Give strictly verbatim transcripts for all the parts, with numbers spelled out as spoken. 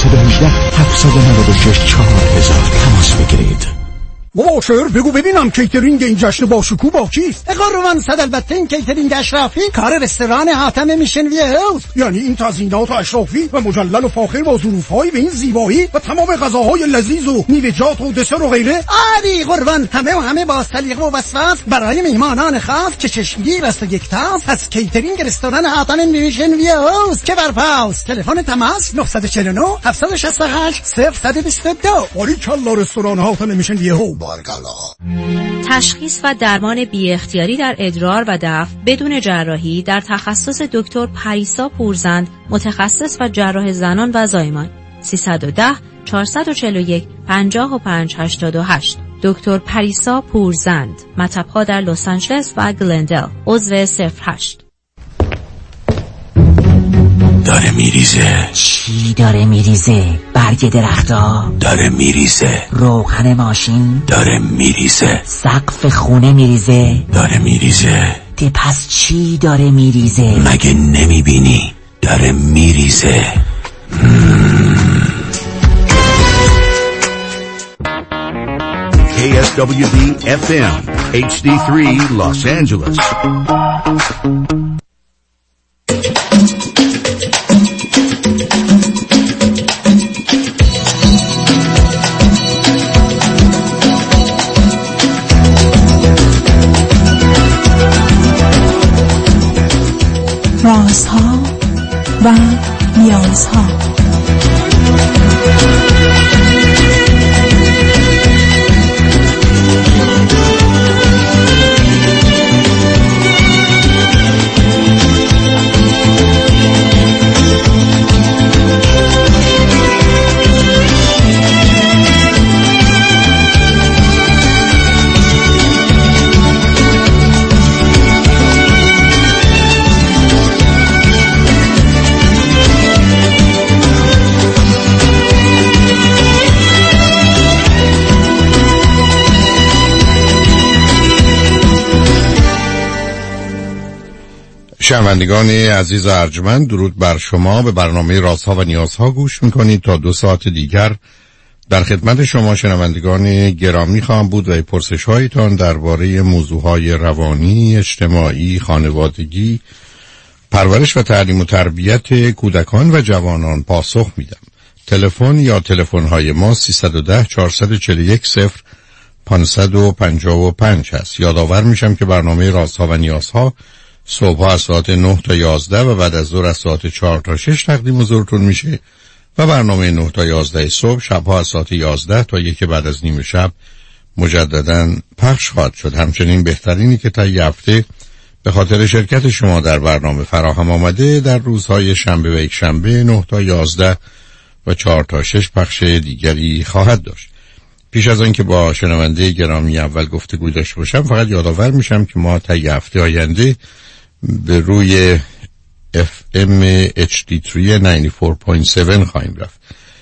هشت یک هشت، هفت نه شش، چهار هزار تماس بگیرید. مباشر بگو ببینم کیترینگ این جشن با شکوه با کیست؟ قربان صد البته این کیترینگ اشرافی کار رستوران حاتم میشن وی هاوس. یعنی این تزیینات اشرافی و مجلل و فاخر با ظروف‌های به این زیبایی و تمام غذاهای لذیذ و میوه‌جات و دسر و غیره؟ آری قربان، همه و همه با سلیقه و وسواس برای میهمانان خاص که چشمگیر است و یکتاس. از کیترینگ رستوران حاتم میشن وی هاوس که برپاس. تلفن تماس نه چهار نه هفت شش هشت صفر دو دو. آری کلا رستوران حاتم میشن وی هاوس. تشخیص و درمان بی اختیاری در ادرار و دفع بدون جراحی در تخصص دکتر پریسا پورزند، متخصص و جراح زنان و زایمان. سیصد و ده چهارصد و چهل و یک پنجاه و پنج هشتاد و هشت. دکتر پریسا پورزند. مطب‌ها در لس آنجلس و گلندل. عضو صفر هشت. داره میریزه. چی داره میریزه؟ برگ درختا داره میریزه. روغن ماشین داره میریزه. سقف خونه میریزه. داره میریزه. ده پس چی داره میریزه؟ مگه نمیبینی؟ داره میریزه. کی اس دبلیو دی اف ام اچ دی سه Los Angeles. رازها و نیازها. شنوندگان عزیز و ارجمند، درود بر شما. به برنامه رازها و نیازها گوش میکنید. تا دو ساعت دیگر در خدمت شما شنوندگان گرامی خواهم بود و پرسش هایتان درباره موضوعهای روانی، اجتماعی، خانوادگی، پرورش و تعلیم و تربیت کودکان و جوانان پاسخ میدم. تلفن یا تلفن های ما سیصد و ده چهارصد و چهل و یک صفر پانصد و پنجاه و پنج هست. یادآور میشم که برنامه رازها و نیازها صبح از ساعت نه تا یازده و بعد از ظهر از ساعت چهار تا شش تقدیم حضورتون میشه و برنامه نه تا یازده صبح شبها از ساعت یازده تا یک بعد از نیم شب مجددا پخش خواهد شد. همچنین بهترینی که تا یه هفته به خاطر شرکت شما در برنامه فراهم آمده در روزهای شنبه و یک شنبه نه تا یازده و چهار تا شش پخش دیگری خواهد داشت. پیش از آن که با شنونده گرامی اول گفتگو داشته باشم، فقط یادآور میشم که ما تا یه هفته آینده به روی اف ام اچ دی سه نود و چهار و هفت خواهیم رفت.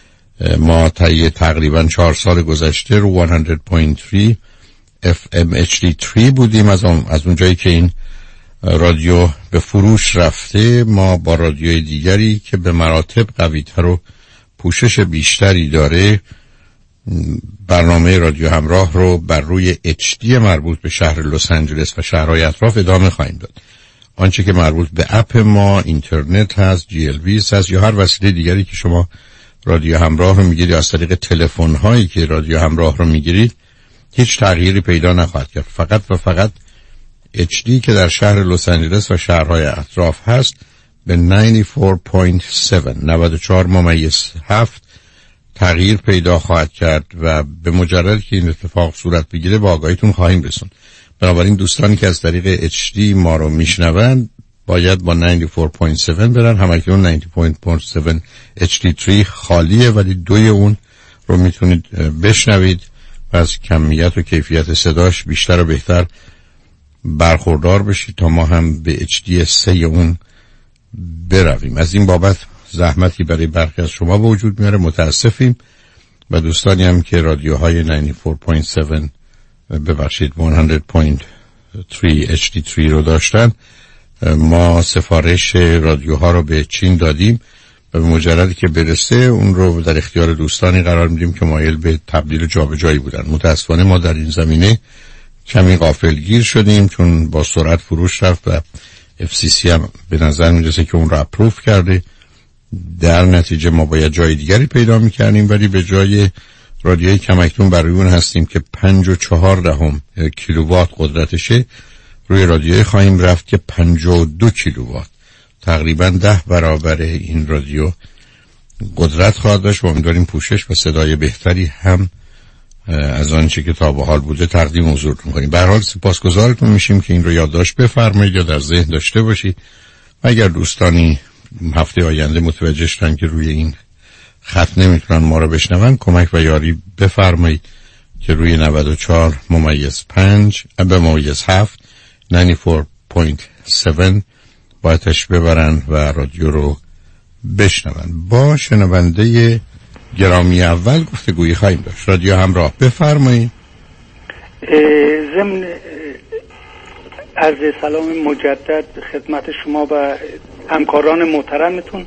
ما طی تقریبا چهار سال گذشته رو صد و سه اف ام اچ دی سه بودیم. از اون از اونجایی که این رادیو به فروش رفته، ما با رادیوی دیگری که به مراتب قوی‌تر و پوشش بیشتری داره برنامه رادیو همراه رو بر روی اچ دی مربوط به شهر لس آنجلس و شهرهای اطراف ادامه خواهیم داد. آنچه که مربوط به اپ ما، اینترنت هست، جی ال وی هست یا هر وسیله دیگری که شما رادیو همراه رو میگیرید، از طریق تلفن هایی که رادیو همراه رو میگیرید، هیچ تغییری پیدا نخواهد کرد. فقط و فقط اچ دی که در شهر لس آنجلس و شهرهای اطراف هست به نود و چهار ممیز هفت نود و چهار ممیز هفت تغییر پیدا خواهد کرد و به مجرد که این اتفاق صورت بگیره با آگاهیتون خواهیم رسوند. بنابراین دوستانی که از طریق اچ دی ما رو میشنوند باید با نود و چهار ممیز هفت برن. همکنون نود و چهار ممیز هفت اچ دی سه خالیه، ولی دوی اون رو میتونید بشنوید و از کمیت و کیفیت صداش بیشتر و بهتر برخوردار بشید تا ما هم به اچ دی سه اون برویم. از این بابت زحمتی برای برخی از شما به وجود میاره، متاسفیم. و دوستانی هم که رادیوهای نود و چهار ممیز هفت ببخشید صد و سه اچ دی سه رو داشتن، ما سفارش رادیوها رو به چین دادیم و به مجردی که برسه اون رو در اختیار دوستانی قرار میدیم که مایل به تبدیل و جابجایی بودن. متاسفانه ما در این زمینه کمی غافلگیر شدیم، چون با سرعت فروش رفت و اف سی سی هم به نظر میرسه که اون رو اپروف کرده. در نتیجه ما باید جای دیگری پیدا میکردیم، ولی به جای رادیوی کم اکنون برای اون هستیم که پنج و چهار دهم کیلووات قدرتشه، روی رادیوی خواهیم رفت که پنجاه و دو کیلووات، تقریبا ده برابر این رادیو قدرت خواهد داشت و امیدواریم پوشش و صدای بهتری هم از آنچه که تا به حال بوده تقدیم حضورتون کنیم. به هر حال سپاسگزارتون میشیم که این رو یادداشت بفرمایید یا در ذهن داشته باشید. و اگر دوستانی هفته آینده متوجه شدن که روی این خط نمیتونن ما رو بشنون، کمک و یاری بفرمایید که روی نود و چهار ممیز پنج به ممیز هفت نود و چهار ممیز هفت بایدش ببرن و رادیو رو بشنون. با شنونده گرامی اول گفتگویی خواهیم داشت. رادیو همراه، بفرمایید. ضمن عرض سلام مجدد خدمت شما و همکاران محترمتون.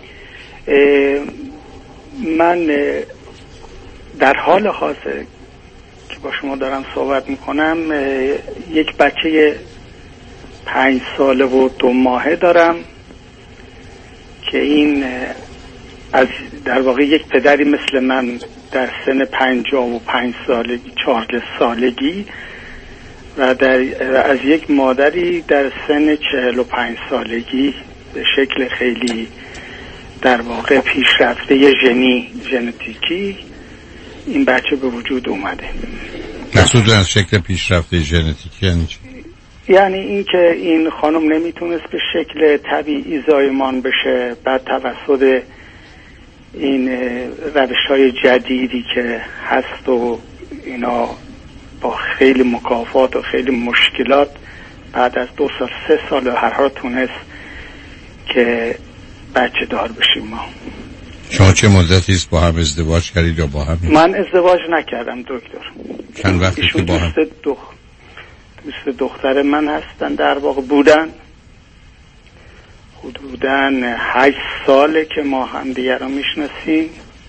من در حال حاضر که با شما دارم صحبت میکنم یک بچه پنج ساله و دو ماهه دارم که این از در واقع یک پدری مثل من در سن پنجاه و پنج سالگی چهارده سالگی و در از یک مادری در سن چهل و پنج سالگی به شکل خیلی در واقع پیشرفته ژنی ژنتیکی این بچه به وجود اومده. مقصود از شکل پیشرفته ژنتیکی یعنی چی؟ یعنی این که این خانم نمیتونست به شکل طبیعی زایمان بشه، بعد توسط این روش‌های جدیدی که هست و اینا با خیلی مکافات و خیلی مشکلات بعد از دو سال سه سال هر حال تونست که بچه دار بشیم. ما شما چه مدتی است با هم ازدواج کردید یا با هم؟ من ازدواج نکردم دکتر. چند وقتی که با هم؟ دوست, دخ... دوست دختر من هستن، در واقع بودن حدوداً هشت ساله که ما هم دیگر رو میشناسیم.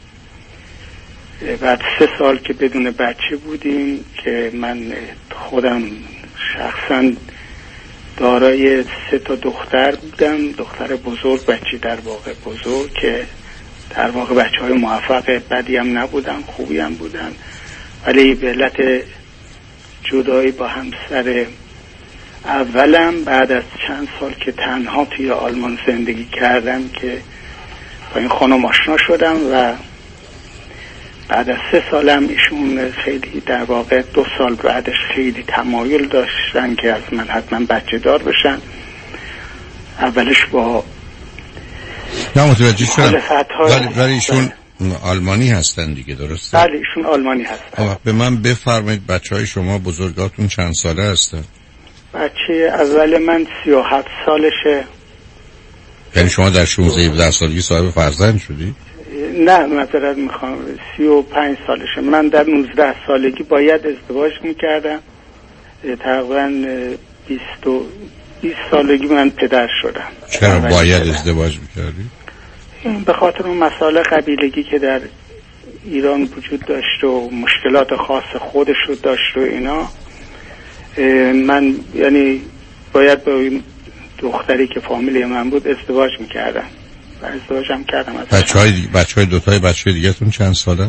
بعد سه سال که بدون بچه بودیم که من خودم شخصاً دارای سه تا دختر بودم، دختر بزرگ، بچه در واقع بزرگ که در واقع بچه های موفق بدی هم نبودن، خوبی هم بودن، ولی به علت جدایی با همسر اولم بعد از چند سال که تنها توی آلمان زندگی کردم که با این خانم آشنا شدم و بعد از سه سالم ایشون خیلی در واقع دو سال بعدش خیلی تمایل داشتن که از من حتما بچه دار بشن. اولش با نه متوجه شدم ولی ولی ایشون آلمانی هستن دیگه، درسته؟ بله ایشون آلمانی هستن. به من بفرمایید بچه های شما بزرگاتون چند ساله هستن؟ بچه اول من سی و هفت سالشه. یعنی شما در شانزده هفده سالگی صاحب فرزند شدی؟ نه معذرت میخوام، سی و پنج سالشه. من در نوزده سالگی باید ازدواج میکردم، تقریبا بیست و بیست سالگی من پدر شدم. چرا باید ازدواج میکردی؟ به خاطر اون مسائل قبیلگی که در ایران وجود داشت و مشکلات خاص خودش رو داشت و اینا، من یعنی باید با این دختری که فامیلی من بود ازدواج میکردم و ازدواج هم کردم. بچه های دی... بچه های دوتای بچه های دیگه تون چند ساله؟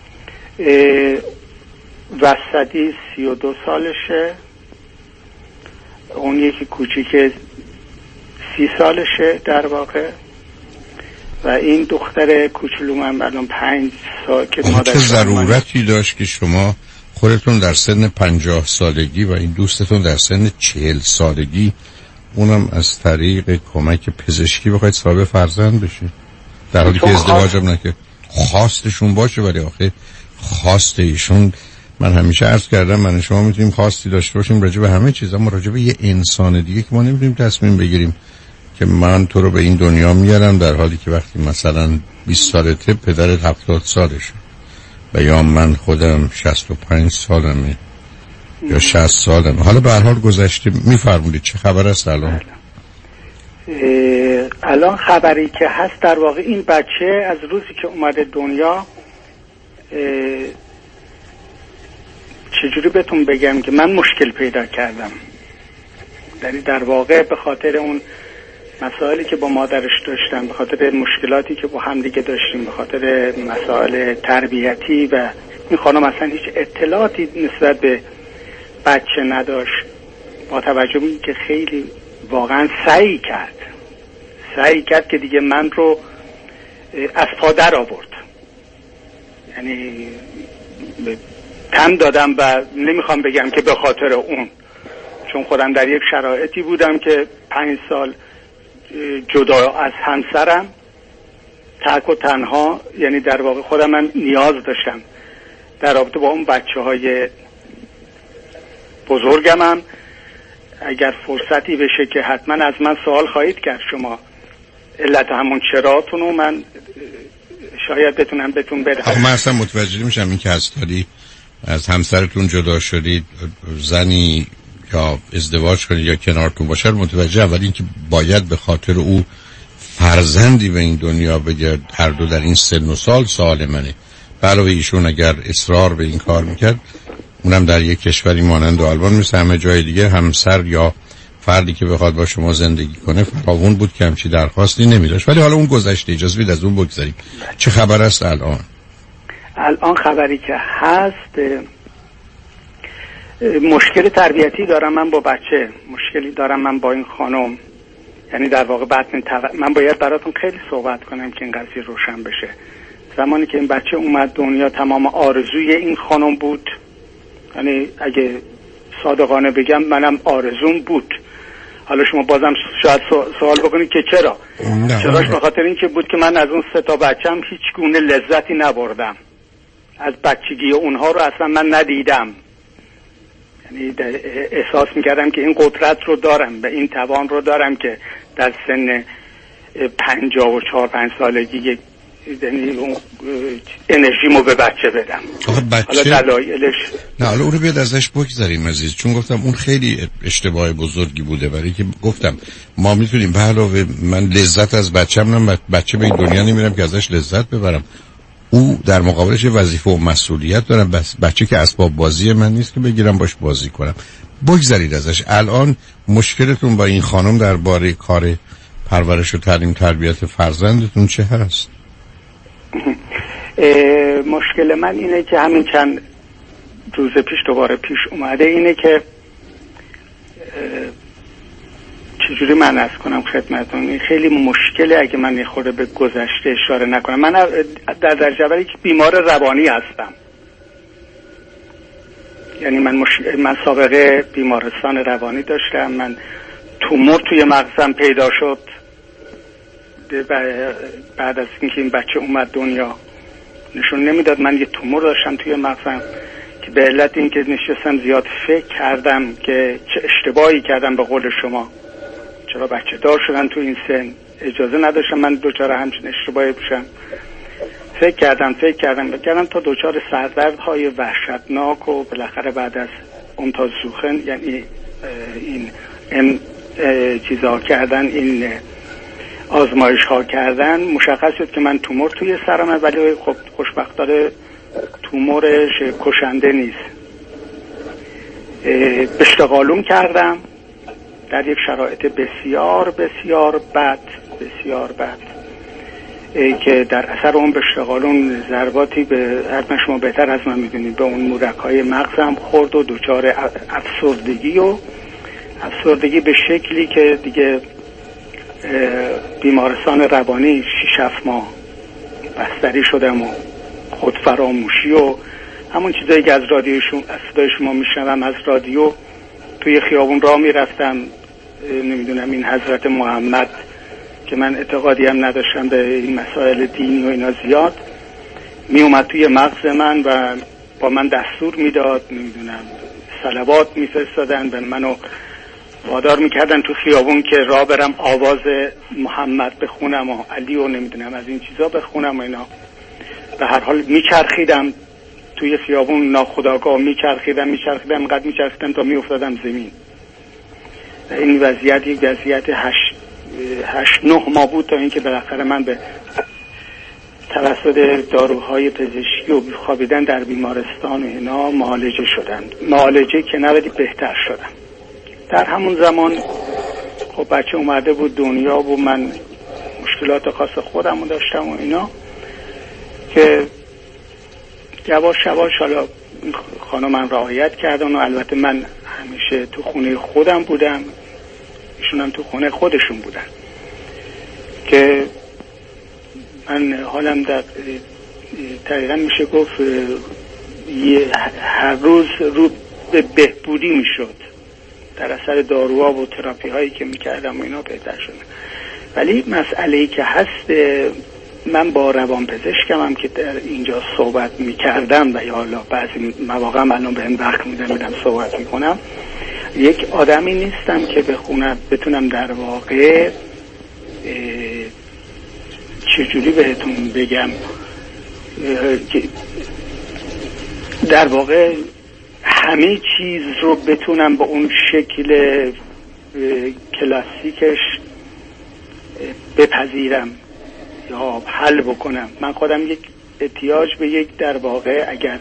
وسطی سی و دو سالشه، اون یکی کوچیک سی سالشه در واقع، و این دختر کوچولو من الان پنج سال که مادر. چه ضرورتی داشت که شما خودتون در سن پنجاه سالگی و این دوستتون در سن چهل سالگی اونم از طریق کمک پزشکی بخواید صاحب فرزند بشه، در حالی که ازدواج هم نکرد؟ خواستشون باشه ولی آخه خواست ایشون، من همیشه عرض کردم من شما میتونیم خواستی داشته باشیم راجع به همه چیز، اما راجع به یه انسان دیگه که ما نمیتونیم تصمیم بگیریم که من تو رو به این دنیا میارم در حالی که وقتی مثلا بیست سالته پدرت هفتاد سالشه و یا من خودم شصت و پنج سالمه یا شصت سالمه. حالا به هر حال گذشته، میفرمودید چه خبر است الان؟ الان خبری که هست در واقع این بچه از روزی که اومده دنیا، چجوری بهتون بگم که من مشکل پیدا کردم. یعنی در واقع به خاطر اون مسائلی که با مادرش داشتم، به خاطر مشکلاتی که با هم دیگه داشتیم، به خاطر مسائل تربیتی و این خانم اصلا هیچ اطلاعاتی نسبت به بچه نداشت، با توجه به اینکه خیلی واقعا سعی کرد سعی کرد که دیگه من رو از پا در آورد. یعنی تن دادم و نمیخوام بگم که به خاطر اون، چون خودم در یک شرایطی بودم که پنج سال جدا از همسرم، تک و تنها، یعنی در واقع خودم من نیاز داشتم در رابطه با اون بچه های بزرگمم. اگر فرصتی بشه که حتما از من سوال خواهید کرد شما علت همون چراتون و من شاید بتونم بهتون بدم. آخه من اصلا متوجه میشم این که هستاری از همسرتون جدا شدید، زنی یا ازدواج کنید یا کنارتون باشه، متوجه اول این که باید به خاطر او فرزندی به این دنیا بگرد، هر دو در این سن و سال سوال منه. علاوه ایشون اگر اصرار به این کار میکرد، اونم در یک کشوری مانند آلمان مثل همه جای دیگه، همسر یا فردی که بخواد با شما زندگی کنه فراوون بود که همچی درخواستی نمیداشت. ولی حالا اون گذشته، اجازه بدید از اون بگذاریم. چه خبر است الان؟ الان خبری که هست، مشکل تربیتی دارم من با بچه، مشکلی دارم من با این خانم. یعنی در واقع بعد من, تو... من باید براتون خیلی صحبت کنم که این قضیه روشن بشه. زمانی که این بچه اومد دنیا تمام آرزوی این خانم بود. یعنی اگه صادقانه بگم منم آرزوم بود. حالا شما بازم شاید سوال بکنید که چرا؟ چراش به خاطر این که بود که من از اون سه تا بچم هیچ گونه لذتی نبردم. از بچگی اونها رو اصلا من ندیدم. یعنی احساس میکردم که این قدرت رو دارم و این توان رو دارم که در سن پنجاه و چهار پنج سالگی یعنی اون انرژیمو به بچه بدم. بچه... حالا دلایلش نه حالا اون رو بیاد ازش بگذاریم عزیز، چون گفتم اون خیلی اشتباه بزرگی بوده. برای که گفتم ما میتونیم به علاوه من لذت از بچه‌م نم بچه به این دنیا نمیرم که ازش لذت ببرم، او در مقابلش وظیفه و مسئولیت دارم. بس بچه که اسباب بازی من نیست که بگیرم باش بازی کنم. بگذارید ازش. الان مشکلتون با این خانم درباره کار پرورش و تعلیم تربیت فرزندتون چه هست؟ مشکل من اینه که همین چند روز پیش دوباره پیش اومده، اینه که چجوری من عرض کنم خدمتون، خیلی مشکله اگه من یه خورده به گذشته اشاره نکنم. من در درجه اولی که بیمار روانی هستم. یعنی من, مش... من سابقه بیمارستان روانی داشتم. من تومور توی مغزم پیدا شد بعد از اینکه این بچه اومد دنیا. نشون نمیداد من یه تومور داشتم توی مغزم که به علت اینکه نشستم زیاد فکر کردم که چه اشتباهی کردم به قول شما، چرا بچه دار شدن تو این سن، اجازه نداشتم من دوچار همچین اشتباهی بشم. فکر کردم فکر کردم بکردم تا دوچار سردردهای وحشتناک و بالاخره بعد از اون تا زوخن، یعنی این این چیزها کردن، این آزمایش ها کردن، مشخص شد که من تومور توی سرمه، ولی خب خوشبختانه تومورش کشنده نیست. اشتغالون کردم در یک شرایط بسیار بسیار بد بسیار بد که در اثر اون اشتغالون ضرباتی به حتما شما بهتر از من میدونید به اون مورک‌های مغزم خورد و دچار افسردگی و افسردگی به شکلی که دیگه بیمارستان روانی شش هفت ماه بستری شدم و خودفراموشی و همون چیزایی که از رادیو شما از صدای شما میشنوم از رادیو، توی خیابون راه میرفتم نمیدونم این حضرت محمد که من اعتقادی هم نداشتم به این مسائل دینی و اینا زیاد، می اومد توی مغز من و با من دستور میداد، نمیدونم صلوات میفرستادن به منو وادار میکردن تو خیابون که راه برم آواز محمد بخونم و علی و نمیدونم از این چیزا بخونم و اینا. به هر حال میچرخیدم توی خیابون ناخودآگاه، میچرخیدم میچرخیدم اینقدر میچرخیدم تا میافتادم زمین. این وضعیت یک وضعیت هشت هشت نه ماه بود تا اینکه بالاخره من به توسط داروهای پزشکی و خوابیدن در بیمارستان و اینا معالجه شدم. معالجه که نبودی بهتر شدم. در همون زمان خب بچه اومده بود دنیا و من مشکلات خاص خودم رو داشتم و اینا که یواش یواش حالا خانم من رعایت کردن و البته من همیشه تو خونه خودم بودم، ایشون هم تو خونه خودشون بودن که من حالم در تقریبا میشه گفت هر روز رو به بهبودی میشد در اثر داروها و تراپی هایی که میکردم و اینا بهتر شد. ولی مسئله‌ای که هست، من با روان پزشکم هم که در اینجا صحبت میکردم و یا حالا بعضی مواقع الان به این وقت میدم میدم صحبت میکنم، یک آدمی نیستم که بخونم بتونم در واقع چجوری بهتون بگم در واقع همه چیز رو بتونم با اون شکل کلاسیکش بپذیرم یا حل بکنم. من خودم یک احتیاج به یک در واقع اگر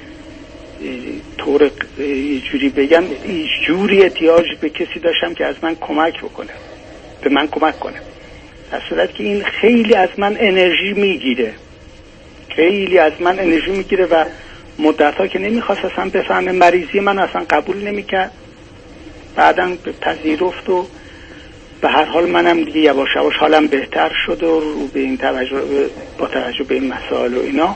طور یه جوری بگم یه جوری احتیاج به کسی داشتم که از من کمک بکنه، به من کمک کنه، در صورت که این خیلی از من انرژی میگیره، خیلی از من انرژی میگیره و مدت‌ها که نمیخواست اصلا بفهمه مریضی من اصلا قبول نمیکرد، بعداً پذیرفت و به هر حال منم دیگه یواش یواش حالم بهتر شد و رو به این توجه با توجه به این مسائل و اینا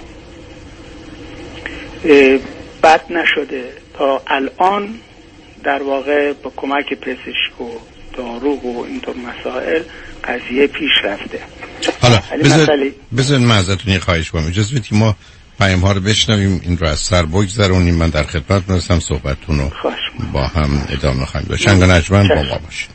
بد نشده تا الان در واقع با کمک پزشک و دارو و اینطور مسائل قضیه پیش رفته. حالا بذارید من ازتون یه خواهش کنم، اجازه بدید ما پیام ها رو بشنویم، این رو از سر بگذرونیم، من در خدمت هستم، صحبتتون رو با هم ادامه خواهیم داشت. شنگ نجمن با ما باشید.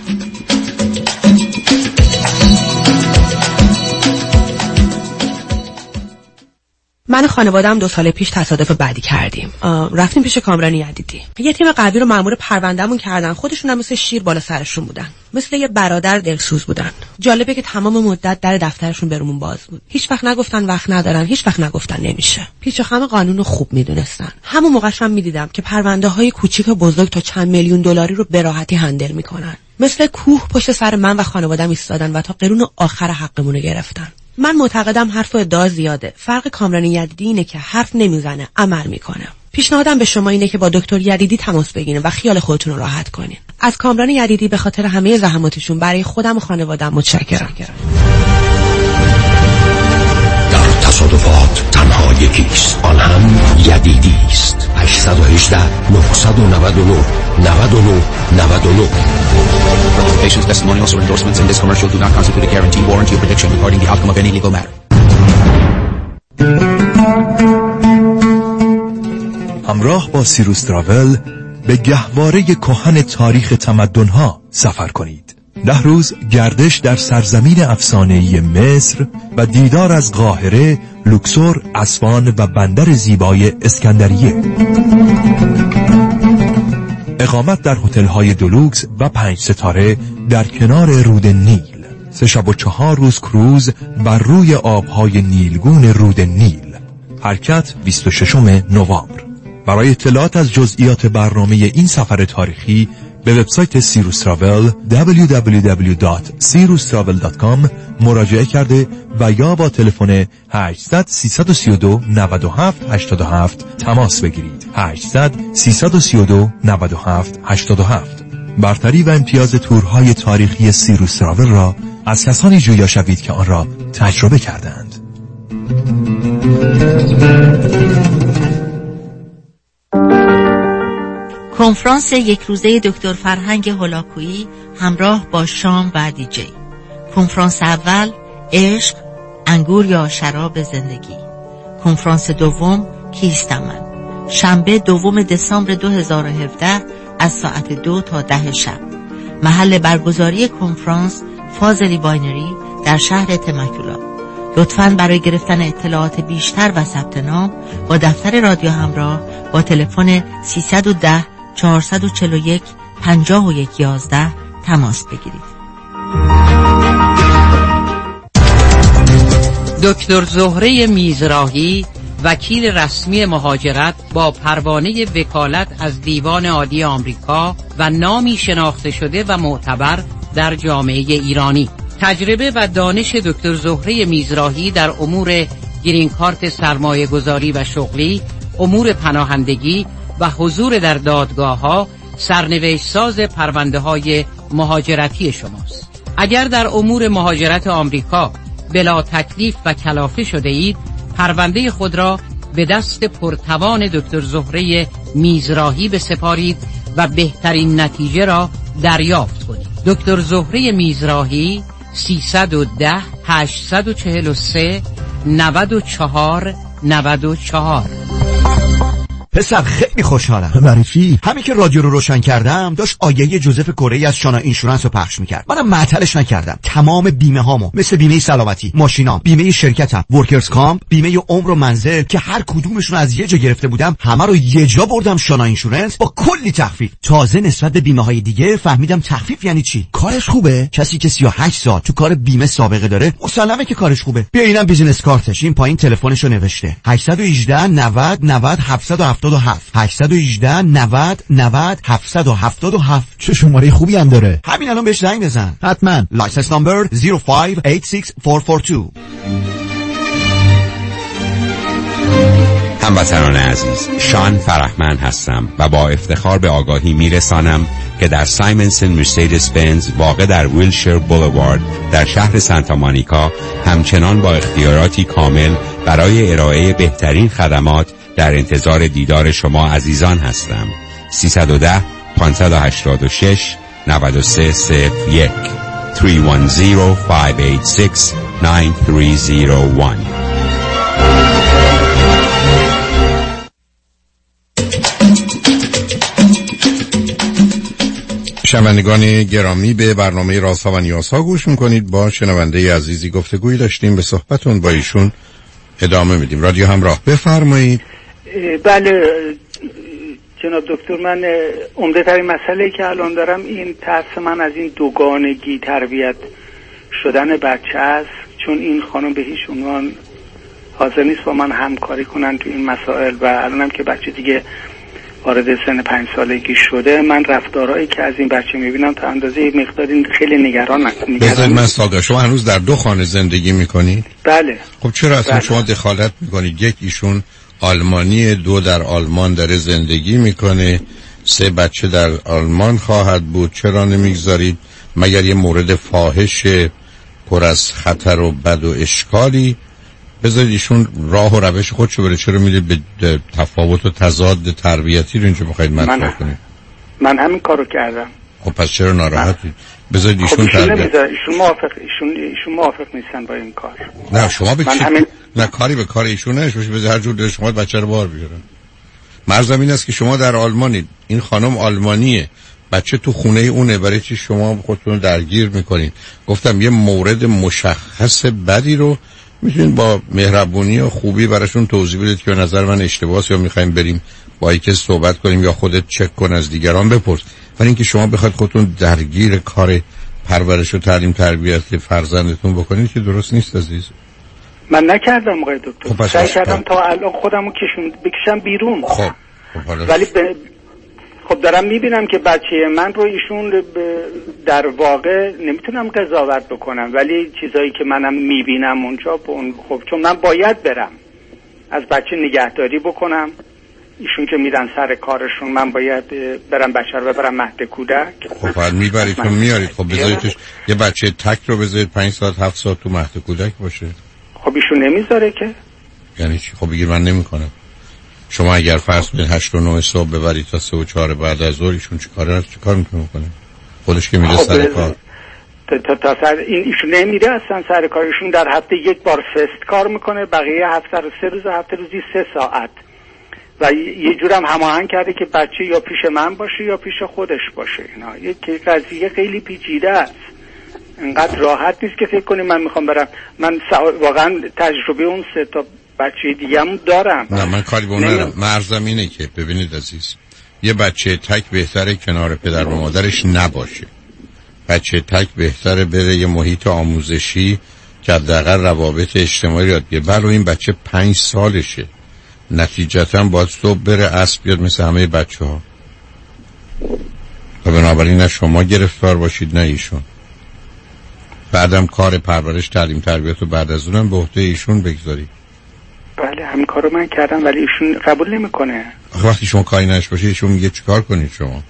من و خانواده‌ام دو سال پیش تصادف بعدی کردیم. رفتیم پیش کامران یدیدی. یه تیم قوی رو مأمور پروندهمون کردن. خودشون هم مثل شیر بالا سرشون بودن. مثل یه برادر دلسوز بودن. جالبه که تمام مدت در دفترشون برامون باز بود. هیچ وقت نگفتن وقت ندارن، هیچ وقت نگفتن نمیشه. پیچ و خم قانون رو خوب میدونستن. همون موقعش هم میدیدم که پرونده‌های کوچیک و بزرگ تا چند میلیون دلاری رو به راحتی هندل میکنن. مثل کوه پشت سر من و خانواده‌ام ایستادن و تا قرون آخر حقمون رو گرفتن. من معتقدم حرف و ادعا زیاده. فرق کامران یدیدی اینه که حرف نمیزنه، عمل میکنه. پیشنهادم به شما اینه که با دکتر یدیدی تماس بگیرین و خیال خودتون رو راحت کنین. از کامران یدیدی به خاطر همه زحماتشون برای خودم و خانواده‌ام متشکرم. در تصادفات تنها یکیست، آن هم یدیدی است. هشت یک هشت نه نه نه نه نه نه. Patients' testimonials or endorsements in this commercial do not constitute a guarantee, warranty, or prediction regarding the outcome of any legal matter. همراه با سیروس تراول به گهواره کهن تاریخ تمدن‌ها سفر کنید. ده روز گردش در سرزمین افسانه‌ای مصر و دیدار از قاهره، لوکسور، اسوان و بندر زیبای اسکندریه. اقامت در هتل‌های دولوکس و پنج ستاره در کنار رود نیل. سه شب و چهار روز کروز بر روی آب‌های نیلگون رود نیل. حرکت بیست و ششم نوامبر. برای اطلاعات از جزئیات برنامه این سفر تاریخی به وبسایت سیروس تراول دبلیو دبلیو دبلیو دات سیروس تراول دات کام مراجعه کرده و یا با تلفن هشتصد سیصد و سی و دو نود و هفت هشتاد و هفت تماس بگیرید. هشتصد سیصد و سی و دو نود و هفت هشتاد و هفت. برتری و امتیاز تورهای تاریخی سیروس تراول را از کسانی جویا شوید که آن را تجربه کردند. کنفرانس یک روزه دکتر فرهنگ هولاکویی همراه با شام و دیجی. کنفرانس اول عشق، انگور یا شراب زندگی. کنفرانس دوم کیستم من. شنبه دوم دسامبر دو هزار و هفده از ساعت دو تا ده شب. محل برگزاری کنفرانس فاضلی باینری در شهر تمکولا. لطفاً برای گرفتن اطلاعات بیشتر و ثبت نام با دفتر رادیو همراه با تلفن سیصد و ده چهارصد و چهل و یک پنجاه و یک یازده تماس بگیرید. دکتر زهره میزراهی، وکیل رسمی مهاجرت با پروانه وکالت از دیوان عالی آمریکا و نامی شناخته شده و معتبر در جامعه ایرانی. تجربه و دانش دکتر زهره میزراهی در امور گرین کارت سرمایه گذاری و شغلی، امور پناهندگی و حضور در دادگاه‌ها سرنوشت ساز پرونده های مهاجرتی شماست. اگر در امور مهاجرت آمریکا بلا تکلیف و کلافه شده اید، پرونده خود را به دست پرتوان دکتر زهره میزراهی بسپارید و بهترین نتیجه را دریافت کنید. دکتر زهره میزراهی سیصد و ده هشتصد و چهل و سه نود و چهار نود و چهار. پسر خیلی خوشحالم. برای چی؟ همین که رادیو رو روشن کردم داشت آگهی جوزف کره از شانا اینشورنس رو پخش میکرد. منم معطلش نکردم. تمام بیمه هامو مثل بیمه سلامتی، ماشینام، بیمه شرکتم، ورکرز کامپ، بیمه عمر و منزل که هر کدومشون از یه جا گرفته بودم، همه رو یه جا بردم شانا اینشورنس با کلی تخفیف. تازه نسبت به بیمه های دیگه فهمیدم تخفیف یعنی چی. کارش خوبه؟ کسی که سی و هشت سال تو کار بیمه سابقه داره مسلمه که کارش خوبه. بیا اینم بیزینس کارتش. این پایین تلفنشو نوشته. هشت یک هشت نود نود هفتصد و هفتاد و هفت هشت یک هشت نود نود هفتصد و هفتاد و هفت. چه شماره خوبی هم داره. همین الان بهش زنگ بزن. حتما. لایسنس نمبر صفر پنج هشت شش چهار چهار دو. هموطنان عزیز، شان فرحمند هستم و با افتخار به آگاهی میرسانم که در سایمنسن مرسیدس بنز واقع در ویلشیر بولوارد در شهر سانتا مونیکا همچنان با اختیاراتی کامل برای ارائه بهترین خدمات در انتظار دیدار شما عزیزان هستم. سیصد و ده پانصد و هشتاد و شش نود و سه صفر یک سه یک صفر پنج هشت شش نه سه صفر یک. شنوندگان گرامی، به برنامه رازها و نیازها گوش میکنید. با شنونده عزیزی گفتگویی داشتیم، به صحبتون با ایشون ادامه میدیم. رادیو همراه، بفرمایید. بله جناب دکتر، من عمده ترین مسئله که الان دارم این ترس من از این دوگانگی تربیت شدن بچه است، چون این خانم به هیچ عنوان حاضر نیست با من همکاری کنن تو این مسائل و الانم که بچه دیگه وارد سن پنج سالگی شده، من رفتارهایی که از این بچه میبینم تا اندازه مقداری خیلی نگران بذارید من ساده. شما هنوز در دو خانه زندگی میکنید؟ بله. خب چرا اصلا بله. شما دخالت میکنید؟ یک ایشون آلمانی، دو در آلمان داره زندگی میکنه، سه بچه در آلمان خواهد بود، چرا نمیگذارید مگر یه مورد فاحش پر از خطر و بد و اشکالی بذارید ایشون راه و روش خودشو بره؟ چرا میدید به تفاوت و تضاد تربیتی رو اینجا بخواید مطرح کنید؟ من همین کارو کردم. خب پس چرا ناراحتید؟ بذارید ایشون خب ایشون نمیذاره، ایشون موافق ایشون ایشون موافق نیستن با این کار. نه شما به چی همین... نه کاری به کار ایشون نشه، بذارید هر جور دلش شما بچه رو بار بیارن. مرزم این است که شما در آلمانید، این خانم آلمانیه، بچه تو خونه اونه، برای چی شما خودتون درگیر میکنید؟ گفتم یه مورد مشخص بدی رو میتونید با مهربونی و خوبی براشون توضیح بدید که نظر من اشتباهه، یا میخوایم بریم با یکی صحبت کنیم، یا خودت چک کن از دیگران بپرس. ولی اینکه شما بخواید خودتون درگیر کار پرورش و تعلیم تربیت فرزندتون بکنید که درست نیست عزیز. من نکردم آقای دکتر. خب سعی کردم تا الان خودمو کشون بکشم بیرون. خب, خب ولی ب... خب دارم میبینم که بچه من رو ایشون در واقع نمیتونم قضاوت بکنم، ولی چیزایی که منم میبینم اونجا اون خب چون من باید برم از بچه نگهداری بکنم، ایشون که میرن سر کارشون من باید برم بچه رو ببرم مهد کودک. خب باید میبریدتون میارید. خب بذاریدش یه بچه تک رو بذارید پنج ساعت هفت ساعت تو مهد کودک باشه. خب ایشون نمیذاره که. یعنی چی؟ خب بگیر من نمیکنم. شما اگر فرض کنید هشت و نه صبح ببرید تا سه و چهار بعد از ظهر، ایشون چی کاره چی کار میتونه کنه؟ خودش که میره خب سر کار. تا تا, تا سر این ایشون نمیره اصلا سر کار. ایشون در هفته یک بار فست کار میکنه، بقیه هفته رو سه روز هفته روزی سه ساعت و یه جورم هماهنگ کرده که بچه یا پیش من باشه یا پیش خودش باشه. اینا یه قضیه خیلی پیچیده است، انقدر راحت نیست که فکر کنی من میخوام برم. من واقعا تجربه اون سه تا بچه دیگه‌مو دارم. نه من کاری به اون ندارم. مرزم اینه که ببینید عزیز، یه بچه تک بهتره کنار پدر و مادرش نباشه. بچه تک بهتره بره یه محیط آموزشی که حداقل روابط اجتماعی یاد بگیره. بله این بچه پنج سالشه، نتیجتا باید صبح بره عصر بیاد مثل همه بچه ها و بنابراین نه شما گرفتار باشید نه ایشون. بعدم کار پرورش تعلیم تربیت رو بعد از اونم به عهده ایشون بگذارید. بله همین کارو من کردم ولی ایشون قبول نمیکنه. وقتی شما کاری نش باشه ایشون میگه چیکار کنید شما؟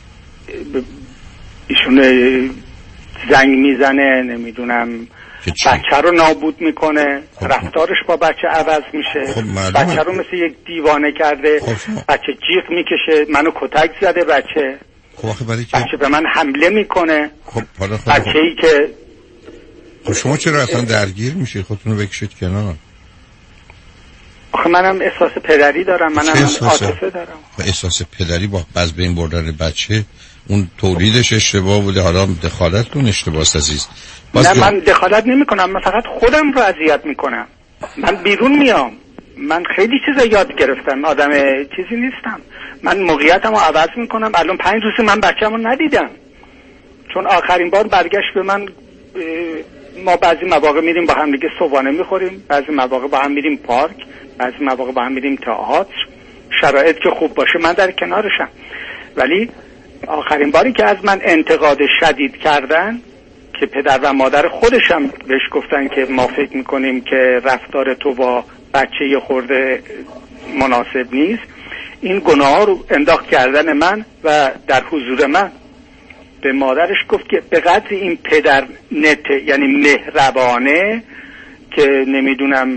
ایشون زنگ میزنه، نمیدونم بچه رو نابود میکنه، خب رفتارش با بچه عوض میشه. خب بچه رو مثل یک دیوانه کرده. خب بچه جیغ میکشه، منو کتک زده بچه. خب آخه برای که بچه به من حمله میکنه. خب حالا خب بچه ای که خب شما چرا اصلا درگیر میشید؟ خودتون رو بکشید کنار. آخه منم احساس پدری دارم، منم عاطفه دارم. و احساس پدری با باز بین بردن بچه اون تولیدش اشتباه بوده، حالا دخالتتون اشتباه است عزیز. نه من دخالت نمی کنم، من فقط خودم رو اذیت میکنم. من بیرون میام، من خیلی چیزا یاد گرفتم، آدم چیزی نیستم. من موقعیتم رو عوض میکنم. الان پنج روز من بچه‌م رو ندیدم چون آخرین بار برگشت به من. ما بعضی مواقع میریم با هم دیگه صبحانه میخوریم، بعضی مواقع با هم میریم پارک، بعضی مواقع با هم میریم تئاتر. شرایط که خوب باشه من در کنارشم. ولی آخرین باری که از من انتقاد شدید کردن که پدر و مادر خودشم بهش گفتن که ما فکر میکنیم که رفتار تو با بچه خورده مناسب نیست، این گناه رو انداخت کردن من و در حضور من به مادرش گفت که به قدر این پدر نت یعنی مهربانه که نمیدونم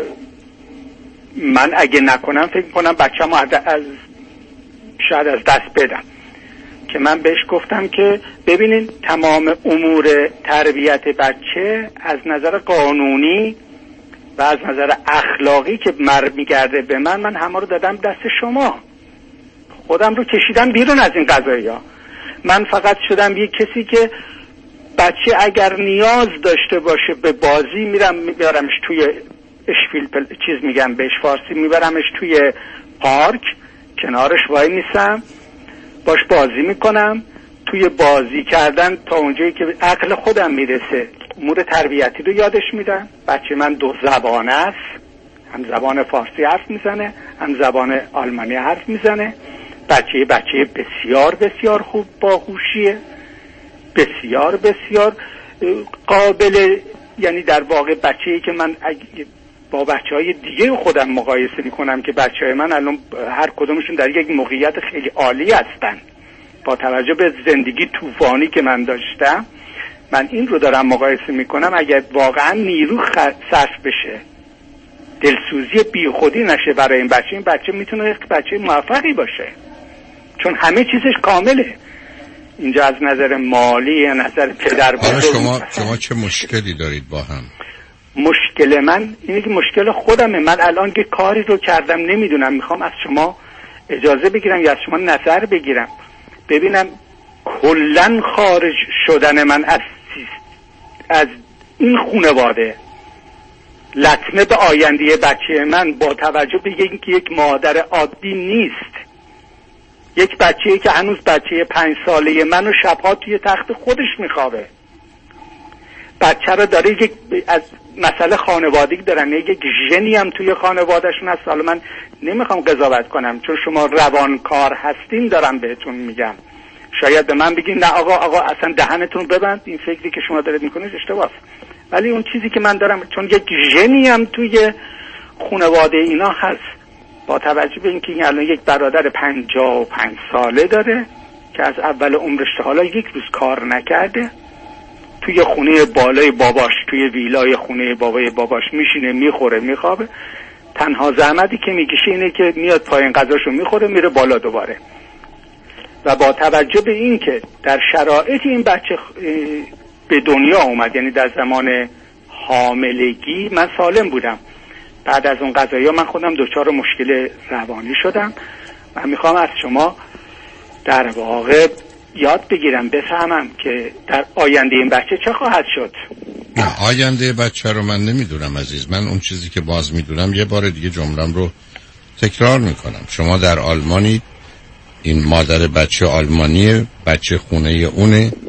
من اگه نکنم فکر کنم بچه‌مو از شاید از دست بدم. که من بهش گفتم که ببینین تمام امور تربیت بچه از نظر قانونی و از نظر اخلاقی که مر میگرده به من، من همه رو دادم دست شما، خودم رو کشیدم بیرون از این قضایا. من فقط شدم یک کسی که بچه اگر نیاز داشته باشه به بازی میرم میبرمش توی اشفیل پل... چیز میگم بهش فارسی، میبرمش توی پارک، کنارش وای میسم باش بازی میکنم. توی بازی کردن تا اونجایی که عقل خودم میرسه امور تربیتی رو یادش میدم. بچه من دو زبانه است، هم زبان فارسی حرف میزنه هم زبان آلمانی حرف میزنه. بچه بچه بسیار بسیار خوب باهوشیه، بسیار بسیار قابل، یعنی در واقع بچه‌ای که من با بچه‌های دیگه خودم مقایسه میکنم که بچه‌های من الان هر کدومشون در یک موقعیت خیلی عالی هستن با توجه به زندگی طوفانی که من داشتم. من این رو دارم مقایسه میکنم، اگر واقعا نیرو صرف بشه، دلسوزی بی خودی نشه برای این بچه، این بچه میتونه یک بچه موفقی باشه چون همه چیزش کامله. اینجا از نظر مالی، از نظر پدر بزرگ. شما شما چه مشکلی دارید با هم؟ مشکل من اینه که مشکل خودمه. من الان که کاری رو کردم نمیدونم، میخوام از شما اجازه بگیرم یا از شما نظر بگیرم ببینم کلن خارج شدن من از از این خانواده لطمه به آینده بچه من با توجه به اینکه یک مادر عادی نیست، یک بچه‌ای که هنوز بچه پنج ساله منو شبها توی تخت خودش میخوابه، بچه رو داره یک از مسئله خانوادگی دارن، یک ژنی هم توی خانوادهشون هست. حالا من نمیخوام قضاوت کنم چون شما روانکار هستین دارم بهتون میگم، شاید به من بگین نه آقا آقا اصلا دهنتون ببند، این فکری که شما دارید میکنید اشتباهه. ولی اون چیزی که من دارم، چون یک ژنی هم توی خانواده اینا هست، با توجه به اینکه این الان یک برادر پنجاه و پنج ساله داره که از اول عمرش تا حالا یک روز کار نکرده، توی خونه بالای باباش، توی ویلای خونه بابای باباش میشینه میخوره میخوابه، تنها زحمتی که میکشه اینه که میاد پایین غذاشو میخوره میره بالا دوباره. و با توجه به این که در شرایط این بچه به دنیا اومد، یعنی در زمان حاملگی من سالم بودم، بعد از اون قضایا من خودم دچار مشکل روانی شدم و میخوام از شما در واقع یاد بگیرم، بفهمم که در آینده این بچه چه خواهد شد. نه آینده بچه رو من نمیدونم عزیز، من اون چیزی که باز میدونم یه بار دیگه جملم رو تکرار میکنم. شما در آلمانی، این مادر بچه آلمانیه، بچه خونه اونه،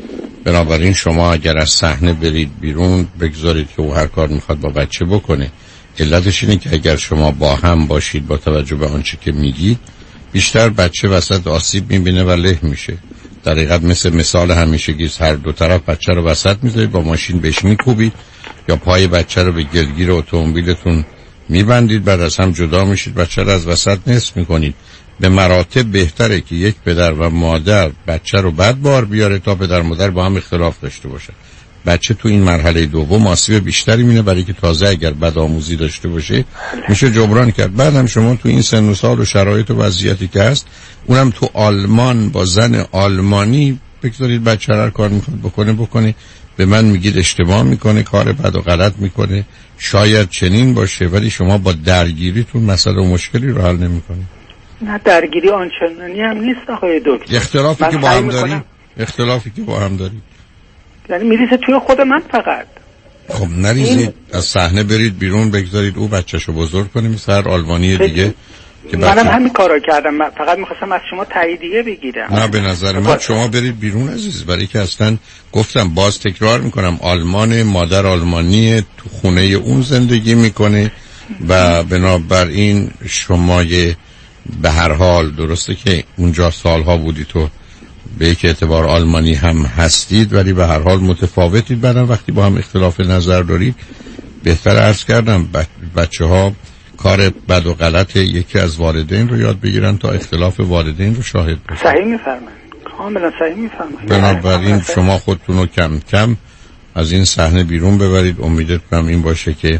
بنابراین شما اگر از صحنه برید بیرون، بگذارید که او هر کار میخواد با بچه بکنه. علتش اینه که اگر شما با هم باشید، با توجه به آنچه که میگید، بیشتر بچه وسط آسیب میبینه و له میشه. در حقیقت مثل مثال همیشگی، هر دو طرف بچه رو وسط میذارید، با ماشین بهش میکوبید یا پای بچه رو به گلگیر اتومبیلتون میبندید، بعد از هم جدا میشید، بچه رو از وسط نصف میکنید. به مراتب بهتره که یک پدر و مادر بچه رو بعد بار بیاره تا پدر مادر با هم اختلاف داشته باشه. بچه تو این مرحله دوم آسیب بیشتری مینه، برای که تازه اگر بدآموزی داشته باشه میشه جبران کرد. بعدم شما تو این سن و سال و شرایط و وضعیتی که هست، اونم تو آلمان با زن آلمانی، بگذارید بچه هر کار میخواد بکنه بکنه. به من میگید اشتباه میکنه، کار بد و غلط میکنه، شاید چنین باشه، ولی شما با درگیریتون مسئله و مشکلی رو حل نمیکنید. نه درگیری آنچنانی هم نیست آقای دکتر. اختلافی که با هم دارید، اختلافی که با هم دارید یعنی میریزه توی خود من فقط. خب نریزید این... از صحنه برید بیرون، بگذارید او بچه‌شو بزرگ کنه مثل هر آلمانی دیگه که منم بچه... همین کارو کردم. من فقط می‌خواستم از شما تاییدیه بگیرم. نه به نظر من شما برید بیرون عزیز، برای که اصلا گفتم، باز تکرار میکنم، آلمان، مادر آلمانی، تو خونه اون زندگی میکنه و بنابراین شما به هر حال درسته که اونجا سالها بودی تو به یک اعتبار آلمانی هم هستید، ولی به هر حال متفاوتید. بعدم وقتی با هم اختلاف نظر دارید، بهتر عرض کردم بچه ها کار بد و غلط یکی از والدین رو یاد بگیرن تا اختلاف والدین رو شاهد باشن. صحیح میفرمایید، کاملا صحیح میفرمایید. بنابراین شما خودتون رو کم کم از این صحنه بیرون ببرید. امیدتونم این باشه که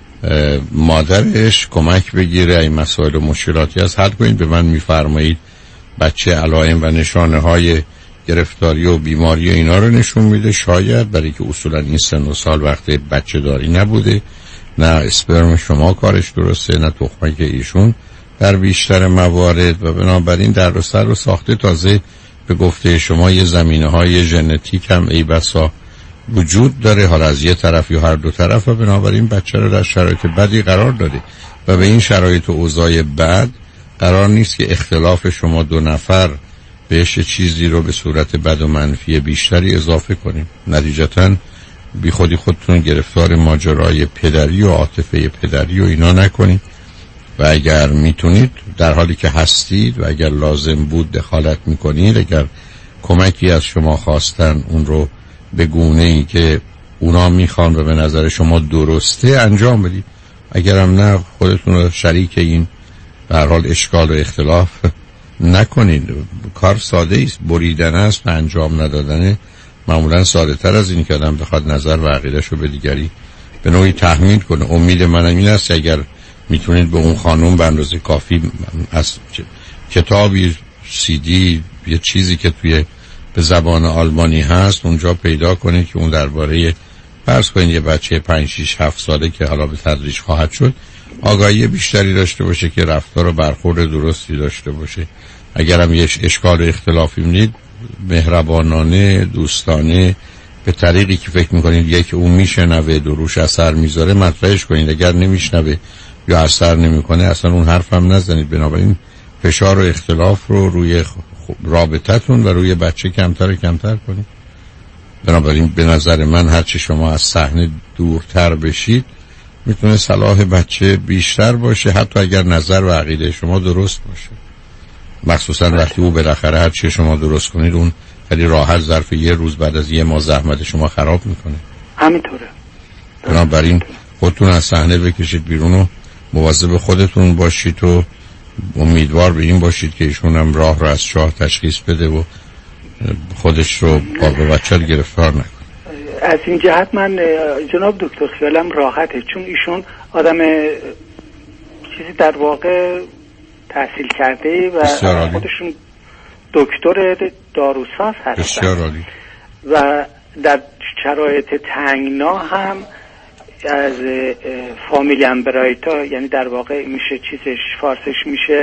مادرش کمک بگیره، این مسائل و مشکلاتی از حل کنید. به من میفرمایید بچه علائم و نشانه های گرفتاری و بیماری و اینا رو نشون میده، شاید برای که اصولا این سن و سال وقت بچه داری نبوده، نه اسپرم شما کارش درسته، نه تخمه که ایشون در بیشتر موارد، و بنابراین در و سر و ساخته تازه به گفته شما یه زمینه های ژنتیک هم ای بسا وجود داره، حالا از یه طرف یا هر دو طرف، و بنابراین بچه رو در شرایط بدی قرار داده و به این شرایط و اوضاع بد قرار نیست که اختلاف شما دو نفر بهش چیزی رو به صورت بد و منفی بیشتری اضافه کنیم. نتیجتاً بی خودی خودتون گرفتار ماجرای پدری و عاطفه پدری و اینا نکنید و اگر میتونید در حالی که هستید و اگر لازم بود دخالت میکنید، اگر کمکی از شما خواستن اون رو به گونه‌ای که اونا میخوان و به نظر شما درسته انجام بدید. اگرم نه، خودتون رو شریک این به هر حال اشکال و اختلاف نکنید. کار ساده است، بریدن است، انجام ندادن معمولا ساده تر از این که آدم بخواد نظر و عقیده‌شو به دیگری به نوعی تحمیل کنه. امید منم این است اگر میتونید به اون خانم به اندازه کافی از کتابی، سی دی، یه چیزی که توی به زبان آلمانی هست اونجا پیدا کنید که اون درباره فرض کنید یه بچه پنج شش هفت ساله که حالا به تدریج خواهد شد آگاهی بیشتری داشته باشه، که رفتار و برخورد درستی داشته باشه. اگرم یه اشکال و اختلافی می‌بینید، مهربانانه، دوستانه، به طریقی که فکر میکنید یک اون میشنوه، دروش اثر میذاره، مطرحش کنید. اگر نمیشنوه یا اثر نمیکنه، اصلا اون حرف هم نزنید. بنابراین فشار و اختلاف رو روی رابطتون و روی بچه کمتر و کمتر کنید. بنابراین به نظر من هرچی شما از صحنه دورتر بشید میتونه صلاح بچه بیشتر باشه، حتی اگر نظر و عقیده شما درست باشه. مخصوصا وقتی او بالاخره هر چی شما درست کنید اون خیلی راحت ظرف یه روز بعد از یه ماه زحمت شما خراب میکنه. همینطوره. بنابراین خودتون از صحنه بکشید بیرون و مواظب خودتون باشید و امیدوار به این باشید که ایشون هم راه رو از شاه تشخیص بده و خودش رو با بچه گرفتار نکنه. از این جهت من جناب دکتر خیالم راحته، چون ایشون آدم چیزی در واقع تحصیل کرده و خودشون دکتر داروساز هستن و در شرایط تنگنا هم از فامیلی امبرایتا، یعنی در واقع میشه چیزش فارسش میشه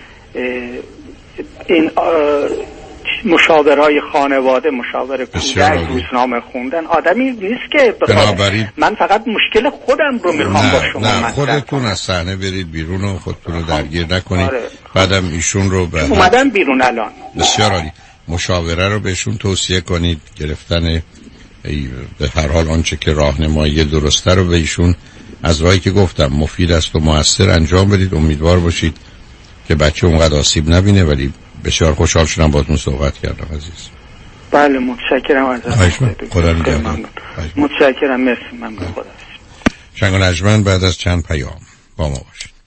این مشاورای خانواده، مشاور کودک، روزنامه خوندن. آدمی نیست که بخواد من فقط مشکل خودم رو میخوام با شما نه خودتون از صحنه برید بیرون و خودتون رو درگیر نکنید. آره. بعدم ایشون رو به اومدن بیرون الان. بسیار عالی. مشاوره رو بهشون توصیه کنید، گرفتن به هر حال آنچه که راهنمایی درسته رو به ایشون از راهی که گفتم مفید است و موثر انجام بدید. امیدوار باشید که بچه اونقدر آسیب نبینه. ولی بسیار خوشحال شدم باهاتون صحبت کردم عزیز. بله متشکرم از خدا نگهدار. متشکرم، مرسی، ممنون. خدا. شنگ و نجمن بعد از چند پیام با ما باشید.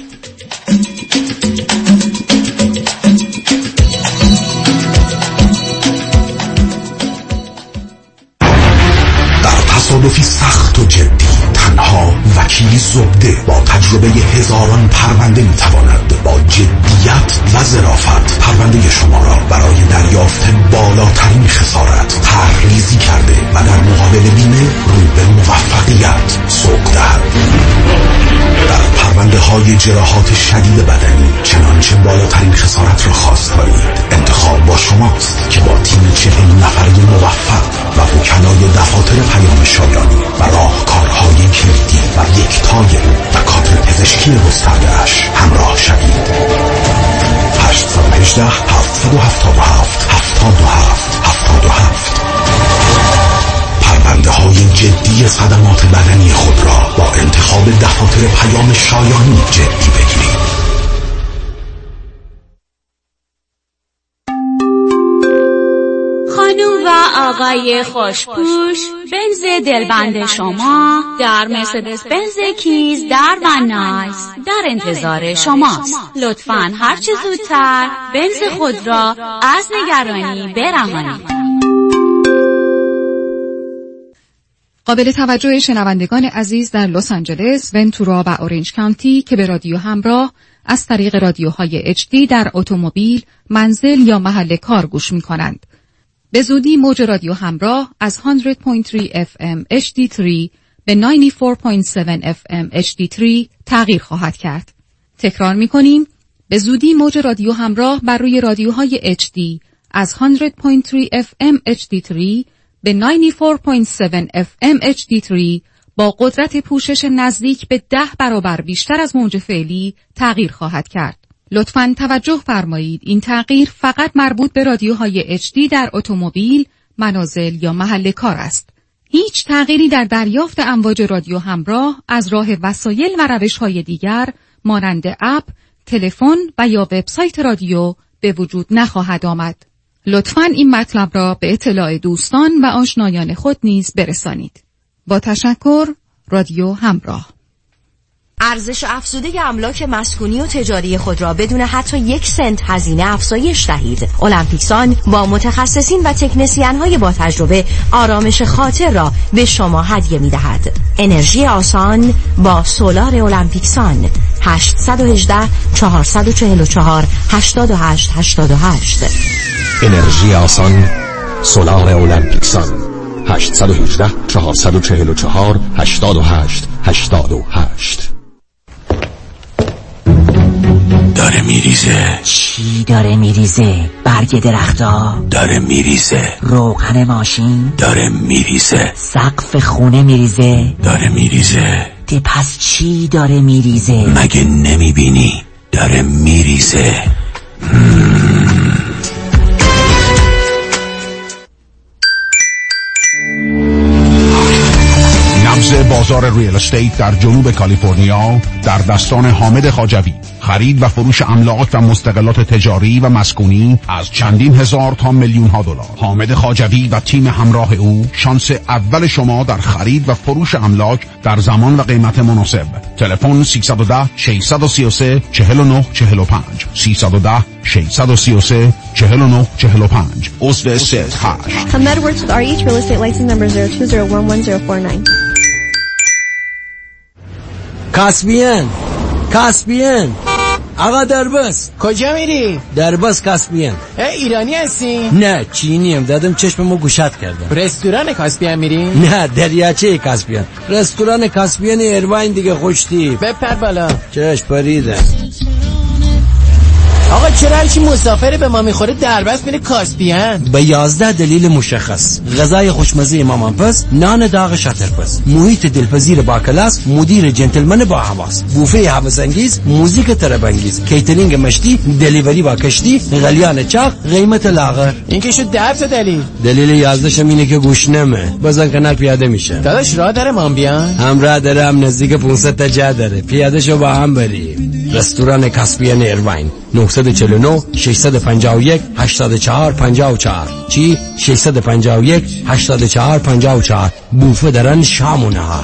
تصادفی سخت و جدی تنها وکیل زبده با تجربه هزاران پرونده میتواند با جدیت و ظرافت پرونده شما را برای دریافت بالاترین خسارت طرح‌ریزی کرده و در مقابل بیمه رو به موفقیت سوق دهد. در پرونده های جراحات شدید بدنی چنانچه بالاترین خسارت را خواسته‌اید، انتخاب با شماست که با تیم چهل نفری موفق و وکلای دفاتر پیام شایانی و راهکارهای کلیدی و یکتای او و کادر پزشکی گسترده‌اش همراه شوید. هشت یک هشت هفت هفت هفت هفت هفت هفت هفت پرونده های جدی صدمات بدنی خود را با انتخاب دفاتر پیام شایانی جدی بگیرید. خانم و آقای خوشپوش، بنز دلبند شما در مرسدس بنز کیز در ون نایس در انتظار شماست. لطفاً هرچه زودتر بنز خود را از نگرانی برهانید. قابل توجه شنوندگان عزیز در لس آنجلس، ونتورا و اورنج کانتی که به رادیو همراه از طریق رادیوهای اچ دی در اتومبیل، منزل یا محل کار گوش می کنند. به زودی موج رادیو همراه از صد و سه و سه اف ام اچ دی سه به نود و چهار و هفت اف ام اچ دی سه تغییر خواهد کرد. تکرار می کنیم، به زودی موج رادیو همراه بر روی رادیوهای اچ دی از صد و سه و سه اف ام اچ دی سه به نود و چهار و هفت اف ام اچ دی سه با قدرت پوشش نزدیک به ده برابر بیشتر از موج فعلی تغییر خواهد کرد. لطفاً توجه فرمایید، این تغییر فقط مربوط به رادیوهای اچ دی در اتومبیل، منازل یا محل کار است. هیچ تغییری در دریافت امواج رادیو همراه از راه وسایل و روش‌های دیگر مانند اپ، تلفن و یا وبسایت رادیو به وجود نخواهد آمد. لطفاً این مطلب را به اطلاع دوستان و آشنایان خود نیز برسانید. با تشکر، رادیو همراه. ارزش افزوده املاک مسکونی و تجاری خود را بدون حتی یک سنت هزینه افزایش دهید. المپیکسان با متخصصین و تکنسین های با تجربه آرامش خاطر را به شما هدیه می دهد. انرژی آسان با سولار المپیکسان. هشت یک هشت چهار چهار چهار هشت هشت هشت هشت. انرژی آسان، سولار المپیکسان. هشت یک هشت چهار چهار چهار هشت هشت هشت هشت. داره میریزه. چی داره میریزه؟ برگ درختا داره میریزه. روغن ماشین داره میریزه. سقف خونه میریزه. داره میریزه. ده پس چی داره میریزه؟ مگه نمیبینی؟ داره میریزه. نبض بازار ریل استیت در جنوب کالیفرنیا در دستان حامد خواجوی. خرید و فروش املاک و مستقلات تجاری و مسکونی از چندین هزار تا میلیون ها دلار. حامد خواجوی و تیم همراه او شانس اول شما در خرید و فروش املاک در زمان و قیمت مناسب. تلفن سیصد و ده ششصد و سی و سه چهل و نه چهل و پنج سیصد و ده ششصد و سی و سه چهل و نه چهل و پنج. عضو ست هشت. Hamed works with R E H Real Estate License Number zero two zero one one zero four nine. کاسبین کاسبین آقا درباز کجا میری؟ درباز کاسبین. ایرانی هستی؟ نه چینیم، دادم چشممو گوشت کردم. رستوران کاسبین میری؟ نه دریاچه کاسبین. رستوران کاسبین ایرواین دیگه خوشتی. بپر بالا. چش پریده. آقا چرا هرچی مسافر به ما میخوره دربست میره کاسپیان؟ به یازده دلیل مشخص: غذای خوشمزه مامانپز، نان داغ شاترپز، محیط دلپذیر با کلاس، مدیر جنتلمن با حواس، بوفه هوس‌انگیز، موزیک طرب‌انگیز، کیترینگ مشتی، دلیوری با کشتی، غلیان چاق، قیمت لاغر. این که شد ده تا دلیل. دلیل یازدهش اینه که گوش نمه، بزن کنار پیاده میشه. داداش راه داره ما بیان؟ هم راه داره، هم نزدیک پانصد تا جا داره. پیاده شو با هم بریم. رستوران کاسپیان ایرواین، نه چهار نه شش پنج یک هشت چهار پنج چهار. چی؟ شش پنج یک هشت چهار پنج چهار. بوفه دارن شام و نهار.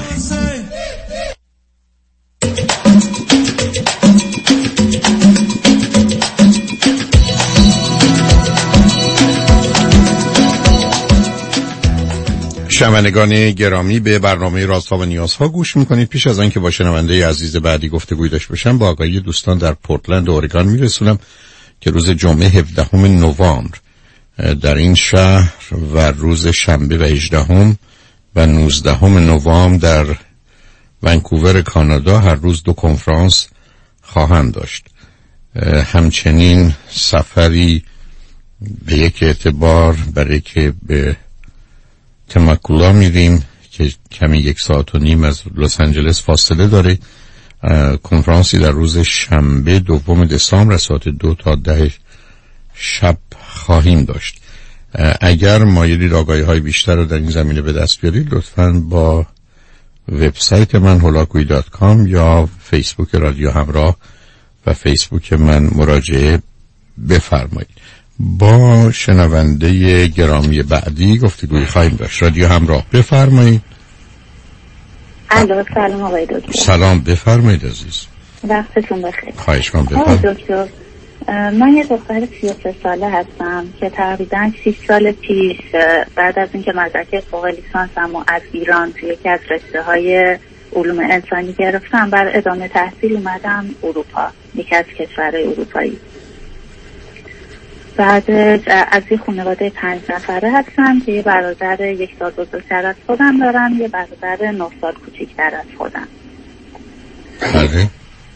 شنوندگان گرامی، به برنامه رازها و نیازها گوش میکنید. پیش از آنکه با شنونده عزیز بعدی گفتگوی داشته باشم، با آگاهی دوستان در پورتلند اورگان میرسونم که روز جمعه هفدهم نوامبر در این شهر و روز شنبه و هجدهم و نوزدهم نوامبر در ونکوور کانادا هر روز دو کنفرانس خواهم داشت. همچنین سفری به یک اعتبار برای که به تماکولا میریم که کمی یک ساعت و نیم از لس آنجلس فاصله داره. کنفرانسی در روز شنبه دوم دسامبر ساعت دو تا ده شب خواهیم داشت. اگر مایلید آگاهی های بیشتر رو در این زمینه به دست بیارید، لطفاً با وبسایت من هولاکویی دات کام یا فیسبوک رادیو همراه و فیسبوک من مراجعه بفرمایید. با شنونده گرامی بعدی گفتگوی خواهیم داشت. رادیو همراه، بفرمایید. الو، سلام آقای دکتر. سلام، بفرمایید عزیز. وقتتون بخیر. خواهش می‌کنم، آقای بفرمایید. دکتر، من یه دختر سی و سه ساله هستم که تقریباً شش سال پیش بعد از اینکه مدرک فوق لیسانسم از ایران توی یکی از رشته‌های علوم انسانی گرفتم، بر ادامه تحصیل اومدم اروپا، یکی از کشورهای اروپایی. بعد از یه خانواده پنج نفره هستم که یه برادر یک سال بزرگتر از خودم دارم، یه برادر نه سال کوچیکتر از خودم. بله.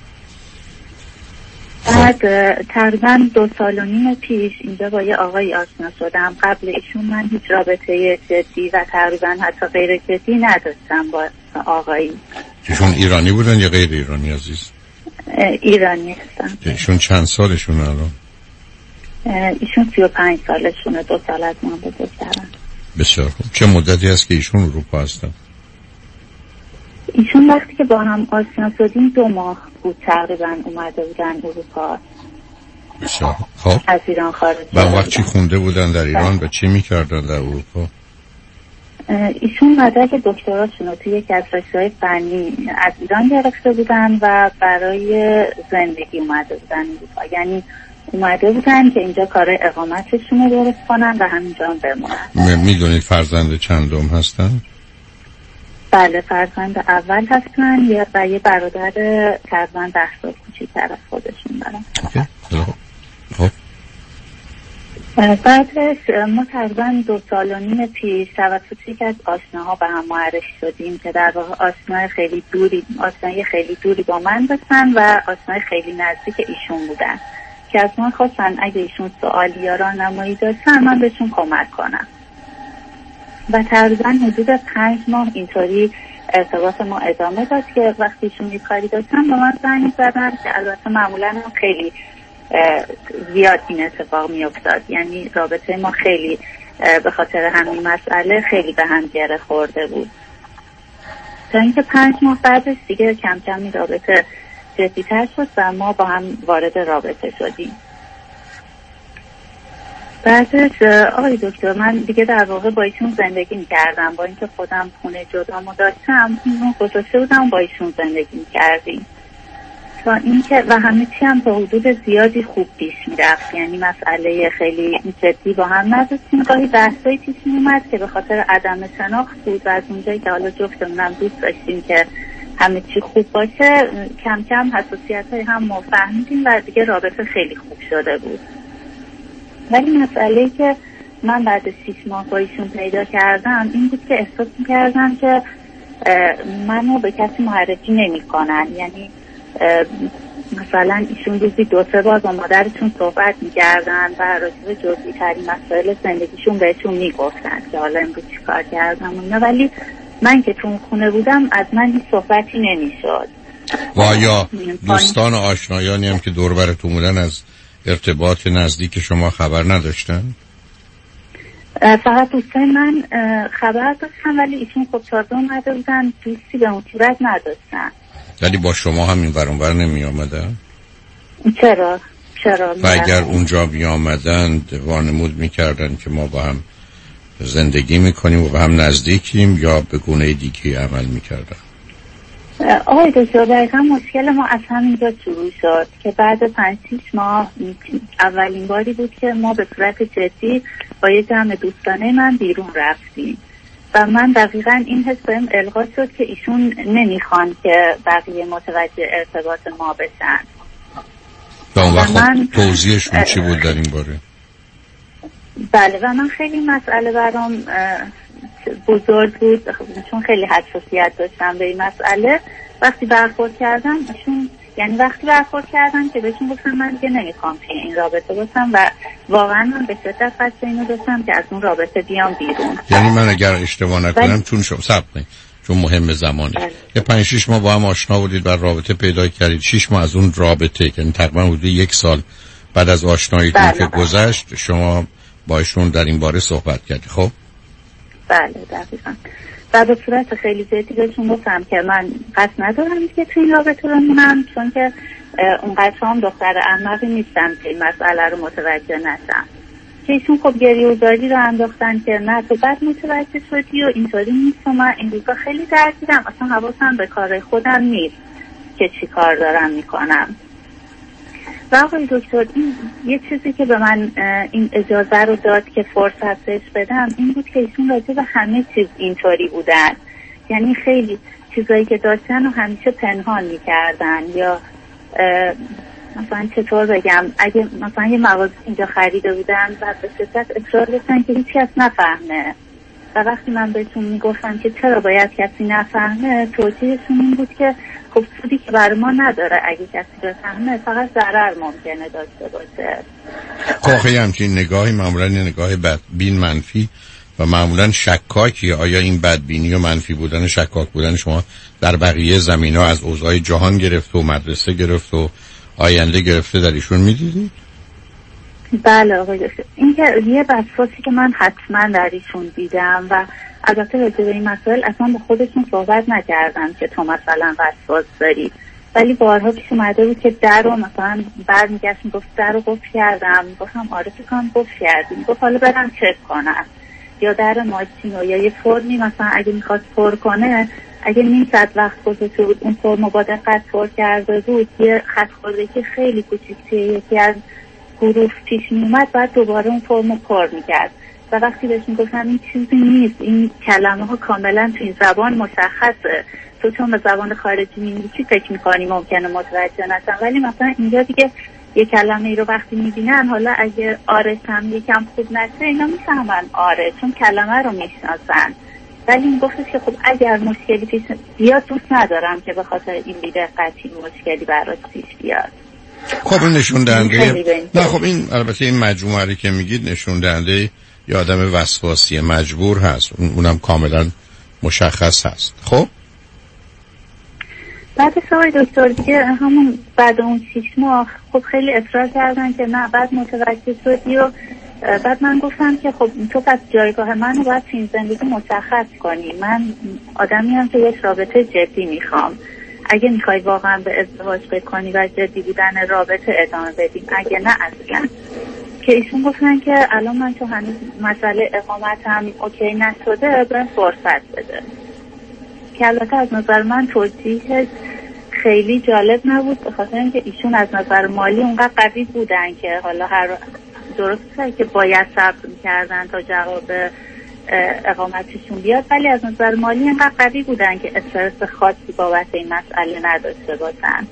بعد تقریبا دو سال و نیم پیش اینجا با یه آقای آشنا شدم. قبل ایشون من هیچ رابطه جدی و تقریبا حتی غیر جدی نداشتم با آقایی. ایشون ایرانی بودن یا غیر ایرانی عزیز؟ ایرانی هستم. ایشون چند سالشون الان؟ ایشون سی و پنج سالشونه، دو سال از من بزرگترن. بسیار خوب. چه مدتی هست که ایشون اروپا هستن؟ ایشون وقتی که با هم آشنا شدیم دو ماه بود تقریبا اومده بودن اروپا. بسیار خوب. از ایران خارج و وقت چی خونده بودن در ایران و چی میکردن در اروپا؟ ایشون مدرک دکتراشون رو توی یکی از رشته‌های فنی از ایران گرفته بودن و برای زندگی اومده بودن اروپا. یعنی اومده بودن که اینجا کار اقامتشون رو درست کنن و همینجا هم بمونن. میدونید فرزند چندم هستن؟ بله، فرزند اول هستن و یه برادر تقریباً ده سال کوچیک‌تر از خودشون دارن. خب. بعدش ما تقریباً دو سال و نیم پیش توسط یکی از آشناها به هم معرفی شدیم که در واقع آشنای خیلی دوری آشنای خیلی دوری با من داشتن و آشنای خیلی نزدیک ایشون بودن که از من خواستن اگه ایشون سوالی یا راهنمایی داشتن من بهشون کمک کنم. و تقریبا حدود پنج ماه اینطوری ارتباط ما ادامه داد که وقتی ایشون یه کاری داشتن به من زنگ زدن که البته معمولا هم خیلی زیاد این اتفاق می افتاد. یعنی رابطه ما خیلی به خاطر همین مسئله خیلی به هم گره خورده بود تا اینکه پنج ماه بعدش دیگه کم کم این رابطه جدی‌تر شد و ما با هم وارد رابطه شدیم. بعدش آقای دکتر من دیگه در واقع با ایشون زندگی می‌کردم، با اینکه خودم خونه جدامو داشتم اینو گذاشته بودم با ایشون زندگی می‌کردیم تا اینکه و همه چی هم تا حدود زیادی خوب پیش می‌رفت. یعنی مسئله خیلی جدی با هم نداشتیم. گاهی بحثایی پیش می‌اومد که به خاطر عدم شناخت بود و از اونجایی که حالا جفتمونم دوست داشتیم که همه چی خوب باشه کم کم حساسیت‌های هم ما فهمیدیم و دیگه رابطه خیلی خوب شده بود. ولی مسئله‌ای که من بعد شیش ماه با ایشون پیدا کردم این بود که احساس می‌کردم که منو به کسی معرفی نمی‌کنن. یعنی مثلا ایشون روزی دو سه بار با مادرشون صحبت می‌کردن و راجع به جزئی ترین مسائل زندگیشون بهشون میگفتن که حالا امروز چی کار کردم و اینا، ولی من که تو خونه بودم از من هیچ صحبتی نمی‌شد. و آیا دوستان و آشنایانی هم که دور براتون بودن از ارتباط نزدیک شما خبر نداشتن؟ فقط دوستان من خبر داشتن، ولی ایشون خب تازه اومده بودن، دوستی به اون صورت نداشتن. ولی با شما هم این ور اون ور نمی آمدن؟ چرا؟ چرا؟ و اگر اونجا بی آمدن وانمود می کردن که ما با هم زندگی می کنیم و با هم نزدیکیم، یا به گونه دیگی عمل می کردن؟ آقای دکتر دقیقا مشکل ما از همینجا شروع شد که بعد پنج شیش ماه اولین باری بود که ما به صورت جدی با یه جمع دوستانه من بیرون رفتیم و من دقیقا این حس بهم القا شد که ایشون نمیخوان که بقیه متوجه ارتباط ما بشن. و اون وقت من... توضیحشون چی بود در این باره؟ بله و من خیلی مسئله برام بزرگ بود، چون خیلی حساسیت داشتم به این مسئله. وقتی برخورد کردم ایشون، یعنی وقتی برخورد کردم که بهشون گفتم من دیگه نمیخوام توی این رابطه باشم و واقعا من به شدت قصد اینو داشتم که از اون رابطه بیام بیرون. یعنی من اگر اشتباه نکنم چون شما صبر کنید، چون مهم زمانی یه پنج شش ماه با هم آشنا بودید و رابطه پیدا کردید، شش ماه از اون رابطه یعنی تقریبا حدود یک سال بعد از آشناییتون که گذشت شما با ایشون در این باره صحبت کردید. خب بله دقیقا. و به صورت خیلی جدی بهشون گفتم که من قصد ندارم که توی این رابطه بمونم، چون که اونقدر هم دختر احمقی نیستم که این مسئله رو متوجه نشم. که ایشون خب گریه و زاری رو انداختن که نه تو بعد متوجه شدی و اینطوری نیست و من این روزا خیلی درگیرم، اصلا حواسم به کار خودم نیست که چی کار دارم میکنم. و آقای دکتر این یه چیزی که به من این اجازه رو داد که فرصت بهش بدم این بود که ایشون راجع به همه چیز اینطوری بودن، یعنی خیلی چیزایی که داشتن و همیشه پنهان میکردن، یا مثلا چطور بگم، اگه مثلا یه مغازه اینجا خریده بودن و به شدت اصرار داشتن که هیچ کس نفهمه و وقتی من بهشون میگفتم که چرا باید کسی نفهمه، توجیهشون این بود که خب سودی که برای ما نداره، اگه کسی بفهمه فقط ضرر ممکنه داشته باشه. خواهی همچین نگاهی معمولا نگاه بدبین منفی و معمولا شکاکی. آیا این بدبینی و منفی بودن، شکاک بودن شما در بقیه زمین‌ها از اوضاع جهان گرفت و مدرسه گرفت و آینده گرفته در ایشون می‌دیدید؟ بله آقای دکتر، این که یه وسواسی که من حتما در ایشون دیدم و البته راجع به این مسائل اصلا با خودشون صحبت نکردم که تو مثلا وسواس داری، ولی بارها پیش اومده بود که در رو مثلا برمیگشت میگفت در رو قفل کردم، گفتم آره فکر کنم قفل کردیم، گفت حالا برم چک کنم، یا در ماشینو یا یه فرمی مثلا اگه میخواست پر کنه، اگه نیم ساعت وقت گذاشته بود اون فرمو با دقت پر کرده بود، یه خط خورده که خیلی کوچیکه یکی از حروف پیش میومد بعد دوباره اون فرمو پر میکرد و وقتی بهش میگفتم این چیزی نیست، این کلمه ها کاملا تو این زبان مشخصه، تو چون به زبان خارجی می‌نویسی فکر می‌کنی ممکنه متوجه نشن، ولی مثلا اینجا دیگه یه کلمه ای رو وقتی می‌بینن، حالا اگه آرش هم یکم خوب نشه اینا می‌فهمن آره، چون کلمه رو می‌شناسن. ولی این گفتش که خب اگر مشکلی پیش بیاد دوست ندارم که به خاطر این بی‌دقتی مشکلی براش پیش بیاد. خب این نشون دهنده نه خب این البته این مجموعه که میگید نشون دهنده یه آدم وسواسی مجبور هست، اونم کاملا مشخص هست. خب بعد آقای دکتر دیگه همون بعد اون شیش ماه خب خیلی اصرار کردن که نه بعد متوجه شدی و بعد من گفتم که خب تو پس جایگاه منو باید تو این زندگی مشخص کنی، من آدمی هم که یک رابطه جدی میخوام، اگه میخوای واقعا به ازدواج بکنی و جدی بودن رابطه ادامه بدیم، اگه نه اصلا. که ایشون گفتن که الان من تو هنوز مسئله اقامتم اوکی نشده به فرصت بده، که البته از نظر من توجیه خیلی جالب نبود، به خاطر اینکه ایشون از نظر مالی اونقدر قوی بودن که حالا هر درسته که باید صبر می‌کردن تا جواب اقامتشون بیاد، ولی از نظر مالی اینقدر قوی بودن که استرس خاصی بابت این مسئله نداشته باشن.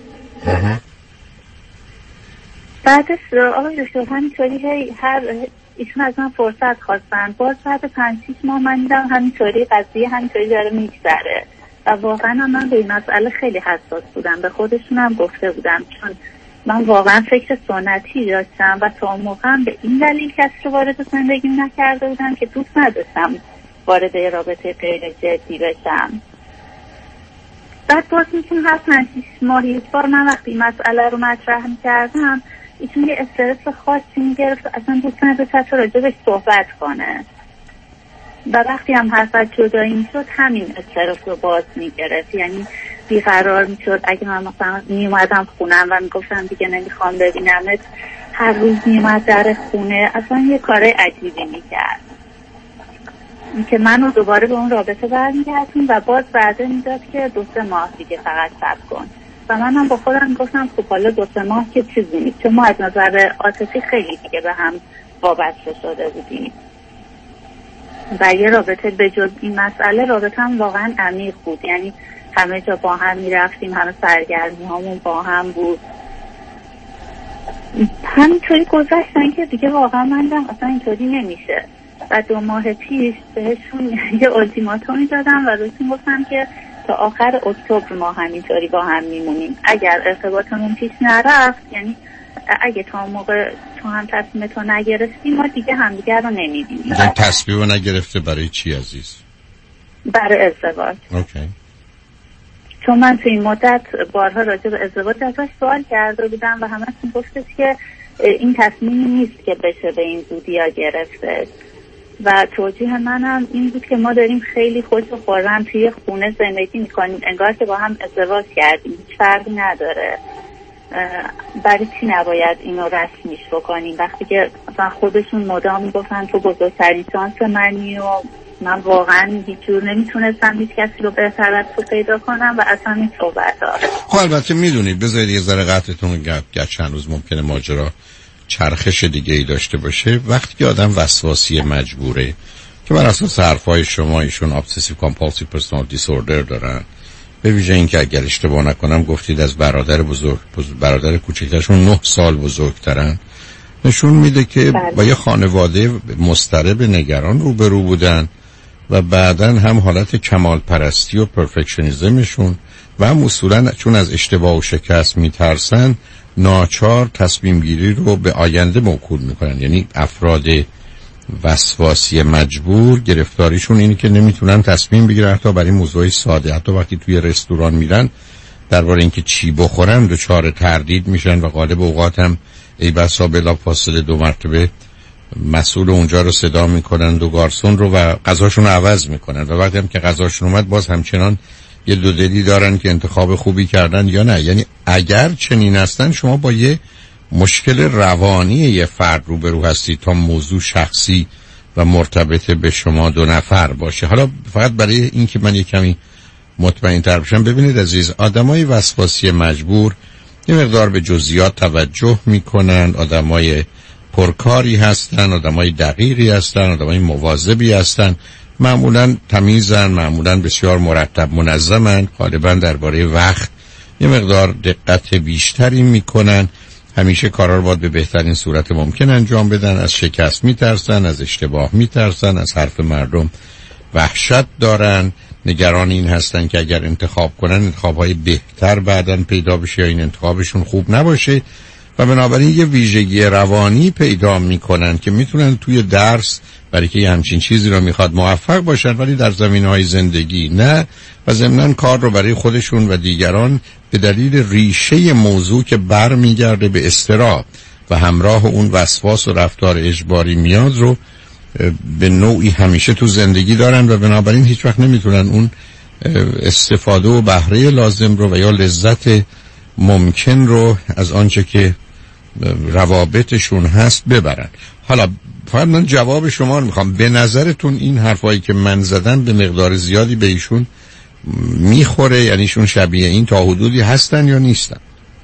بعدش آقای دکتر همینطوری هر ایشون از من فرصت خواستن، باز بعد پنج شیش ماه من دیدم همینطوری قضیه همینطوری داره میگذره و واقعا من به این مسئله خیلی حساس بودم، به خودشونم گفته بودم، چون من واقعا فکر سنتی داشتم و تا موقع به این دلیل کسی رو وارد زندگی نکرده بودم که دوست نداشتم وارد رابطه غیر جدی بشم. بعد باز میتونم هر پنج شیش ماه یک بار من وقتی این مسئله رو مطرح میکردم ایشون یه استرس خاصی میگرفت، اصلا دوست نداشت حتی راجبش صحبت کنه و وقتی هم حرف از جدایی میشد همین استرس رو باز میگرفت، یعنی بیقرار میشد. اگه من مثلا میومدم خونم و میگفتم دیگه نمیخوام ببینمت، هر روز میومد در خونه، اصلا یه کار عجیبی میکرد که منو دوباره به اون رابطه برمیگردیم و باز وعده میداد که دو سه ماه دیگه فقط صبر کن و منم با خودم گفتم خب حالا دو سه ماه که چیزی نیست، چون ما از نظر عاطفی خیلی دیگه به هم وابسته شده بودیم و یه رابطه به جز این مسئله رابطه هم واقعا عمیق بود، یعنی همه جا با هم میرفتیم، همه سرگرمی هامون با هم بود. همینطوری گذشتن که دیگه واقعا من دم اصلا اینطوری نمیشه و دو ماه پیش بهشون یه اولتیماتومی دادم و بهشون گفتم که تا آخر اکتبر ما همینطوری با هم میمونیم، اگر ارتباطمون پیش نرفت، یعنی اگه تا موقع تو هم تصمیمتو نگرفتی ما دیگه همدیگه رو نمیبینیم. تصمیم رو نگرفته برای چی عزیز؟ برای ازدواج. اوکی. چون من تو این مدت بارها راجع به ازدواج ازش سوال کرده بودم و همه‌شون گفتش که این تصمیمی نیست که بشه به این زودی ها گرفته و توجیه منم این بود که ما داریم خیلی خوش و خورم توی خونه زندگی میکنیم، انگار که با هم ازدواج کردیم، هیچ فرقی نداره، برای چی نباید اینو رسمیش بکنیم وقتی که مثلا خودشون مدام میگفتن تو بزرگترین شانس منی و من واقعا هیچ جور نمیتونستم هیچ کسی رو بهتر از تو پیدا کنم و اصلا این صحبت ها. خب البته میدونید بذارید یه ذره قطعتون رو گرد چند روز ممکنه ماجرا چرخش دیگه ای داشته باشه. وقتی که آدم وسواسی مجبوره که بر اساس حرفای شما ایشون obsessive compulsive personality disorder دارن، به ویژه این که اگر اشتباه نکنم گفتید از برادر بزرگ برادر کوچکترشون نه سال بزرگترن، نشون میده که با یه خانواده مضطرب نگران روبرو بودن و بعداً هم حالت کمال پرستی و پرفکشنیزمشون و هم اصولاً چون از اشتباه و شکست میترسن ناچار تصمیم گیری رو به آینده موکول میکنن. یعنی افراد وسواسی مجبور گرفتاریشون اینه که نمیتونن تصمیم بگیرن حتی برای موضوعی ساده، حتی وقتی توی رستوران میرن درباره اینکه چی بخورن دچار تردید میشن و غالب اوقات هم ای بسا بلا فاصله دو مرتبه مسئول اونجا رو صدا میکنن و گارسون رو و غذاشون رو عوض میکنن و وقتی هم که غذاشون اومد باز همچنان یه دو دلی دارن که انتخاب خوبی کردن یا نه. یعنی اگر چنین هستن شما با یه مشکل روانی یه فرد روبرو هستید تا موضوع شخصی و مرتبط به شما دو نفر باشه. حالا فقط برای این که من یه کمی مطمئن تر بشم، ببینید عزیز، آدمای وسواسی مجبور یه مقدار به جزئیات توجه میکنن، آدمای پرکاری هستن، آدمای دقیقی هستن، آدمای مواظبی هستن، معمولا تمیزن، معمولا بسیار مرتب منظمن، غالبا درباره وقت یه مقدار دقت بیشتری میکنن، همیشه کارا رو باید به بهترین صورت ممکن انجام بدن، از شکست میترسن، از اشتباه میترسن، از حرف مردم وحشت دارن، نگران این هستن که اگر انتخاب کنن انتخابهای بهتر بعداً پیدا بشه یا این انتخابشون خوب نباشه و بنابراین یه ویژگی روانی پیدا میکنن که میتونن توی درس برای که یه همچین چیزی رو میخواد موفق باشن ولی در زمینهای زندگی نه، و ضمناً کار رو برای خودشون و دیگران به دلیل ریشه موضوع که بر میگرده به اضطراب و همراه اون وسواس و رفتار اجباری میاد رو به نوعی همیشه تو زندگی دارن و بنابراین هیچ وقت نمیتونن اون استفاده و بهره لازم رو و یا لذت ممکن رو از آنچه که روابطشون هست ببرن. حالا فقط من جواب شما رو میخوام، به نظرتون این حرفایی که من زدم به مقدار زیادی به ایشون میخوره؟ یعنی ایشون شبیه این تا حدودی هستن یا نیستن؟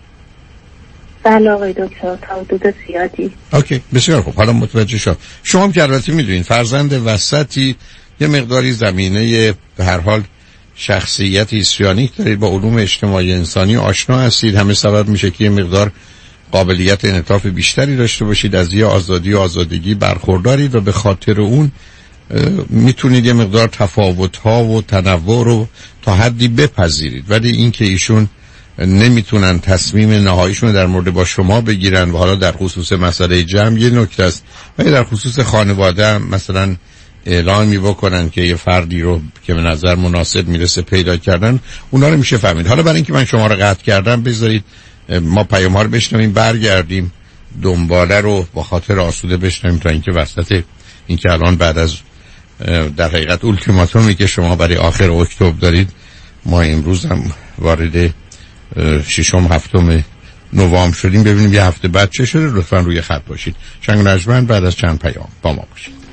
بله آقای دکتر، تا حدود زیادی. اوکی، بسیار خوب. حالا متوجه شد. شما هم که البته میدونین فرزند وسطی، یه مقداری زمینه به هر حال شخصیت هیستریانیک دارید، با علوم اجتماعی انسانی آشنا هستید، همه سبب میشه که یه مقدار قابلیت انعطاف بیشتری داشته باشید، از یه آزادی و آزادگی برخوردارید و به خاطر اون میتونید یه مقدار تفاوت ها و تنوع رو تا حدی بپذیرید، ولی اینکه ایشون نمیتونن تصمیم نهاییشون در مورد با شما بگیرن و حالا در خصوص مسئله جمع یه نکته است، ولی در خصوص خانواده هم مثلا اعلان می بکنن که یه فردی رو که به نظر مناسب میرسه پیدا کردن، اونا رو میشه فهمید. حالا برای اینکه من شما رو قطع کردم بذارید ما پیام ها رو بشنویم، برگردیم دنباله رو با خاطر آسوده بشنویم تا اینکه وسط اینکه الان بعد از در حقیقت اولتیماتومی که شما برای آخر اکتبر دارید، ما امروز هم وارد ششم هفتم نوامبر شدیم، ببینیم یه هفته بعد چه شده. لطفا روی خط باشید. شنگ نجمن بعد از چند پیام با ما باشید.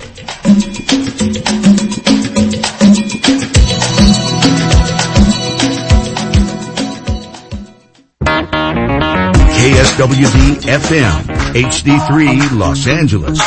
کی اس دبلیو دی اف ام اچ دی سه Los Angeles.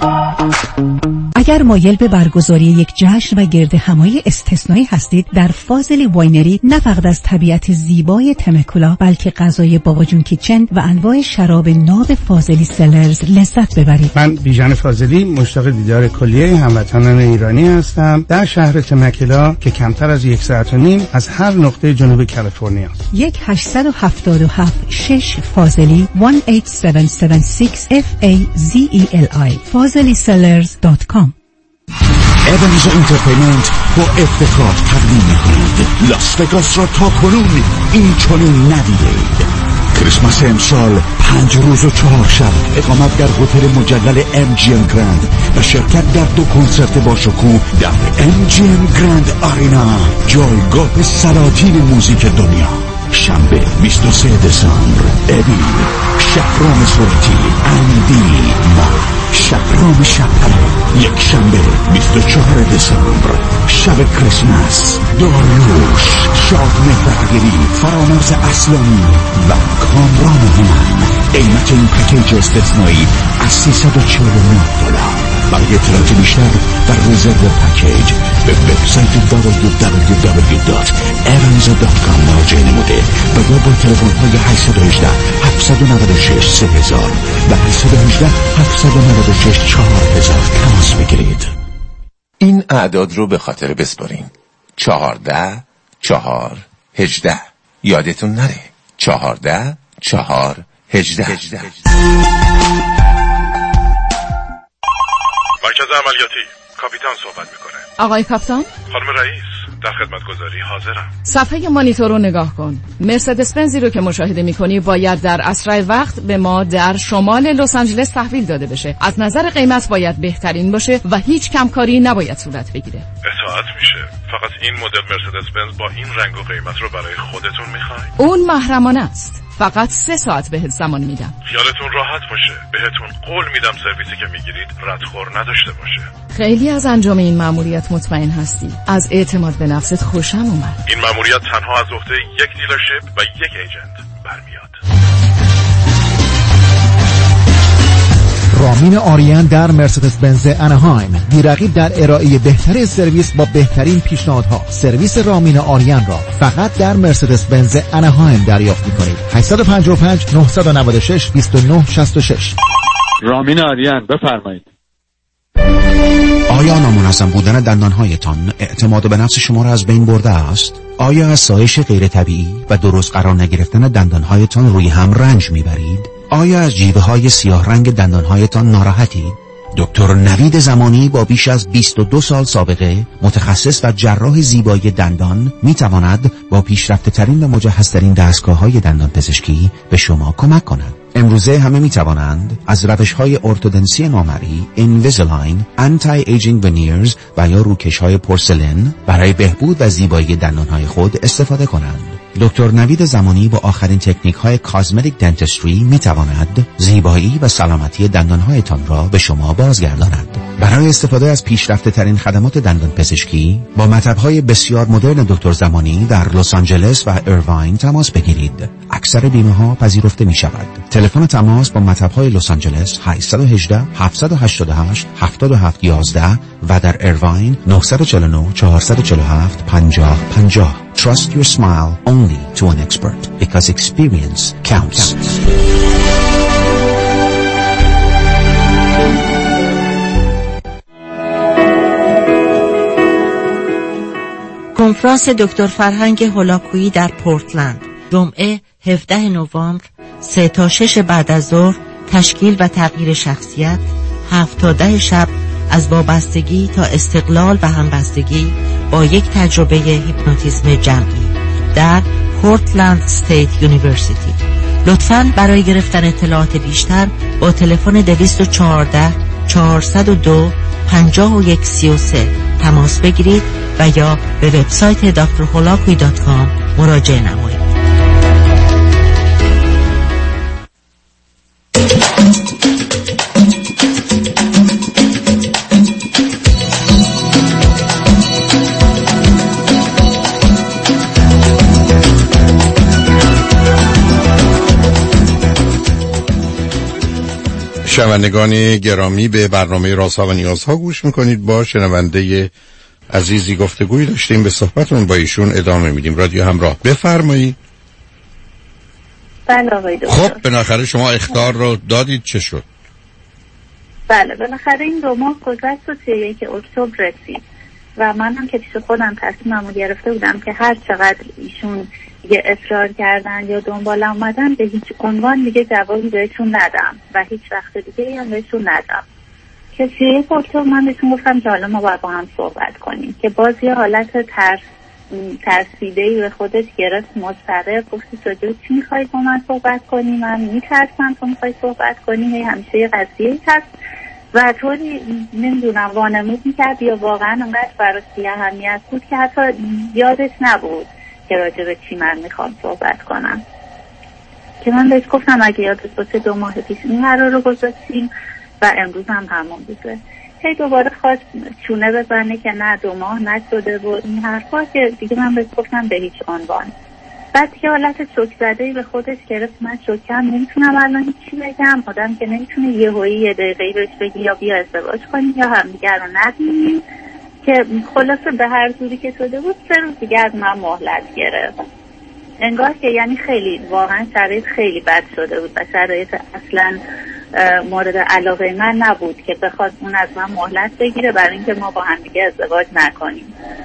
اگر مایل به برگزاری یک جشن و گرد همایی استثنایی هستید، در فاضلی واینری نه فقط از طبیعت زیبای تمکولا بلکه غذای بابا جون کیچن و انواع شراب ناب فاضلی سلرز لذت ببرید. من بیژن فاضلی مشتاق دیدار کلیه هموطنان ایرانی هستم در شهر تمکولا که کمتر از یک ساعت و نیم از هر نقطه جنوب کالیفرنیا. یک هشت هفت هفت شش فاضلی یک هشت هفت هفت شش اف ای زی ای ال آی فاضلی سلرز دات کام. ایونز انترتینمنت با افتخار تقدیم می‌کند لاس وگاس را تا کنون این چنین ندیدید. کریسمس امسال پنج روز و چهار شب اقامت در هتل مجلل ام جی ام گراند و شرکت در دو کنسرت با شکوه در ام جی ام گراند آرینا، جایگاه سلاطین موزیک دنیا. شنبه بیست و سوم دسامبر ابی، شهرام سورتی، اندی، ما شهرام شبپره. یک شنبه بیست و چهارم دسامبر شب کریسمس، داریوش، شاد مهرگری، فرامرز اسلامی و کامران هنن. قیمت این پکیج استثنایی از سیصد و چهل و نه دلار. برای اطلاعات بیشتر و رزرو پکیج به وبسایت دبلیو دبلیو دبلیو دات evans دات کام مراجعه نموده و یا با تلفن های هشت یک هشت هفت نه شش سه هزار و هشت یک هشت هفت نه شش چهار هزار تماس بگیرید. این اعداد رو به خاطر بسپارین: چهارده چهار هجده. یادتون نره چهارده چهار هجده. مرکز عملیاتی، کاپیتان صحبت میکنه. آقای کاپیتان؟ خانم رئیس، در خدمتگزاری حاضرم. صفحه مانیتور رو نگاه کن. مرسدس بنزی رو که مشاهده میکنی باید در اسرع وقت به ما در شمال لس آنجلس تحویل داده بشه. از نظر قیمت باید بهترین باشه و هیچ کمکاری نباید صورت بگیره. اطاعت میشه. فقط این مدل مرسدس بنز با این رنگ و قیمت رو برای خودتون میخواین؟ اون محرمانه است. فقط سه ساعت بهت زمان میدم. خیالتون راحت باشه. بهتون قول میدم سرویسی که میگیرید ردخور نداشته باشه. خیلی از انجام این مأموریت مطمئن هستی. از اعتماد به نفست خوشم اومد. این مأموریت تنها از عهده یک دیلرشیپ و یک ایجنت برمیاد. رامین آریان در مرسدس بنز اناهایم، بی‌رقیب در ارائه بهترین سرویس با بهترین پیشنهادها. سرویس رامین آریان را فقط در مرسدس بنز اناهایم دریافت می‌کنید. هشت پنج پنج نه نه شش دو نه شش شش. رامین آریان، بفرمایید. آیا نامنظم بودن دندانهایتان اعتماد به نفس شما را از بین برده است؟ آیا از سایش غیر طبیعی و درست قرار نگرفتن دندانهایتان روی هم رنج میبرید؟ آیا از جیوه های سیاه رنگ دندانهایتان ناراحتید؟ دکتر نوید زمانی با بیش از بیست و دو سال سابقه، متخصص و جراح زیبایی دندان، میتواند با پیشرفته ترین و مجهزترین دستگاه های دندان پزشکی به شما کمک کند. امروزه همه می توانند از روش های ارتودنسی نامری، اینویزیلاین، آنتی ایجینگ ونیرز و یا روکش های پورسلین برای بهبود و زیبایی دندان های خود استفاده کنند. دکتر نوید زمانی با آخرین تکنیک های کازمتیک دنتستری می تواند زیبایی و سلامتی دندان هایتان را به شما بازگرداند. برای استفاده از پیشرفته ترین خدمات دندان پزشکی با مطب های بسیار مدرن دکتر زمانی در لس آنجلس و ایرواین تماس بگیرید. اکثر بیمه ها پذیرفته می شود. تلفن تماس با مطب های لس آنجلس هشت یک هشت هفت هشت هشت هفت هفت یک یک و در ایرواین نه چهار نه چهار چهار هفت پنج صفر پنج صفر. Trust your smile only to an expert because experience counts. کنفرانس دکتر فرهنگ هولاکویی در پورتلند جمعه هفدهم نوامبر سه تا شش بعد از ظهر. تشکیل و تغییر شخصیت. هفت تا ده شب از وابستگی تا استقلال و همبستگی با یک تجربه هیپنوتیزم جمعی در پورتلند استیت یونیورسیتی. لطفاً برای گرفتن اطلاعات بیشتر با تلفن دویست و چهارده چهارصد و دو پنجاه و یک سی و سه تماس بگیرید و یا به وبسایت دکتر هولاکویی دات کام مراجعه نمایید. شنوندگان گرامی، به برنامه رازها و نیازها گوش میکنید. با شنونده عزیزی گفتگوی داشتیم، به صحبتون با ایشون ادامه میدیم. رادیو همراه، بفرمایید. بله آقای دکتر. خب بالاخره شما اخطار رو دادید، چه شد؟ بله بالاخره این دو ماه گذشت و سی و یک اکتبر رسید و من هم که پیش خودم تصمیممو گرفته بودم که هر چقدر ایشون دیگه اصرار کردن یا دنبال اومدن به هیچ عنوان دیگه جوابی بهشون ندم و هیچ وقت دیگه هم بهشون ندم. که سی و یک اکتبر من بهشون گفتم که حالا ما باید با هم صحبت کنیم، که باز یه حالت ترس ترسیده‌ای به خودش گرفت، مضطرب. گفتی راجع چی می‌خوای با من صحبت کنی؟ من میترسم تو می‌خوای صحبت کنی. همیشه یه قضیه‌ای هست و طوری نمیدونم وانمود میکرد یا واقعا انقدر براش اهمیت بود که حتی یادش نبود که راجع به چی من میخوام صحبت کنم. که من بهش گفتم اگه یادت باشه دو ماه پیش این قرار رو گذاشتیم و امروز هم همون بوده. هی دوباره خواست چونه بزنه که نه دو ماه نشده و این حرفا، که دیگه من بهش گفتم به هیچ عنوان. بعد که حالت شوک زده‌ای به خودش گرفت. من شوکم، نمیتونم الان چی بگم. آدم که نمیتونه یهویی یه دقیقه‌ای بهش بگی یا بیا ازدواج کنیم یا همدیگه رو نبینیم. که خلاصه به هر جوری که شده بود سه روز دیگه از من مهلت گرفت. انگار که یعنی خیلی واقعا شرایط خیلی بد شده بود و شرایط اصلا مورد علاقه من نبود که بخواد اون از من مهلت بگیره برای اینکه ما با همدیگه ازدواج نکنیم.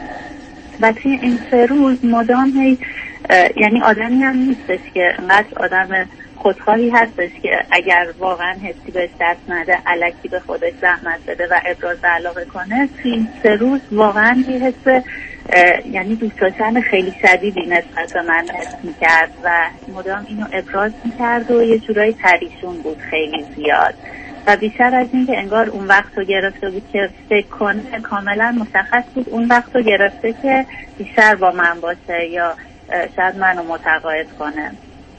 و توی این سه روز مدام هی یعنی آدمی هم نیستش که انقدر آدم خودخواهی هستش که اگر واقعا حسی بهش دست نده الکی به خودش زحمت بده و ابراز علاقه کنه. توی این سه روز واقعا یه حس یعنی دوست داشتن خیلی شدیدی نسبت به من حس میکرد و مدام اینو ابراز میکرد و یه جورایی پریشون بود خیلی زیاد. و بیشتر از این که انگار اون وقت رو گرفته بود که فکر کنه، کاملا مشخص بود اون وقت رو گرفته که بیشتر با من باشه یا شاید منو متقاعد کنه.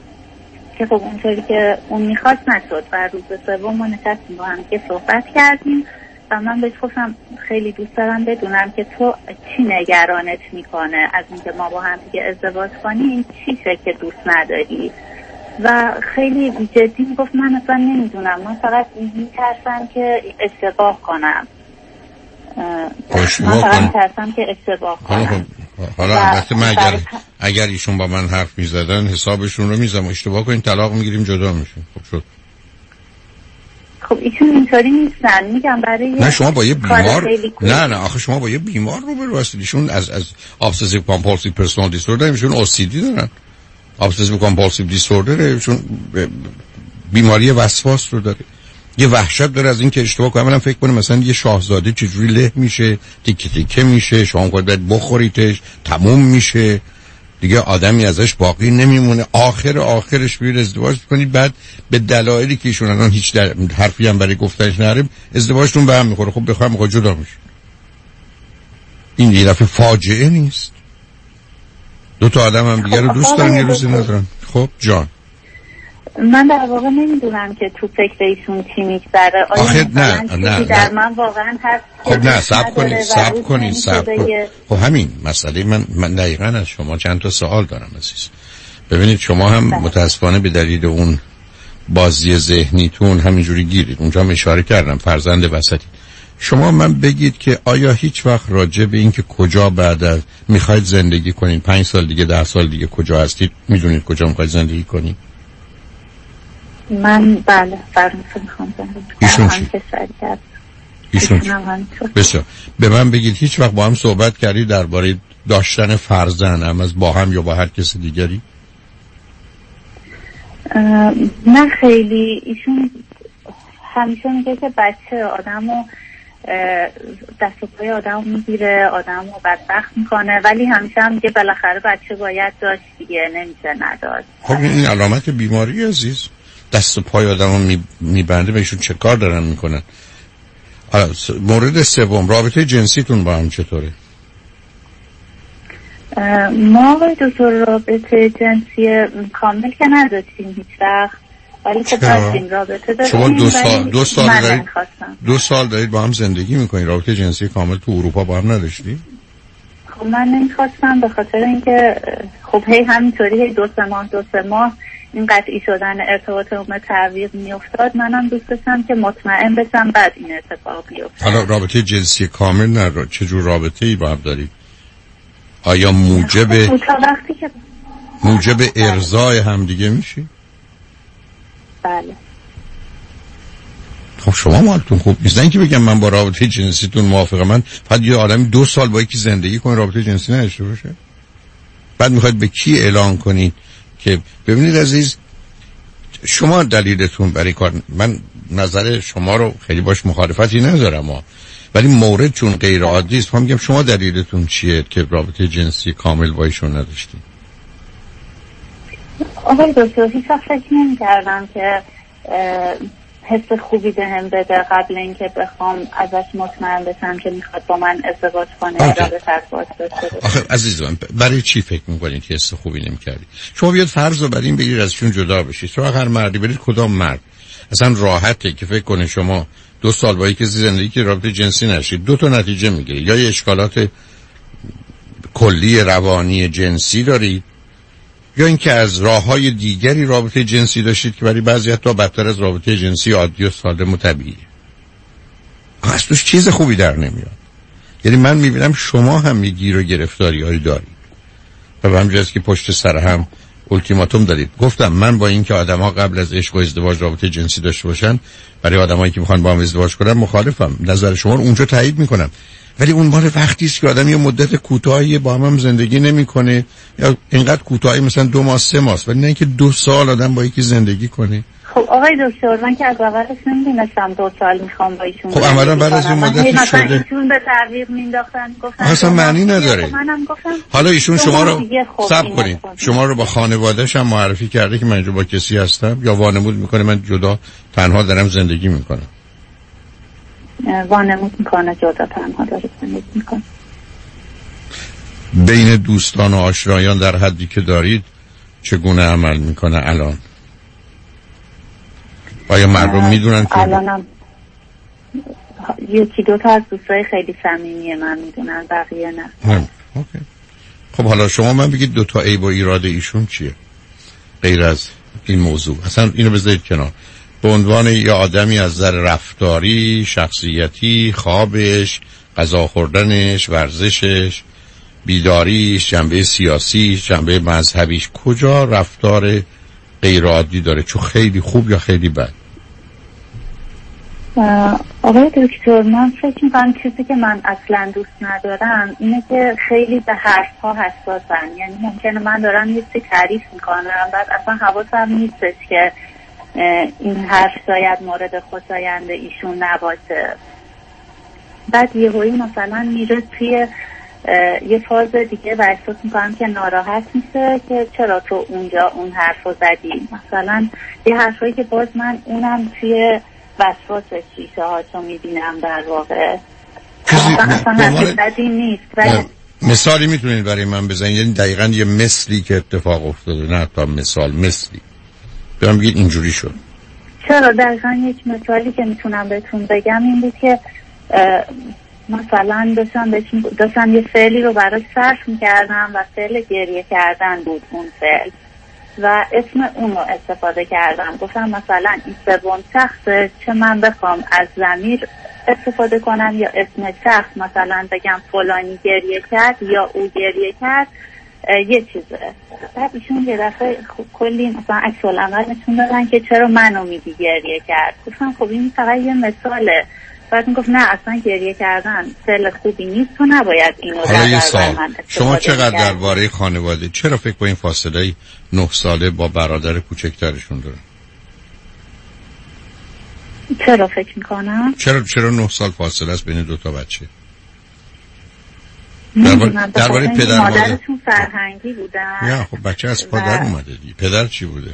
که خب اونطوری که اون میخواست نشد و روز سوم ما نشستیم با هم که صحبت کردیم و من بهش گفتم خیلی دوست دارم بدونم که تو چی نگرانت میکنه از اینکه ما با هم دیگه ازدواج کنیم، این چیشه که دوست نداری. و خیلی جدی میگفت من اصلا نمیدونم، من فقط میترسم که اشتباه کنم. من فقط میترسم که اشتباه کنم. حالا البته من اگر اگر ایشون با من حرف میزدن حسابشون رو میزم، اشتباه کنین طلاق میگیریم جدا میشیم. خب شد. خب ایشون اینطوری نیستن. میگم برای نه شما با یه بیمار نه نه آخه شما با یه بیمار رو برو هستید. ایشون از از obsessive compulsive personality disorder، ایشون او سی دی دارن. obsessive compulsive disorder ایشون بیماری وسواس رو داره. یه وحشت داره از این که اشتباه کنه. منم فکر کنم مثلا یه شاهزاده چجوری له میشه، تیکه تیکه میشه، شما باید بخوریدش، تموم میشه دیگه، آدمی ازش باقی نمیمونه. آخر آخرش بیاد ازدواج کنید، بعد به دلایلی که ایشون الان هیچ در... حرفی هم برای گفتنش نره ازدواجتون به هم میخوره. خب بخوام میخواد جدا میشه. این یه دفعه فاجعه نیست. دو تا آدم هم دیگه رو دوست دارن یه روزی ندارن. خب جان من در واقع نمیدونم که تو فکر ایشون چی میگذره. آخه نه نه نه در من واقعا هست. خب نه صبر کنید صبر کنید صبر کنید. خب همین مسئله من من دقیقاً از شما چند تا سوال دارم عزیز. ببینید شما هم متاسفانه به دلیل اون بازی ذهنیتون همینجوری گیرید. اونجا هم اشاره کردم فرزند وسطی. شما من بگید که آیا هیچ وقت راجع به این که کجا بعد از میخواید زندگی کنید، پنج سال دیگه ده سال دیگه کجا هستید، میدونید کجا میخواید زندگی کنید؟ من بله فرانسه میخوام زندگی ایشون چی؟ ایشون چی؟ بسیار. به من بگید هیچ وقت با هم صحبت کردید درباره داشتن فرزند هم از با هم یا با هر کس دیگری؟ نه خیلی. ایشون همیشه میگه که بچه آدمو دست و پای آدمو میگیره، آدمو بدبخت میکنه، ولی همیشه هم میگه بالاخره بچه باید داشت دیگه، نمیشه نداشت. خب این علامت بیماری عزیز. دست و پای آدمو میبنده، بهشون چه کار دارن میکنن؟ مورد سوم، رابطه جنسیتون با هم چطوره؟ ما آقای دکتر رابطه جنسی کامل که نداشتیم هیچ وقت، ولی خب داشتیم رابطه داشتیم. شما دو سال دو سال دارید دو سال دارید با هم زندگی میکنید، رابطه جنسی کامل تو اروپا با هم نداشتید؟ خب من نمیخواستم، به خاطر اینکه خب هی همینطوری هی دو سه ماه دو سه ماه این قطعی شدن ارتباطمون تعویض میافتاد. منم دوست داشتم که مطمئن بشم بعد این اتفاق بیفته. حالا رابطه جنسی کامل نه، چه جور رابطه‌ای با هم دارید؟ آیا موجب وقتی که موجب ارضای همدیگه میشی؟ بله. خب شما مالتون خوب نیست. نه اینکه بگم من با رابطه جنسیتون موافقم، من فقط یه آدمی دو سال با یکی زندگی کنه رابطه جنسی نداشته باشه، بعد میخواید به کی اعلان کنید که ببینید عزیز شما دلیلتون برای کار، من نظر شما رو خیلی باش مخالفتی ندارم ها، ولی مورد چون غیر عادی است، من میگم شما دلیلتون چیه که رابطه جنسی کامل با ایشون نداشتید؟ آقای دکتر هیچ وقت فکر نمی‌کردم که حس خوبی بهم بده قبل اینکه بخوام ازش مطمئن بشم که میخواد با من ازدواج کنه، رابطه ارتباط داشته باشه. آخه عزیزم برای چی فکر میکنید که حس خوبی نمی‌کردی؟ شما بیاد فرض رو بر این بگیرید ازشون جدا بشید، شما هر مردی برید کدام مرد اصلا راحته که فکر کنه شما دو سال با یکی زندگی که رابطه جنسی نشید، دو تا نتیجه میگیره، یا یه اشکالات کلی روانی جنسی دارید، یا اینکه از راههای دیگری رابطه جنسی داشتید که برای بعضی حتی بدتر از رابطه جنسی عادی و سالم و طبیعیه. از توش چیز خوبی در نمیاد. یعنی من میبینم شما هم میگیر و گرفتاری هایی دارید و به همجاست که پشت سر هم التیماتوم دارید. گفتم من با اینکه آدم ها قبل از عشق و ازدواج رابطه جنسی داشته باشن، برای آدمایی که میخوان با هم ازدواج کنن مخالفم. نظر شما رو اونجا تایید میکنم، ولی اون مال وقتی است که آدم یه مدت کوتاهی با هم, هم زندگی نمیکنه، یا اینقدر کوتاهی مثلا دو ماه سه ماه، ولی نه اینکه دو سال آدم با یکی زندگی کنه. خب آقای دکتر من که از اولش نمیدونستم دو سال میخوام با ایشون. خب اولا بعد از این مدتی شده ایشون به تعویض مینداختن، گفتن اصلا معنی نداره. منم گفتم حالا ایشون شما رو صبر کنید، شما رو با خانواده‌اش هم معرفی کرده که من اینجا با کسی هستم، یا وانمود میکنه من جدا تنها دارم زندگی میکنم؟ وانمود میکنه جدا تنها داره زندگی میکنه. بین دوستان و آشنایان در حدی که دارید چگونه عمل میکنه الان؟ آیا مردم میدونن که الانم یکی دو تا از دوستای خیلی صمیمی من میدونن، بقیه نه. نه اوکی. خب حالا شما من بگید دو تا عیب و ایراد ایشون چیه غیر از این موضوع؟ اصلا اینو بذارید کنار. به عنوان یه آدمی از نظر رفتاری، شخصیتی، خوابش، غذا خوردنش، ورزشش، بیداریش، جنبه سیاسی، جنبه مذهبیش، کجا رفتار غیر عادی داره؟ چون خیلی خوب یا خیلی بد؟ آقای دکتر من فکر می‌کنم چیزی که من اصلا دوست ندارم اینه که خیلی به حرف‌ها حساسن. یعنی ممکنه من دارم یه چیزی تعریف میکنم بعد اصلا حواسم نیستش که این حرف شاید مورد خوشایند ایشون نباشه، بعد یهویی مثلا میره توی یه فاز دیگه و احساس میکنم که ناراحت میشه که چرا تو اونجا اون حرف رو زدی. مثلا یه حرفایی که باز من اونم توی وسواس شیشه هاشو میبینم در واقع اصلا حرف زدی نیست. ولی مثالی میتونید برای من بزنید؟ یعنی دقیقا یه مثلی که اتفاق افتاده، نه تا مثال، مثلی برام بگید اینجوری شد. چرا دقیقا یک مثالی که میتونم بهتون بگم این بود که مثلا داشتم داشتم یه فعلی رو براش صرف میکردم و فعل گریه کردن بود اون فعل و اسم اون رو استفاده کردم. گفتم مثلا این سوم شخص، چه من بخوام از ضمیر استفاده کنم یا اسم شخص، مثلا بگم فلانی گریه کرد یا او گریه کرد، یه چیزه. بعد ایشون یه دفعه کلی مثلا عکس العمل نشون دادن که چرا منو میگی گریه کرد. گفتم خب این فقط یه مثاله، بعد میگفت نه اصلا گریه کردن سل خوبی نیست تو نباید اینو حالا یه در سال من شما چقدر درباره خانواده چرا فکر با این فاصله نه ساله با برادر کوچکترشون دارن؟ چرا فکر میکنم؟ چرا چرا نه سال فاصله است بین دو تا بچه؟ درباره درباره پدر مادر مادرشون فرهنگی بودن. نه خب بچه از پدر اومده دی. پدر چی بوده؟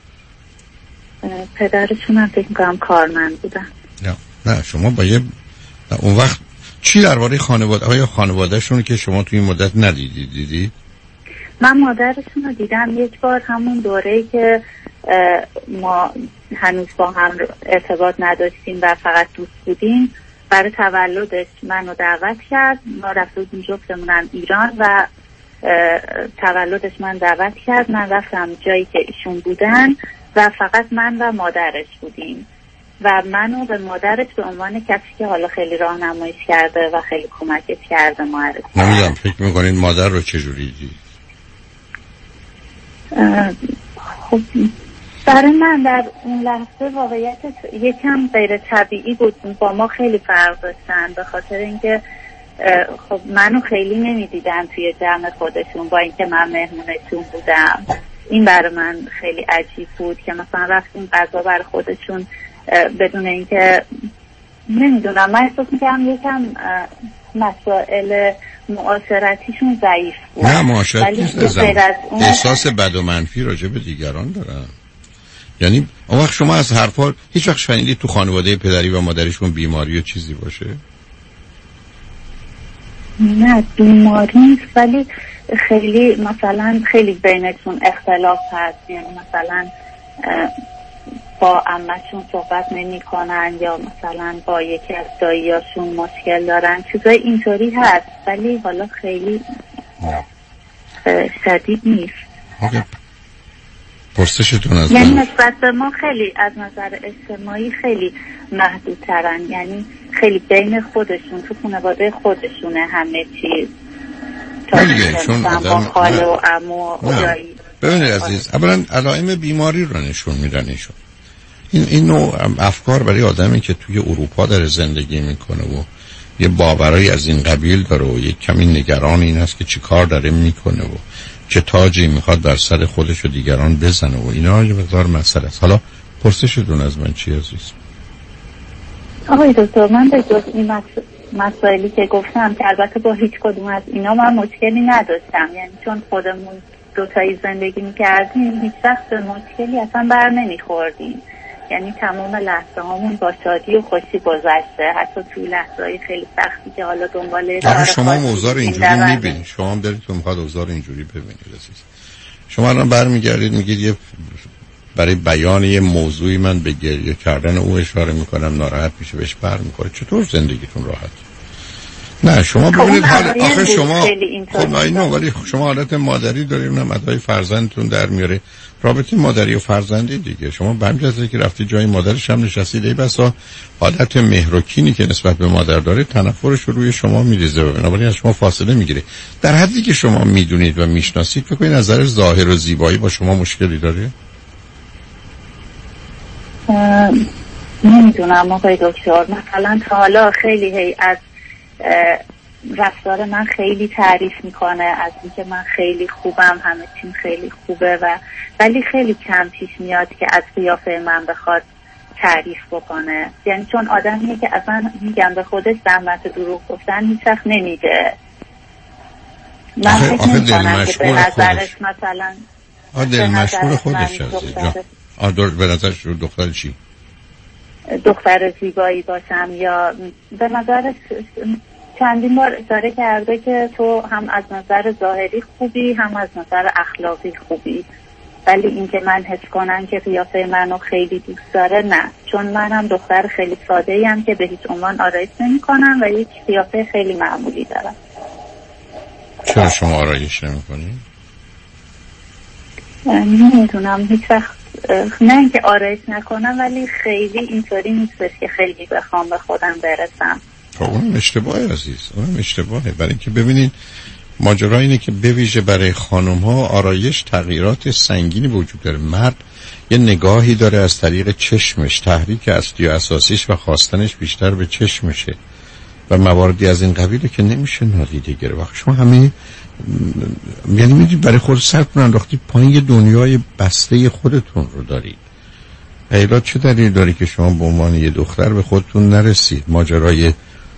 پدرشون هم فکر میکنم کارمند بودن. نه نه شما با یه اون وقت چی درباره خانواده های خانوادهشون که شما توی این مدت ندیدی دیدی؟ من مادرشون رو دیدم یک بار همون دوره‌ای که ما هنوز با هم ارتباط نداشتیم و فقط دوست بودیم. برای تولدش منو دعوت کرد، ما رفته بودیم جفتمونم ایران و تولدش من دعوت کرد. من رفتم جایی که ایشون بودن و فقط من و مادرش بودیم و منو به مادرش به عنوان کسی که حالا خیلی راهنماییش کرده و خیلی کمکش کرده معرفی کرد. نمیدونم فکر میکنین مادر رو چجوری دید؟ خب برای من در اون لحظه واقعیت یکم غیر طبیعی بود. با ما خیلی فرق داشتن به خاطر اینکه خب منو خیلی نمیدیدن توی جمع خودشون با اینکه من مهمونشون بودم. این برای من خیلی عجیب بود که مثلا رفتیم غذا برای خودشون بدون اینکه نمیدونم من احساس میکنم یکم مسائل معاشرتیشون ضعیف بود. نه معاشرت نیست، احساس بد و منفی راجع به دیگران دارن. یعنی اون وقت شما از حرفا هیچ وقت شنیدید تو خانواده پدری و مادریشون بیماری و چیزی باشه؟ نه بیماری نیست ولی خیلی مثلا خیلی بینشون اختلاف هست. یعنی مثلا با عمه‌شون صحبت نمی کنن یا مثلا با یکی از داییاشون مشکل دارن، چیزای اینطوری هست ولی حالا خیلی شدید نیست. اوکی. پرسشتون از یعنی نسبت به ما خیلی از نظر اجتماعی خیلی محدودترن، یعنی خیلی بین خودشون تو خانواده خودشونه همه چیز تا چون با خاله و عمو و دایی. ببینید عزیز اولا علائم بیماری رو نشون میدن ایشون. این این نوع افکار برای آدمی که توی اروپا داره زندگی میکنه و یه باورایی از این قبیل داره و یک کمی نگران این است که چی کار داره میکنه و چه تاجی میخواد بر سر خودش و دیگران بزنه و اینا یه مقدار مسئله است. حالا پرسشتون از من چی عزیز؟ آقای دکتر من به جز این مسائلی که گفتم که البته با هیچ کدوم از اینا من مشکلی نداشتم، یعنی چون خودمون دوتایی زندگی میکردیم هیچ وقت به مشکلی اصلا بر نمیخوردیم. یعنی تمام لحظه هامون با شادی و خوشی گذشته، حتی توی لحظه های خیلی سختی که حالا دنباله آخه شما موضوع اینجوری میبینید، شما هم دارید تو میخواد اوضاع اینجوری ببینید عزیز. شما الان برمیگردید میگید یه برای بیان یه موضوعی من به گریه کردن او اشاره میکنم ناراحت میشه بهش برمیخوره. چطور زندگیتون راحت؟ نه شما ببینید حال آخه شما خب اینو ولی شما حالت مادری دارید، اونم ادای فرزندتون در میاره. رابطه مادری و فرزندی دیگه شما به همین جهت که رفتی جای مادرش هم نشستید ای بسا عادت مهر و کینی که نسبت به مادر داره تنفرش رو روی شما میریزه و بنابراین از شما فاصله میگیره. در حدی که شما میدونید و میشناسید فکر کنید نظر ظاهر و زیبایی با شما مشکلی داره؟ نمیدونم آقای دکتر، مثلا تا حالا خیلی هی از رفتار من خیلی تعریف میکنه، از اینکه من خیلی خوبم، همه چیم خیلی خوبه و ولی خیلی کم پیش میاد که از قیافه من بخواد تعریف بکنه. یعنی چون آدمیه که اصلا میگم به خودش زحمت دروغ گفتن هیچ وقت نمیده. من فکر میکنم که به نظرش مثلا آه دل مشغول خودش هست. آه دل به نظرش دختر چی؟ دختر زیبایی باشم یا به نظرش چندین بار اشاره کرده که تو هم از نظر ظاهری خوبی هم از نظر اخلاقی خوبی، ولی اینکه من حس کنم که قیافه منو خیلی دوست داره نه، چون منم دختر خیلی ساده‌ای ام که به هیچ عنوان آرایش نمی‌کنم و یک قیافه خیلی معمولی دارم. چرا شما آرایش نمی‌کنی؟ نمیدونم هیچ وقت نه اینکه آرایش نکنم ولی خیلی اینطوری نیستش که خیلی بخوام به خودم برسم. خب اونم اشتباهه عزیز، اونم اشتباهه. برای اینکه ببینید ماجرا اینه که بویژه برای خانم ها آرایش تغییرات سنگینی وجود داره. مرد یه نگاهی داره از طریق چشمش، تحریک اصلی و اساسیش و خواستنش بیشتر به چشمشه و مواردی از این قبیله که نمیشه نادیده گرفت. شما همه یعنی میدید برای خود سرتون انداختید پایین یه دنیای بسته خودتون رو دارید. ایلا چه دلیل داری که شما به عنوان یه دختر به خودتون نرسید؟ ماجرای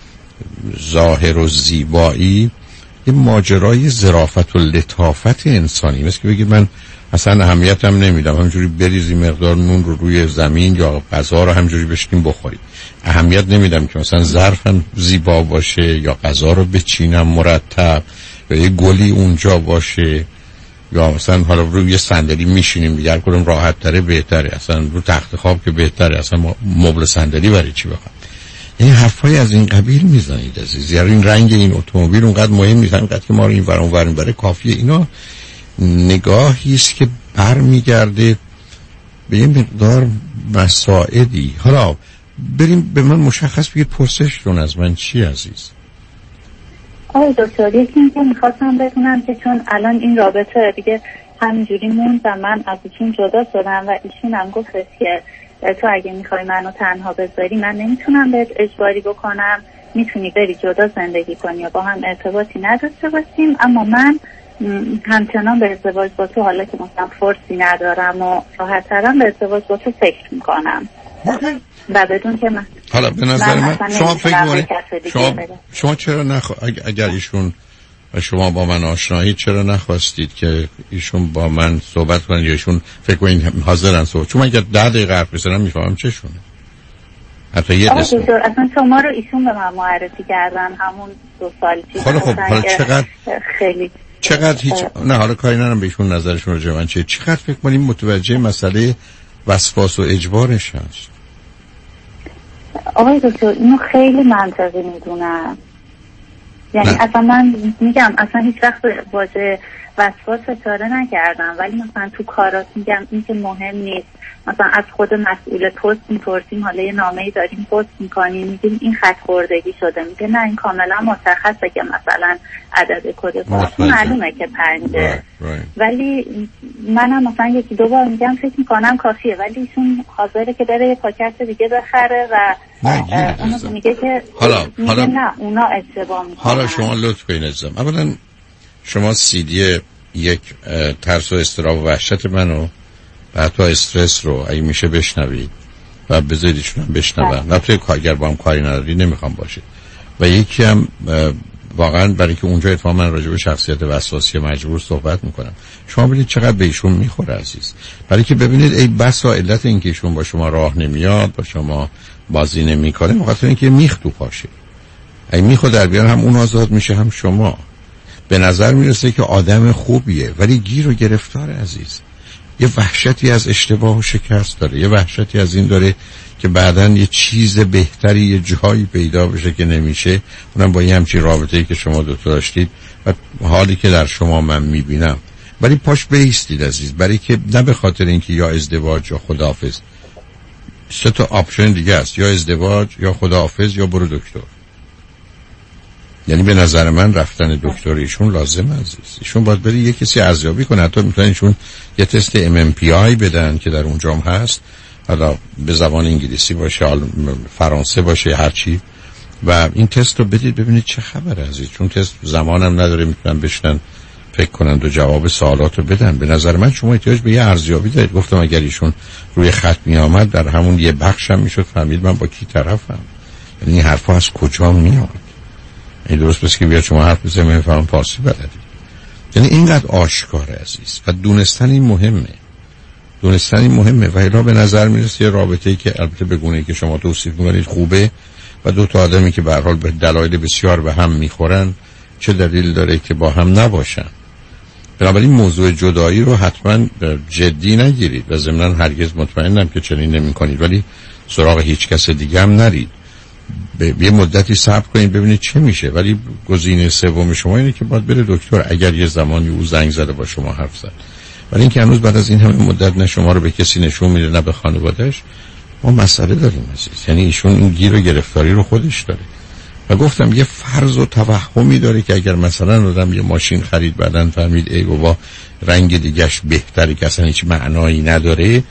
ظاهر و زیبایی یه ماجرای ظرافت و لطافت انسانی، مثل که بگید من اصلا اهمیتم نمیدم، همینجوری بریزی مقدار نون رو روی زمین یا غذا رو همینجوری بشینیم بخوریم، اهمیت نمیدم که مثلا ظرفم زیبا باشه یا غذا رو بچینم مرتب یا یه گلی اونجا باشه یا مثلا حالا روی یه صندلی میشینیم دیگر کدوم راحت تره بهتره، اصلا رو تخت خواب که بهتره، اصلا مبل صندلی برای چی بخوام؟ این حرفای از این قبیل میزنید عزیز. یعنی این رنگ این اتومبیل اونقدر مهم نیست، اینقدر که ما رو این ور اون ور برای کافیه. اینا نگاهی است که برمیگرده به یه مقدار مسائلی. حالا بریم به من مشخص بگید پرسشتون از من چی عزیز؟ آقای دکتر یکی این که میخواستم بدونم که چون الان این رابطه دیگه همینجوری موند و من از ایشون جدا شدم و ایشون هم گفت که تو اگه میخوای منو تنها بذاری من نمیتونم بهت اجباری بکنم، میتونی بری جدا زندگی کنی یا با هم ارتباطی نداشته باشیم، اما من همچنان به ازدواج با تو حالا که مثلا فرصی ندارم و راحت ترم به ازدواج با تو فکر میکنم و بدون که من حالا به نظر من, من شما فکر کنید شما, شما چرا نخ... اگر ایشون شما با من آشنایی چرا نخواستید که ایشون با من صحبت کنید یا ایشون فکر کنید حاضرن صحبت؟ چون اگر ده دقیقه حرف بزنم میفهمم چشونه. حتی یه دست اصلا شما رو ایشون به من معرفی کردن همون دو سال پیش. خب خب حالا چقدر خیلی چقدر هیچ نه حالا کاری ندارم به ایشون نظرشون راجع به من چیه، چقدر فکر کنیم متوجه مسئله وسواس و اجبارش هست؟ آقای دکتر اینو خیلی منطقی میدونم، یعنی نه. اصلا من میگم اصلا هیچ وقت واژه وسواس اشاره نکردم، ولی مثلا تو کارات میگم این که مهم نیست، مثلا از خود مسئول پست میپرسیم حالا یه نامه‌ای داریم پست میکنیم میگیم این خط خوردگی شده، میگه نه این کاملا مشخصه که مثلا عدد کد پست معلومه که پنجه، ولی منم مثلا یکی دو بار میگم فکر میکنم کافیه، ولی ایشون حاضره که بره یه پاکت دیگه بخره و اونو میگه که حالا میگه حالا نه اونا اشتباه میکنن. حالا شما لطف کنید عزیزم، اولا شما سیدی یک ترس و اضطراب و وحشت منو و حتی استرس رو اگه میشه بشنوید و بذاریدشون هم بشنون، نه توی کارگر با هم کاری نداری نمیخوام باشید. و یکی هم واقعا برای که اونجا اتفاقا من راجع به شخصیت وسواسی مجبور صحبت میکنم، شما ببینید چقدر به ایشون میخوره عزیز، برای که ببینید ای بسا علت این که ایشون با شما راه نمیاد با شما بازی نمیکنه بخاطر اینکه میخ تو پاشه. ای میخو در بیان هم اون آزاد میشه هم شما. به نظر میرسه که آدم خوبیه ولی گیر و گرفتار عزیز، یه وحشتی از اشتباه و شکست داره، یه وحشتی از این داره که بعداً یه چیز بهتری یه جایی پیدا بشه که نمیشه، اونم با یه همچین رابطه‌ای که شما دوتا داشتید و حالی که در شما من میبینم. ولی پاش بایستید عزیز، برای که نه به خاطر اینکه یا ازدواج یا خداحافظ، سه تا آپشن دیگه است، یا ازدواج یا خداحافظ یا برو دکتر. یعنی به نظر من رفتن دکتر ایشون لازم عزیز، ایشون باید بری یه کسی ارزیابی کنه، حتی میتونن ایشون یه تست ام ام پی آی بدن که در اونجا هم هست، حالا به زبان انگلیسی باشه فرانسه باشه هرچی، و این تست رو بدید ببینید چه خبره عزیز، چون تست زمانم نداره میتونن بشنن فکر کنن و جواب سوالات رو بدن. به نظر من شما احتیاج به یه ارزیابی دارید. گفتم اگر ایشون روی خط می آمد در همون یه بخشم میشد فهمید من با کی طرفم، یعنی این حرفا از کجا میاد. این درست بس که بیاد شما حرف بزنید میفهمم فارسی بلدید، یعنی اینقدر آشکاره عزیز و دونستن این مهمه، دونستن این مهمه. و الا به نظر میرسه یه رابطه‌ای که البته به گونه‌ای که شما توصیف می‌کنید خوبه و دو تا آدمی که به هر حال به دلایل بسیار به هم میخورن چه دلیل داره که با هم نباشن. بنابراین موضوع جدایی رو حتما جدی نگیرید و ضمناً هرگز مطمئنم که چنین نمی‌کنید، ولی سراغ هیچ کس دیگه هم نرید، به یه مدتی صبر کنید ببینید چه میشه. ولی گزینه سوم شما اینه که باید بره دکتر اگر یه زمانی او زنگ زده با شما حرف زد، ولی اینکه هنوز بعد از این همه مدت نه شما رو به کسی نشون میده نه به خانواده‌اش، ما مسئله داریم عزیز. یعنی ایشون این گیر و گرفتاری رو خودش داره و گفتم یه فرض و توهمی داره که اگر مثلا آدم یه ماشین خرید بعدن فهمید ای بابا رنگ دیگه‌اش بهتره که اصلا هیچ معنایی نداره،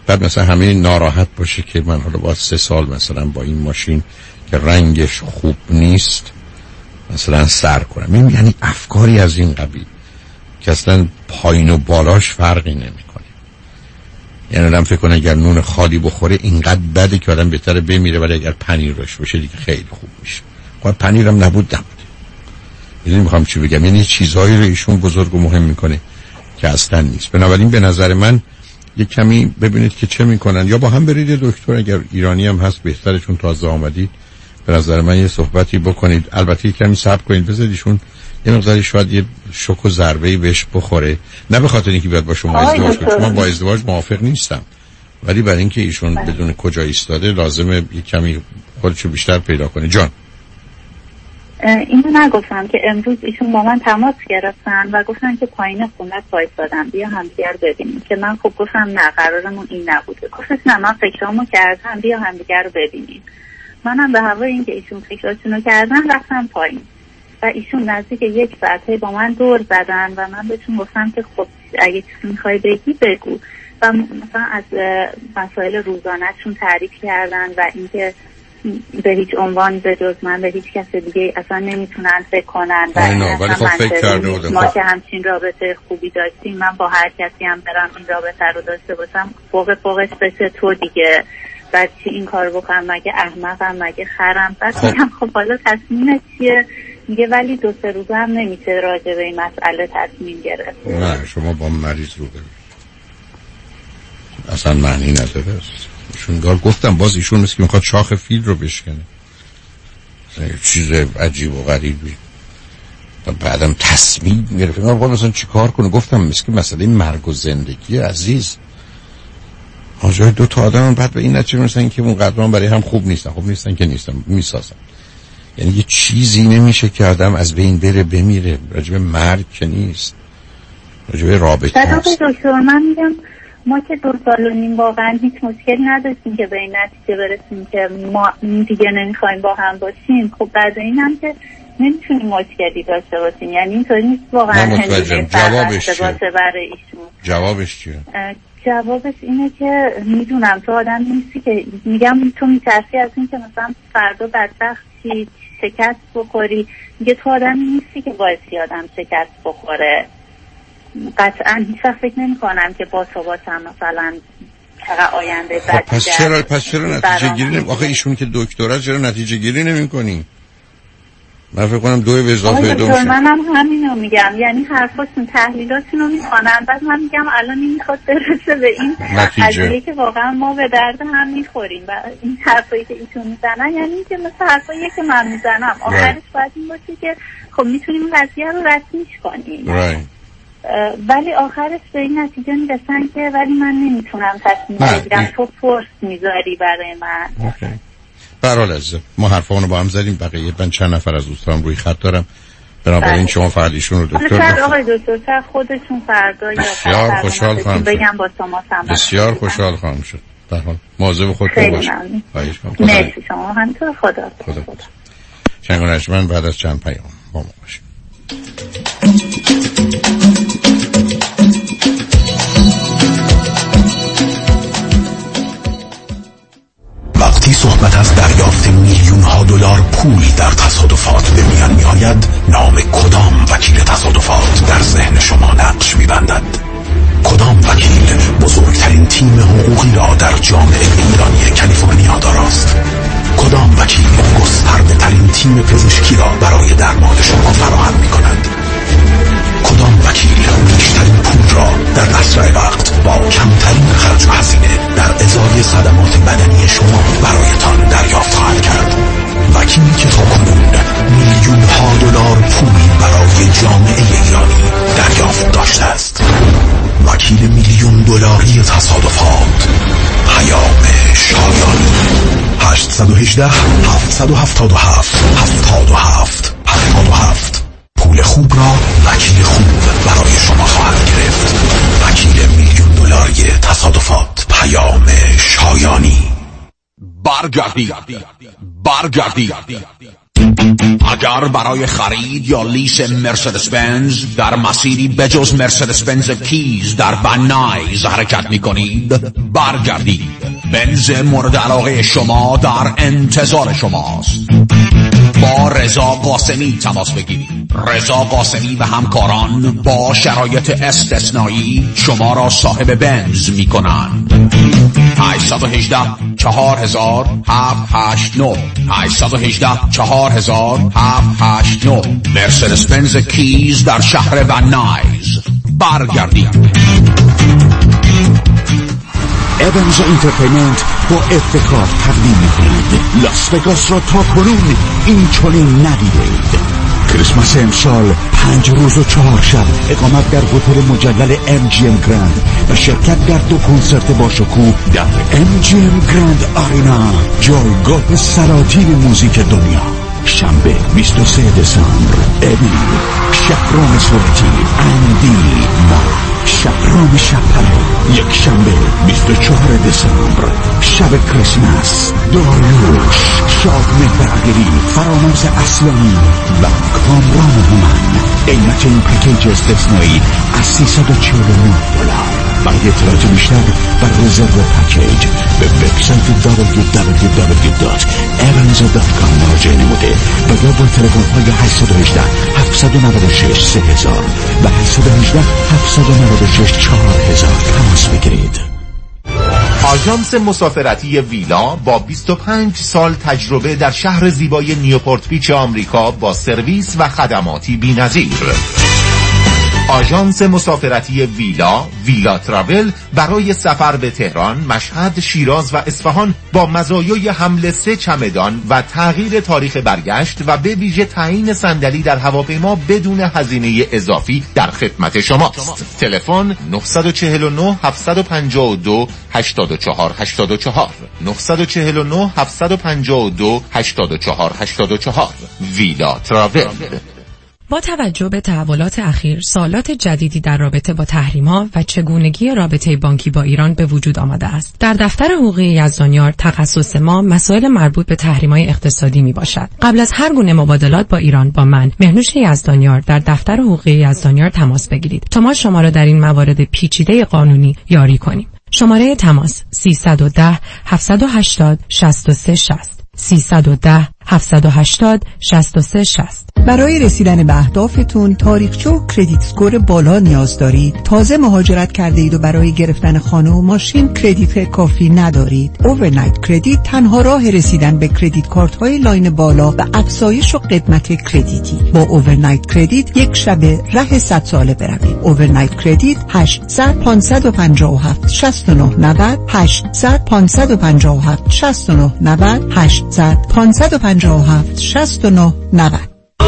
بعد مثلا همه ناراحت باشه که من حالا با سه سال مثلا با این ماشین که رنگش خوب نیست مثلا سر کنم. این یعنی افکاری از این قبیل که اصلا پایین و بالاش فرقی نمیکنه. یعنی آدم فکر کنه اگر نون خالی بخوره اینقدر بده که آدم بهتره بمیره، ولی اگر پنیر روش باشه دیگه خیلی خوب میشه. خب پنیرم نبود نبود. یعنی میخوام چی بگم، یعنی چیزهایی رو ایشون بزرگ و مهم میکنه که اصلا نیست. بنابراین به نظر من یک کمی ببینید که چه میکنن، یا با هم برید دکتر، اگر ایرانی هم هست بهتره چون تازه آمدید. به نظر من یه صحبتی بکنید، البته یک کمی صبر کنید، بذارید ایشون یه مقداری شاید یه شوک و ضربه‌ای بهش بخوره، نه به خاطر اینکه بیاد با شما ازدواج کنه، من با ازدواج موافق نیستم، ولی برای اینکه ایشون بدون کجا ایستاده لازمه یک کمی خودشو بیشتر پیدا کنه. جان اینو نگفتم که امروز ایشون با من تماس گرفتن و گفتن که پایین خونت وایسادم بیا همدیگر ببینیم، که من خب گفتم نه قرارمون این نبوده. گفتش نه من فکرامو کردم بیا همدیگر رو ببینیم. منم به هوای اینکه ایشون فکراشونو کردن رفتم پایین و ایشون نزدیک یک ساعته با من دور زدن و من بهشون گفتم که خب اگه چیزی میخوای بگی بگو و مثلا از مسائل روزانه‌شون تعریف کردن و اینکه به هیچ عنوان به جز من به هیچ کس دیگه اصلا نمیتونن فکر کنن و ولی خب فکر کرده ما که همچین رابطه خوبی داشتیم، من با هر کسی هم برم این رابطه رو داشته باشم فوق فوقش بشه تو دیگه بعد چی این کار بکنم، مگه احمقم مگه خرم؟ بعد میگم خب حالا تصمیمت چیه؟ میگه ولی دو سه روزه هم نمیشه راجع به این مسئله تصمیم گرفت. نه شما با مریض رو برید اصلا معنی نداره. ایشون دار گفتم باز ایشون مثل که میخواد شاخ فیل رو بشکنه، چیز عجیب و غریبی و بعدم تصمیم گرفت. من باید مثلا چی کار کنه؟ گفتم مثل که مسئله مرگ و زندگی عزیز آجای دو تا آدم بعد به این نتیجه میرسن که اون قدران برای هم خوب نیستن. خوب نیستن که نیستن، میسازن. یعنی یه چیزی نمیشه که آدم از بین بره بمیره. راجب مرگ که نیست، راجب رابطه است. دکتر من میگم ما که دو سال و نیم واقعا هیچ مشکلی نداشتیم که به این نتیجه برسیم که ما دیگه نمیخوایم با هم باشیم. خب بعد این هم که نمیتونیم مشکلی داشته باشیم، یعنی اینطوری نیست واقعا. جوابش چیه؟ برای ایشون جوابش چیه؟ جوابش اینه که میدونم تو آدم نیستی که میگم تو میترسی از این که مثلا فردا بدبختی شکست بخوری. میگه تو آدم نیستی که باعثی آدم شکست بخوره. قطعا هیچ وقت فکر نمی کنم که با تو باشم مثلا چقدر آینده خب پس چرا پس چرا نتیجه گیری نمی آخه ایشون که دکترا چرا نتیجه گیری نمی کنی؟ من فکر کنم دو به اضافه دو میشه. منم همینو میگم، یعنی حرفاشون تحلیلاتون رو میخوانم بعد من میگم الان این میخواد برسه به این قضیه که واقعا ما به درد هم میخوریم و این حرفایی که ایشون میزنن یعنی که مثل حرفایی که من میزنم آخرش باید این باشه که خب میتونیم قضیه رو رسمیش کنیم right. ولی آخرش به این نتیجه میرسن که ولی من نمیتونم تصمیم بگیرم، تو فرص میذاری برای من. اوکی. برحال عزیزم ما حرفانو با هم زدیم، بقیه من چند نفر از دوستان روی خط دارم، بنابراین شما فرد ایشون رو دکتر بفرمایید. آقای دکتر خودشون فردا یا بسیار خوشحال خواهم بگم با شما تماس. بسیار خوشحال خواهم شد. در حال مواظب خودتون باشید. مرسی شما هم تو خدا. خدا. شنگ و نجمن بعد از چند پیام با ما باشید. وقتی صحبت از دریافت میلیون ها دلار پول در تصادفات به میان می آید، نام کدام وکیل تصادفات در ذهن شما نقش می بندد؟ کدام وکیل بزرگترین تیم حقوقی را در جامعه ایرانی کالیفرنیا داراست؟ کدام وکیل گسترده ترین تیم پزشکی را برای درمان شما فراهم می کند؟ کدام وکیل بیشترین پول را در اسرع وقت با کمترین خرج و هزینه در ازای صدمات بدنی شما برایتان دریافت خواهد کرد؟ وکیلی که تاکنون میلیون ها دلار پول برای جامعه ایرانی دریافت داشته است. وکیل میلیون دلاری تصادفات، پیام شایانی. هشت یک هشت هفت هفت هفت هفت هفت هفت هفت. پول خوب را وکیل خوب برای شما خواهد گرفت. وکیل میلیون دلاری تصادفات، پیام شایانی. برگردی برگردی اگر برای خرید یا لیس مرسدس بنز در مسیری بجز مرسدس بنز کیز در بنایز حرکت می کنید، برگردید. بنز مورد علاقه شما در انتظار شماست. با رضا قاسمی تماس بگیرید. رضا قاسمی و همکاران با شرایط استثنایی شما را صاحب بنز می کنند. هشت یک هشت چهار هزار هفت هشت نه هشت یک هشت چهار هزار هفت هشت نه مرسدس بنز کیز در شهر ونایز. برگردید. ایونز انترتینمنت با افتخار تقدیم می‌کند لاس وگاس را تا کنون این چنین ندیدید. کریسمس امسال پنج روز و چهار شب اقامت در هتل مجلل ام جی ام گراند و شرکت در دو کنسرت با شکوه در ام جی ام گراند آرینا، جایگاه سلاطین موزیک دنیا. شنبه بیست و سوم دسامبر ابی، شهرام صورتی، اندی، ما شهرام شپره. یک شنبه بیست و چهارم دسامبر شب کریسمس، داریوش، شادمهر عقیلی، فرامرز اصلانی و کامران هومن. قیمت این پکیج استثنایی از سیصد و چهل و نه دلار. برای اطلاعات بیشتر و رزرو پکیج به وبسایت دبلیو دبلیو دبلیو دات evans دات کام مراجعه نموده و یا با تلفن های هشت یک هشت هفت نه شش سه هزار و هشت یک هشت هفت نه شش چهار هزار تماس بگیرید. آژانس مسافرتی ویلا با بیست و پنج سال تجربه در شهر زیبای نیوپورت بیچ آمریکا با سرویس و خدماتی بی‌نظیر. آژانس مسافرتی ویلا، ویلا تراول، برای سفر به تهران، مشهد، شیراز و اصفهان با مزایای حمل سه چمدان و تغییر تاریخ برگشت و به ویژه تعیین صندلی در هواپیما بدون هزینه اضافی در خدمت شماست. تلفن نه چهار نه هفت پنج دو هشت چهار هشت چهار نه چهار نه هفت پنج دو هشت چهار هشت چهار. ویلا تراول. با توجه به تحولات اخیر، سوالات جدیدی در رابطه با تحریم‌ها و چگونگی رابطه بانکی با ایران به وجود آمده است. در دفتر حقوقی یزدانیار تخصص ما مسائل مربوط به تحریم‌های اقتصادی میباشد. قبل از هر گونه مبادلات با ایران با من، مهنوش یزدانیار، در دفتر حقوقی یزدانیار تماس بگیرید تا ما شما را در این موارد پیچیده قانونی یاری کنیم. شماره تماس سیصد و ده هفتصد و هشتاد شصت و سه شصت سیصد و ده هفتصد و هشتاد شصت و سه شصت. برای رسیدن به اهدافتون تاریخچه و کردیت اسکور بالا نیاز دارید. تازه مهاجرت کرده اید و برای گرفتن خانه و ماشین کردیت کافی ندارید. اوورنایت کردیت تنها راه رسیدن به کردیت کارت های لاین بالا و افزایش و قدمت کردیتی. با اوورنایت کردیت یک شب ره صد ساله بروید. اوورنایت کردیت هشتصد پانصد و پنجاه و هفت شصت و نه نود هشتصد پانصد و پنجاه و هفت شصت و نه نود هشتصد پانصد و پنجاه و هفت شصت و نه نود.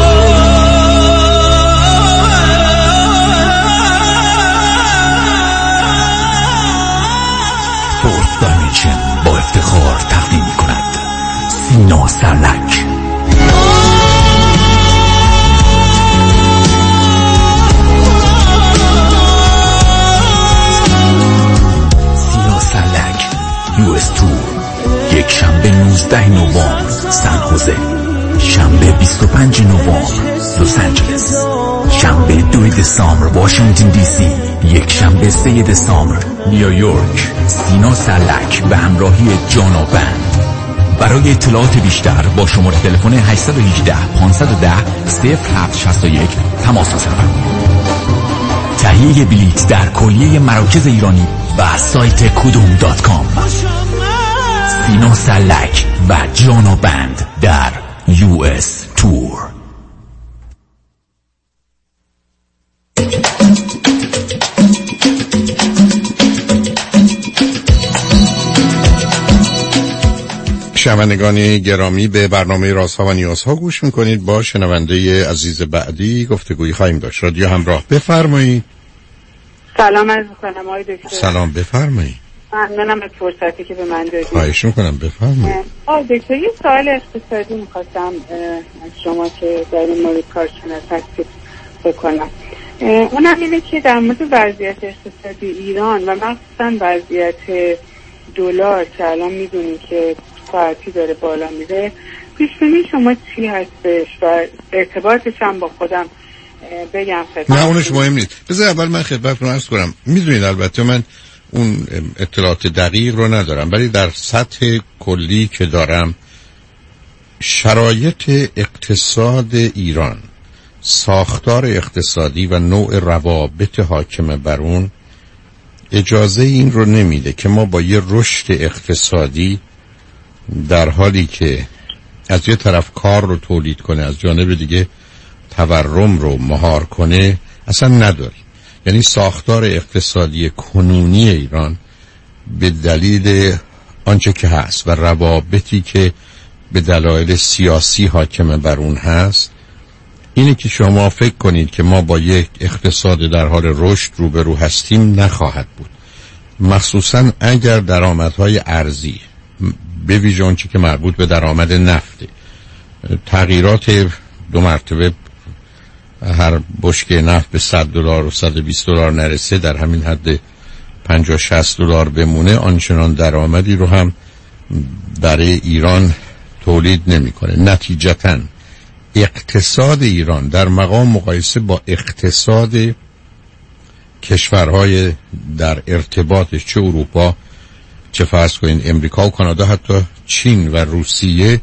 فورت دایمنشن با افتخار تقدیم می کند سینا سرلک. سینا سرلک یو اس تور، یک شنبه نوزده نوامبر سن خوزه، شنبه بیست و پنجم نوامبر لس آنجلس، شنبه دو دسامبر واشنگتن دی سی، یک شنبه سه دسامبر نیویورک. سینا سرلک به همراهی جانا بند. برای اطلاعات بیشتر با شماره تلفن هشت یک هشت پانصد و ده صفر هفت شصت و یک تماس بگیرید. تهیه بلیط در کلیه مراکز ایرانی و سایت کدوم دات کام. سینا سرلک و جانا بند در یو اس تور. شنوندگان گرامی، به برنامه رازها و نیازها گوش میکنید. با شنونده عزیز بعدی گفتگویی خواهیم داشت. رادیو همراه، بفرمایید. سلام عرض می‌کنم آقای دکتر. سلام، بفرمایید. ممنونم از فرصتی که به من دادید. خواهش میکنم، بفرمایید. آقای دکتر یه سوال اقتصادی میخواستم از شما که در این مورد کارشناس هستید بکنم. اونم اینه که در مورد وضعیت اقتصادی ایران و مخصوصا وضعیت دلار که الان میدونیم که ساعتی داره بالا میره، پیشبینی شما چی هستش و ارتباطش هم با خودم بگم خدمت؟ نه اونش مهم نیست. بذار اول من خدمتتون عرض کنم. میدونید البته من اون اطلاعات دقیق رو ندارم، ولی در سطح کلی که دارم شرایط اقتصاد ایران، ساختار اقتصادی و نوع روابط حاکم بر اون اجازه این رو نمیده که ما با یه رشد اقتصادی در حالی که از یه طرف کار رو تولید کنه، از جانب دیگه تورم رو مهار کنه، اصلا نداریم. یعنی ساختار اقتصادی کنونی ایران به دلیل آنچه که هست و روابطی که به دلایل سیاسی حاکم بر اون هست اینه که شما فکر کنید که ما با یک اقتصاد در حال رشد روبرو هستیم، نخواهد بود. مخصوصا اگر درآمدهای ارزی به ویژه اونچه که مربوط به درآمد نفته، تغییرات دو مرتبه هر بشکه نفت به صد دلار و صد و بیست دلار نرسه، در همین حد پنجاه شصت دلار بمونه، آنچنان درآمدی رو هم برای ایران تولید نمیکنه. نتیجتاً اقتصاد ایران در مقام مقایسه با اقتصاد کشورهای در ارتباطش، چه اروپا، چه فرض کنین امریکا و کانادا، حتی چین و روسیه،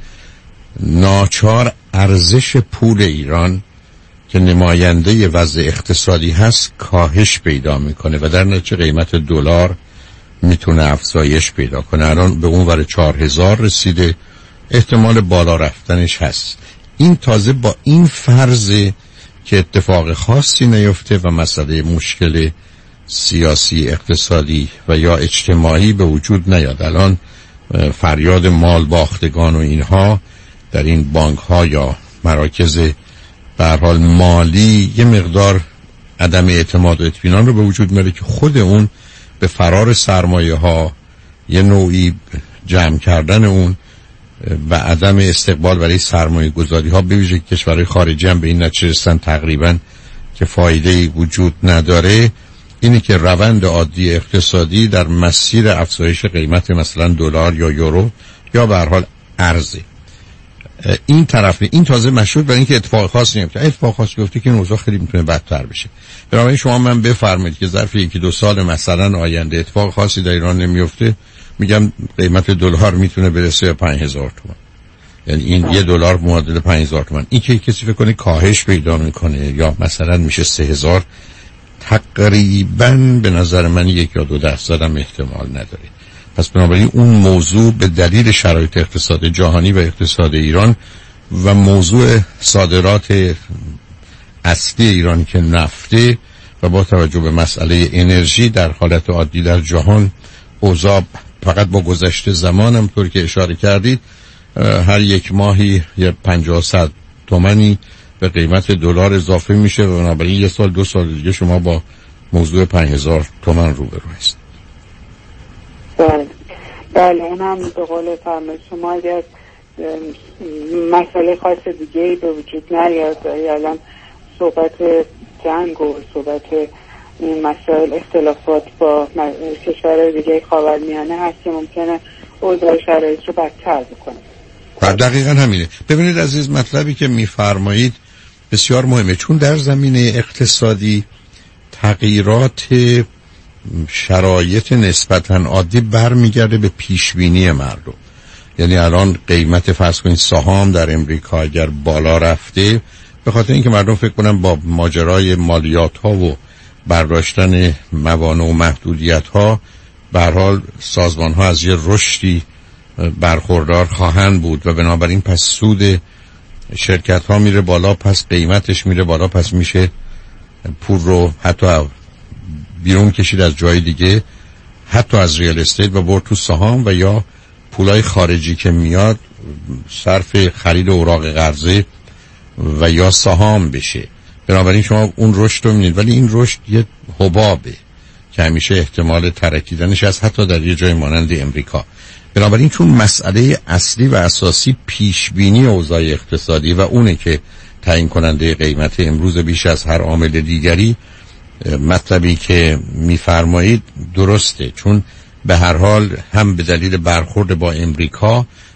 ناچار ارزش پول ایران که نماینده وضع اقتصادی هست کاهش پیدا میکنه و در نتیجه قیمت دلار میتونه افزایش پیدا کنه. الان به اون ور چهار هزار رسیده، احتمال بالا رفتنش هست. این تازه با این فرض که اتفاق خاصی نیفته و مسئله مشکل سیاسی، اقتصادی و یا اجتماعی به وجود نیاد. الان فریاد مال باختگان و اینها در این بانک ها یا مراکز به هر حال مالی یه مقدار عدم اعتماد و اطمینان رو به وجود میاره که خود اون به فرار سرمایه ها، یه نوعی جمع کردن اون و عدم استقبال برای سرمایه گذاری ها به ویژه کشورهای خارجی هم به این نتیجه رسیدن تقریبا که فایده‌ای وجود نداره، اینه که روند عادی اقتصادی در مسیر افزایش قیمت مثلا دلار یا یورو یا به هر حال ارز این طرف. این تازه مشروط بر اینکه اتفاق خاصی نمیفته. اتفاق خاصی بیفته که این اوضاع خیلی میتونه بدتر بشه. بنابراین شما من بفرمایید که ظرف یکی دو سال مثلا آینده اتفاق خاصی در ایران نمیفته، میگم قیمت دلار میتونه برسه به پنج هزار تومان. یعنی این یه دلار معادل پنج هزار تومان. این که کسی فکر کنه کاهش پیدا میکنه یا مثلا میشه سه هزار، تقریبا به نظر من یک یا دو درصد هم احتمال نداره. پس بنابراین اون موضوع به دلیل شرایط اقتصاد جهانی و اقتصاد ایران و موضوع صادرات اصلی ایران که نفته و با توجه به مسئله انرژی در حالت عادی در جهان اوضاع فقط با گذشته زمان هم طور که اشاره کردید هر یک ماهی یه پنجاه صد تومانی به قیمت دلار اضافه میشه و بنابراین یه سال دو سال دیگه شما با موضوع پنج هزار تومان روبرو هست. بله بله اونم به قول فرمایش شما اگر مسئله خاص دیگه به وجود نیاد، الان صحبت جنگ و صحبت این مسائل اختلافات با کشورهای دیگه خاورمیانه هست که ممکنه اوضاع شرایط رو بدتر بکنه. دقیقا همینه. ببینید عزیز، مطلبی که میفرمایید بسیار مهمه، چون در زمینه اقتصادی تغییرات شرایط نسبتاً عادی برمیگرده به پیشبینی مردم. یعنی الان قیمت فرض کنید سهام در امریکا اگر بالا رفته به خاطر اینکه مردم فکر کنن با ماجرای مالیات ها و برداشتن موانع و محدودیت ها به هر حال سازمان ها از یه رشدی برخوردار خواهند بود و بنابراین پس سود شرکت ها میره بالا، پس قیمتش میره بالا، پس میشه پول رو حتی بیرون کشید از جای دیگه، حتی از ریال استیت و برد تو سهام و یا پولای خارجی که میاد صرف خرید اوراق قرضه و یا سهام بشه. بنابراین شما اون رشد رو می‌بینید، ولی این رشد یه حبابه که همیشه احتمال ترکیدنش از حتی در یه جای مانند امریکا. بنابراین چون مسئله اصلی و اساسی پیشبینی اوضاع اقتصادی و اونه که تعیین کننده قیمت امروز بیش از هر عامل دیگری، مطلبی که میفرمایید درسته، چون به هر حال هم به دلیل برخورد با امریکا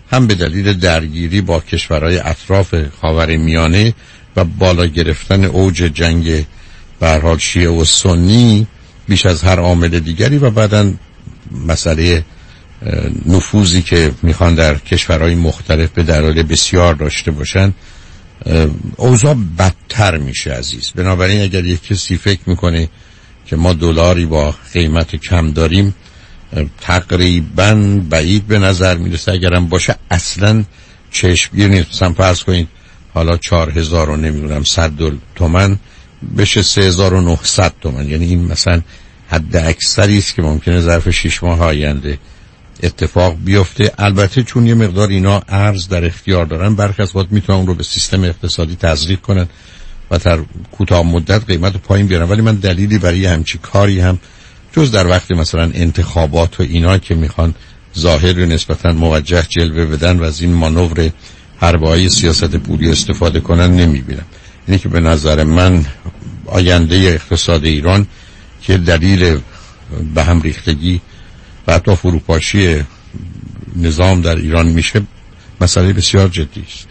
هم به دلیل درگیری با کشورهای اطراف خاورمیانه و بالا گرفتن اوج جنگ به هر حال شیعه و سنی بیش از هر عامل دیگری و بعداً مسئله نفوذی که میخوان در کشورهای مختلف به دلایل بسیار داشته باشن، اوضاع بدتر میشه عزیز. بنابراین اگر یک کسی فکر میکنه که ما دلاری با قیمت کم داریم، تقریباً بعید به نظر میرسه. اگرم باشه اصلاً چشمگیر نیست. مثلا فرض کنید حالا چهار هزار و نمیدونم صد تومن بشه سه هزار و نهصد تومن، یعنی این مثلا حد اکثری است که ممکنه ظرف شش ماه آینده اتفاق بیفته. البته چون یه مقدار اینا ارز در اختیار دارن، برخی از وقت میتونن اون رو به سیستم اقتصادی تزریق کنن و در کوتاه مدت قیمت پایین بیارن، ولی من دلیلی برای همچی کاری هم جز در وقت مثلا انتخابات و اینا که میخوان ظاهر نسبتا موجه جلوه بدن و از این مانور حربه‌های سیاست پولی استفاده کنن نمیبینم. اینه که به نظر من آینده اقتصاد ایران که دلیل به هم ریختگی و حتی فروپاشی نظام در ایران میشه مسئله بسیار جدی است.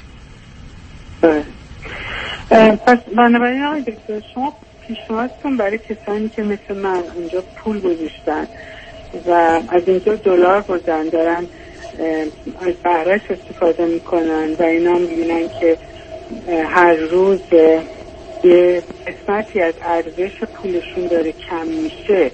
پس بنابراین آقای دکتر، شما پیشنهادتون برای کسانی که مثل من اونجا پول گذاشتن و از اینجا دلار بردن دارن از بهره‌اش استفاده میکنن و اینا میبینن که هر روز یه قسمتی از ارزش پولشون داره کم میشه،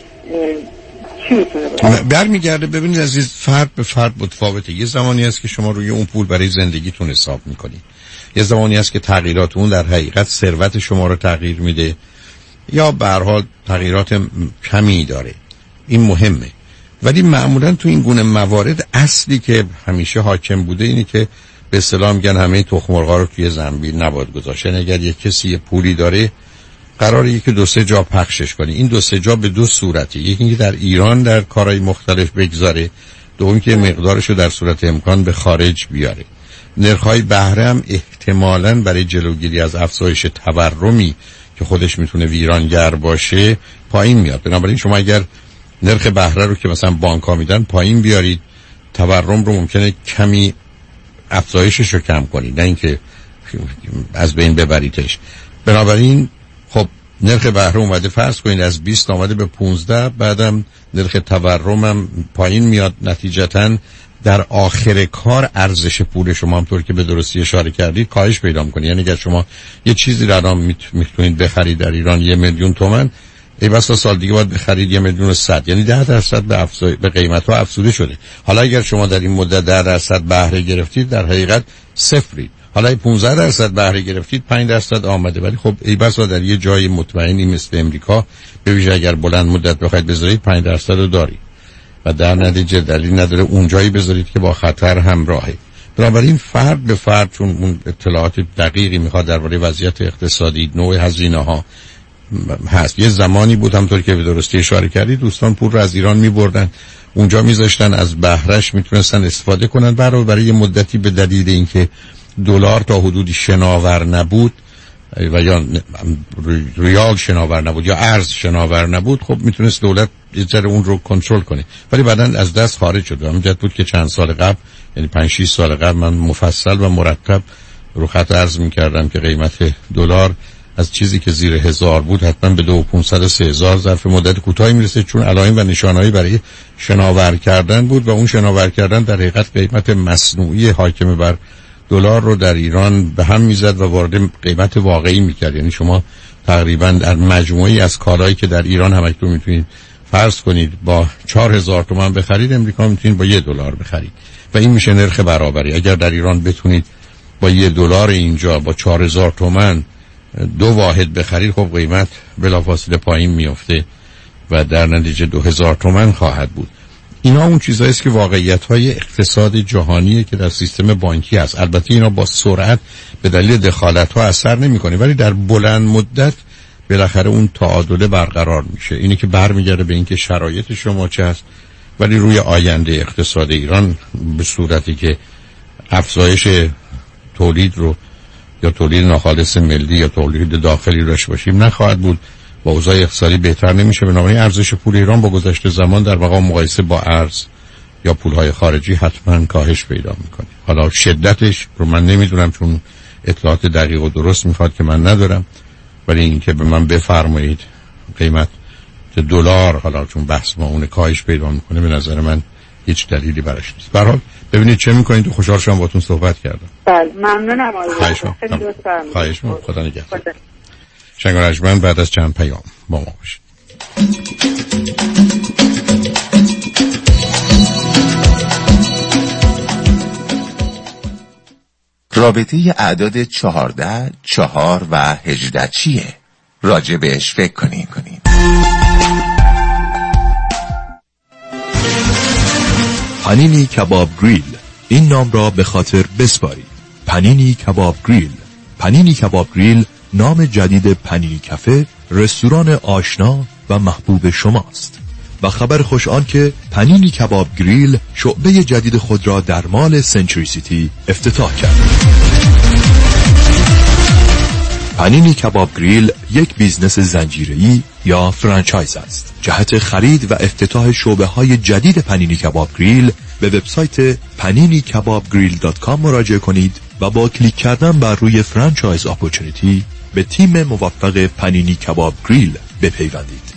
چی میتونه باشه؟ برمیگرده ببینید عزیز، فرد به فرد متفاوته. یه زمانی هست که شما روی اون پول برای زندگیتون حساب میکنید، یه زمانی هست که تغییرات اون در حقیقت ثروت شما رو تغییر میده یا به هر حال تغییرات کمی داره. این مهمه. ولی معمولا تو این گونه موارد اصلی که همیشه حاکم بوده اینه که به اصطلاح میگن همه تخم مرغا رو توی زنبیل نباید گذاشت. اگر یک کسی پولی داره قراره یکی دو سه جا پخشش کنه. این دو سه جا به دو صورته، یکی اینکه در ایران در کارهای مختلف بگذاره، دوم که مقدارش رو در صورت امکان به خارج بیاره. نرخ‌های بهره هم احتمالاً برای جلوگیری از افزایش تورمی که خودش میتونه ویرانگر باشه پایین میاد. بنابراین شما اگر نرخ بهره رو که مثلا بانک‌ها میدن پایین بیارید، تورم رو ممکنه کمی افزایشش رو کم کنید، نه اینکه از بین ببریدش. بنابراین خب نرخ بهره اومده فرض کنید از بیست آمده به پانزده، بعدم نرخ تورم هم پایین میاد، نتیجتاً در آخر کار ارزش پول شما همطور که به درستی اشاره کردید کاهش پیدا می‌کنه. یعنی اگر شما یه چیزی رو الان میتونید بخرید در ایران یه میلیون تومان، ای بسا سال دیگه باید بخرید یه میلیون و صد، یعنی ده درصد به افزای به قیمت ها افزوده شده. حالا اگر شما در این مدت ده درصد بهره گرفتید در حقیقت صفرید. حالا پانزده درصد بهره گرفتید پنج درصد آمده، ولی خب ای بسا در یه جای مطمئنی مثل امریکا به ویژه اگر بلند مدت بخواید بذارید پنج درصد رو دارید و در نتیجه دلیل نداره اونجایی بذارید که با خطر همراهه. بنابراین فرد به فرد چون اون اطلاعات دقیقی میخواد درباره وضعیت اقتصادی، نوع هزینه ها هست. یه زمانی بود همونطور که به درستی اشاره کردید دوستان پول رو از ایران میبردن اونجا میذاشتن، از بهرهش میتونستن استفاده کنن، برای برای یه مدتی به دلیل اینکه دلار تا حدودی شناور نبود و یا ریال شناور نبود یا ارز شناور نبود، خب میتونست دولت یه ذره اون رو کنترل کنه، ولی بعداً از دست خارج شد. همینجوری بود که چند سال قبل، یعنی پنج شش سال قبل، من مفصل و مرتب رو خط عرض میکردم که قیمت دلار از چیزی که زیر هزار بود حتما به دو و پونصد سه هزار ظرف مدت کوتاهی میرسه، چون علائم و نشانهایی برای شناور کردن بود و اون شناور کردن در حقیقت قیمت مصنوعی حاکم بر دلار رو در ایران به هم میزد و وارد قیمت واقعی میکرد. یعنی شما تقریبا در مجموعی از کالایی که در ایران هم اکنون میتونید فرض کنید با چهار هزار تومان بخرید، امریکا میتونید با یک دلار بخرید و این میشه نرخ برابری. اگر در ایران بتونید با یک دلار اینجا با چهار هزار تومان دو واحد بخرید، خب قیمت بلافاصله پایین میفته و در نتیجه دو هزار تومان خواهد بود. اینا اون چیزایی است که واقعیت‌های اقتصاد جهانیه که در سیستم بانکی هست. البته اینا با سرعت به دلیل دخالت‌ها اثر نمی‌کنه، ولی در بلند مدت بالاخره اون تعادل برقرار میشه. اینی که برمیگرده به اینکه شرایط شما چه هست، ولی روی آینده اقتصاد ایران به صورتی که افزایش تولید رو یا تولید ناخالص ملی یا تولید داخلی داشته باشیم نخواهد بود، با اوضاع اقتصادی بهتر نمیشه. بنابراین ارزش پول ایران با گذشته زمان در مقام مقایسه با ارز یا پولهای خارجی حتما کاهش پیدا میکنه. حالا شدتش رو من نمیدونم چون اطلاعات دقیق و درست میخواد که من ندارم، ولی اینکه به من بفرمایید قیمت دلار حالا چون بحث ما اون کاهش پیدا میکنه، به نظر من هیچ دلیلی براش نیست. به هر حال ببینید چه میکنید و خوشحال شدم باهاتون صحبت کردم. بله ممنونم آقای. خواهش می‌کنم. خواهش می‌کنم. خدا نگهدار. شنگ رجمن بعد از چند پیام با ما باشید. رابطه اعداد چهارده، چهار و هجده چیه؟ راجع بهش فکر کنین کنین. پنینی کباب گریل، این نام را به خاطر بسپارید. پنینی کباب گریل. پنینی کباب گریل نام جدید پنینی کافه، رستوران آشنا و محبوب شماست. و خبر خوش آن که پنینی کباب گریل شعبه جدید خود را در مال سنچری سیتی افتتاح کرد. پنینی کباب گریل یک بیزنس زنجیره‌ای یا فرانچایز است. جهت خرید و افتتاح شعبه‌های جدید پنینی کباب گریل به وبسایت پنینی کباب گریل دات کام مراجعه کنید و با کلیک کردن بر روی فرانچایز اپورتونیتی به تیم موفق پنینی کباب گریل بپیوندید.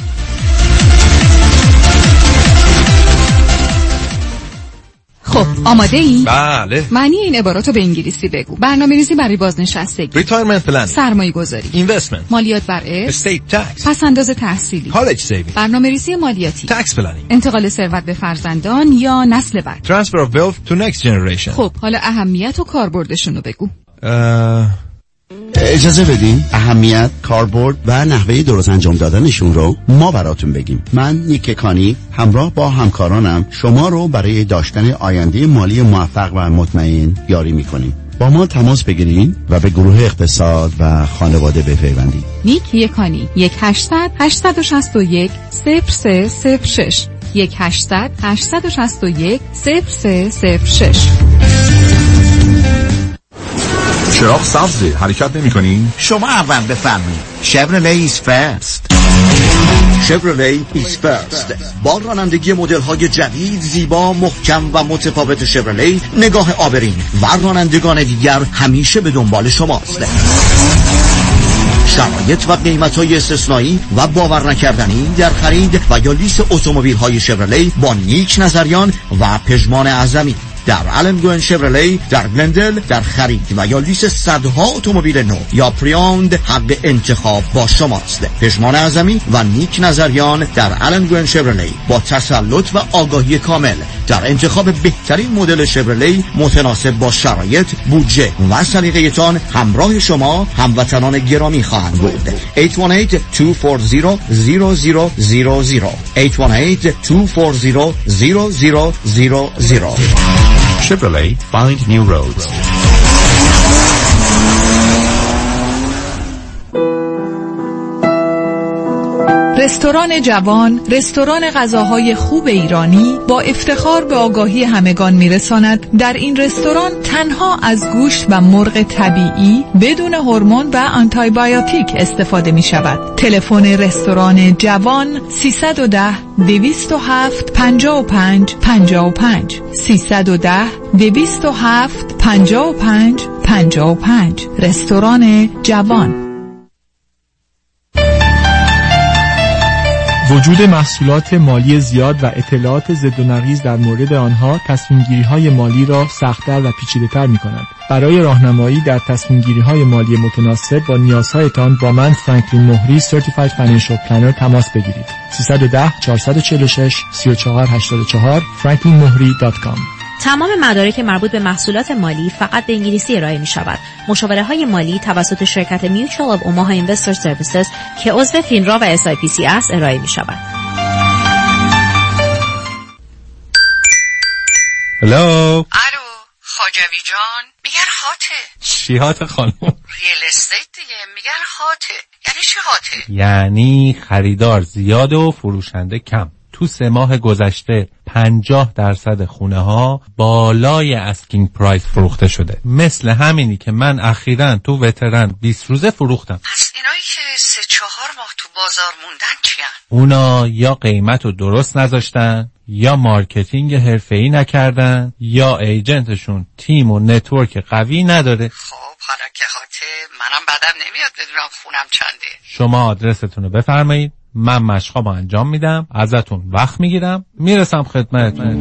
خب آماده ای؟ بله. معنی این عباراتو به انگلیسی بگو. برنامه‌ریزی برای بازنشستگی، ریتایرمنت پلن، سرمایه‌گذاری، اینوستمنت، مالیات بر ارث، استیت تکس، پس‌انداز تحصیلی، کالج سیوینگ، برنامه‌ریزی مالیاتی، تکس پلنینگ، انتقال ثروت به فرزندان یا نسل بعد، ترانسفر اف ویلث تو نکست جنریشن. خب حالا اهمیت و کاربردشون رو بگو. اه... اجازه بدین اهمیت، کاربرد و نحوه درست انجام دادنشون رو ما براتون بگیم. من نیک کانی همراه با همکارانم شما رو برای داشتن آینده مالی موفق و مطمئن یاری میکنیم. با ما تماس بگیرین و به گروه اقتصاد و خانواده بپیوندید. نیک یکانی یک هشتصد هشتصد شصت و یک صفر سه صفر شش یک هشتصد هشتصد شصت و یک صفر سه صفر شش. چراغ سبزه، حرکت نمی کنین؟ شما اول بفرمایید. شورله ایز فرست. شورله ایز فرست. با رانندگی مدل های جدید، زیبا، محکم و متفاوت شورله، نگاه آبرین و رانندگان دیگر همیشه به دنبال شماست. شرایط و قیمت های استثنایی و باور نکردنی در خرید و یا لیز اتومبیل های شورله با نیک نظریان و پژمان اعظمی. در آلن گوئن شورله، در گلندل، در خرید و یا لیز صدها اتومبیل نو یا پریوند حق انتخاب با شماست. پژمان اعظمی و نیک نظریان در آلن گوئن شورله با تسلط و آگاهی کامل در انتخاب بهترین مدل شورله متناسب با شرایط، بودجه و سلیقه تان همراه شما هموطنان گرامی خواهند بود. هشت یک هشت دو چهار صفر صفر صفر صفر صفر هشت یک هشت دو چهار صفر صفر صفر صفر. Chevrolet, find new roads. رستوران جوان، رستوران غذاهای خوب ایرانی با افتخار به آگاهی همگان میرساند در این رستوران تنها از گوشت و مرغ طبیعی بدون هورمون و آنتی بیوتیک استفاده می شود. تلفن رستوران جوان سیصد و ده دویست و هفت پنجاه و پنج پنجاه و پنج سیصد و ده دویست و هفت پنجاه و پنج پنجاه و پنج. رستوران جوان. وجود محصولات مالی زیاد و اطلاعات ضد و نقیض در مورد آنها تصمیم‌گیری‌های مالی را سخت‌تر و پیچیده‌تر می‌کند. برای راهنمایی در تصمیم‌گیری‌های مالی متناسب با نیازهایتان با من فرانکلین مهری Certified Financial Planner تماس بگیرید. سیصد و ده چهارصد و چهل و شش سی و چهار هشتاد و چهار فرانکلین مهری دات کام. تمام مدارک مربوط به محصولات مالی فقط به انگلیسی ارائه می شود. مشاوره های مالی توسط شرکت Mutual of Omaha Investor Services که عضو فینرا و اس آی پی سی است ارائه می شود. هلو. الو خواجوی جان، میگن هاته. چی هاته خانم؟ ریل استیت دیگه، میگن هاته. یعنی چی هاته؟ یعنی خریدار زیاد و فروشنده کم. تو سه ماه گذشته پنجاه درصد خونه ها بالای اسکینگ پرایس فروخته شده. مثل همینی که من اخیراً تو وترن بیست روزه فروختم. پس اینایی که سه چهار ماه تو بازار موندن چیان؟ اونا یا قیمت رو درست نذاشتن، یا مارکتینگ حرفه‌ای نکردن، یا ایجنتشون تیم و نتورک قوی نداره. خب حالا که خاطر منم بدم نمیاد بدونم خونم چنده. شما آدرستون رو بفرمایید، من مشقامو انجام میدم، ازتون وقت میگیرم، میرسم خدمتتون.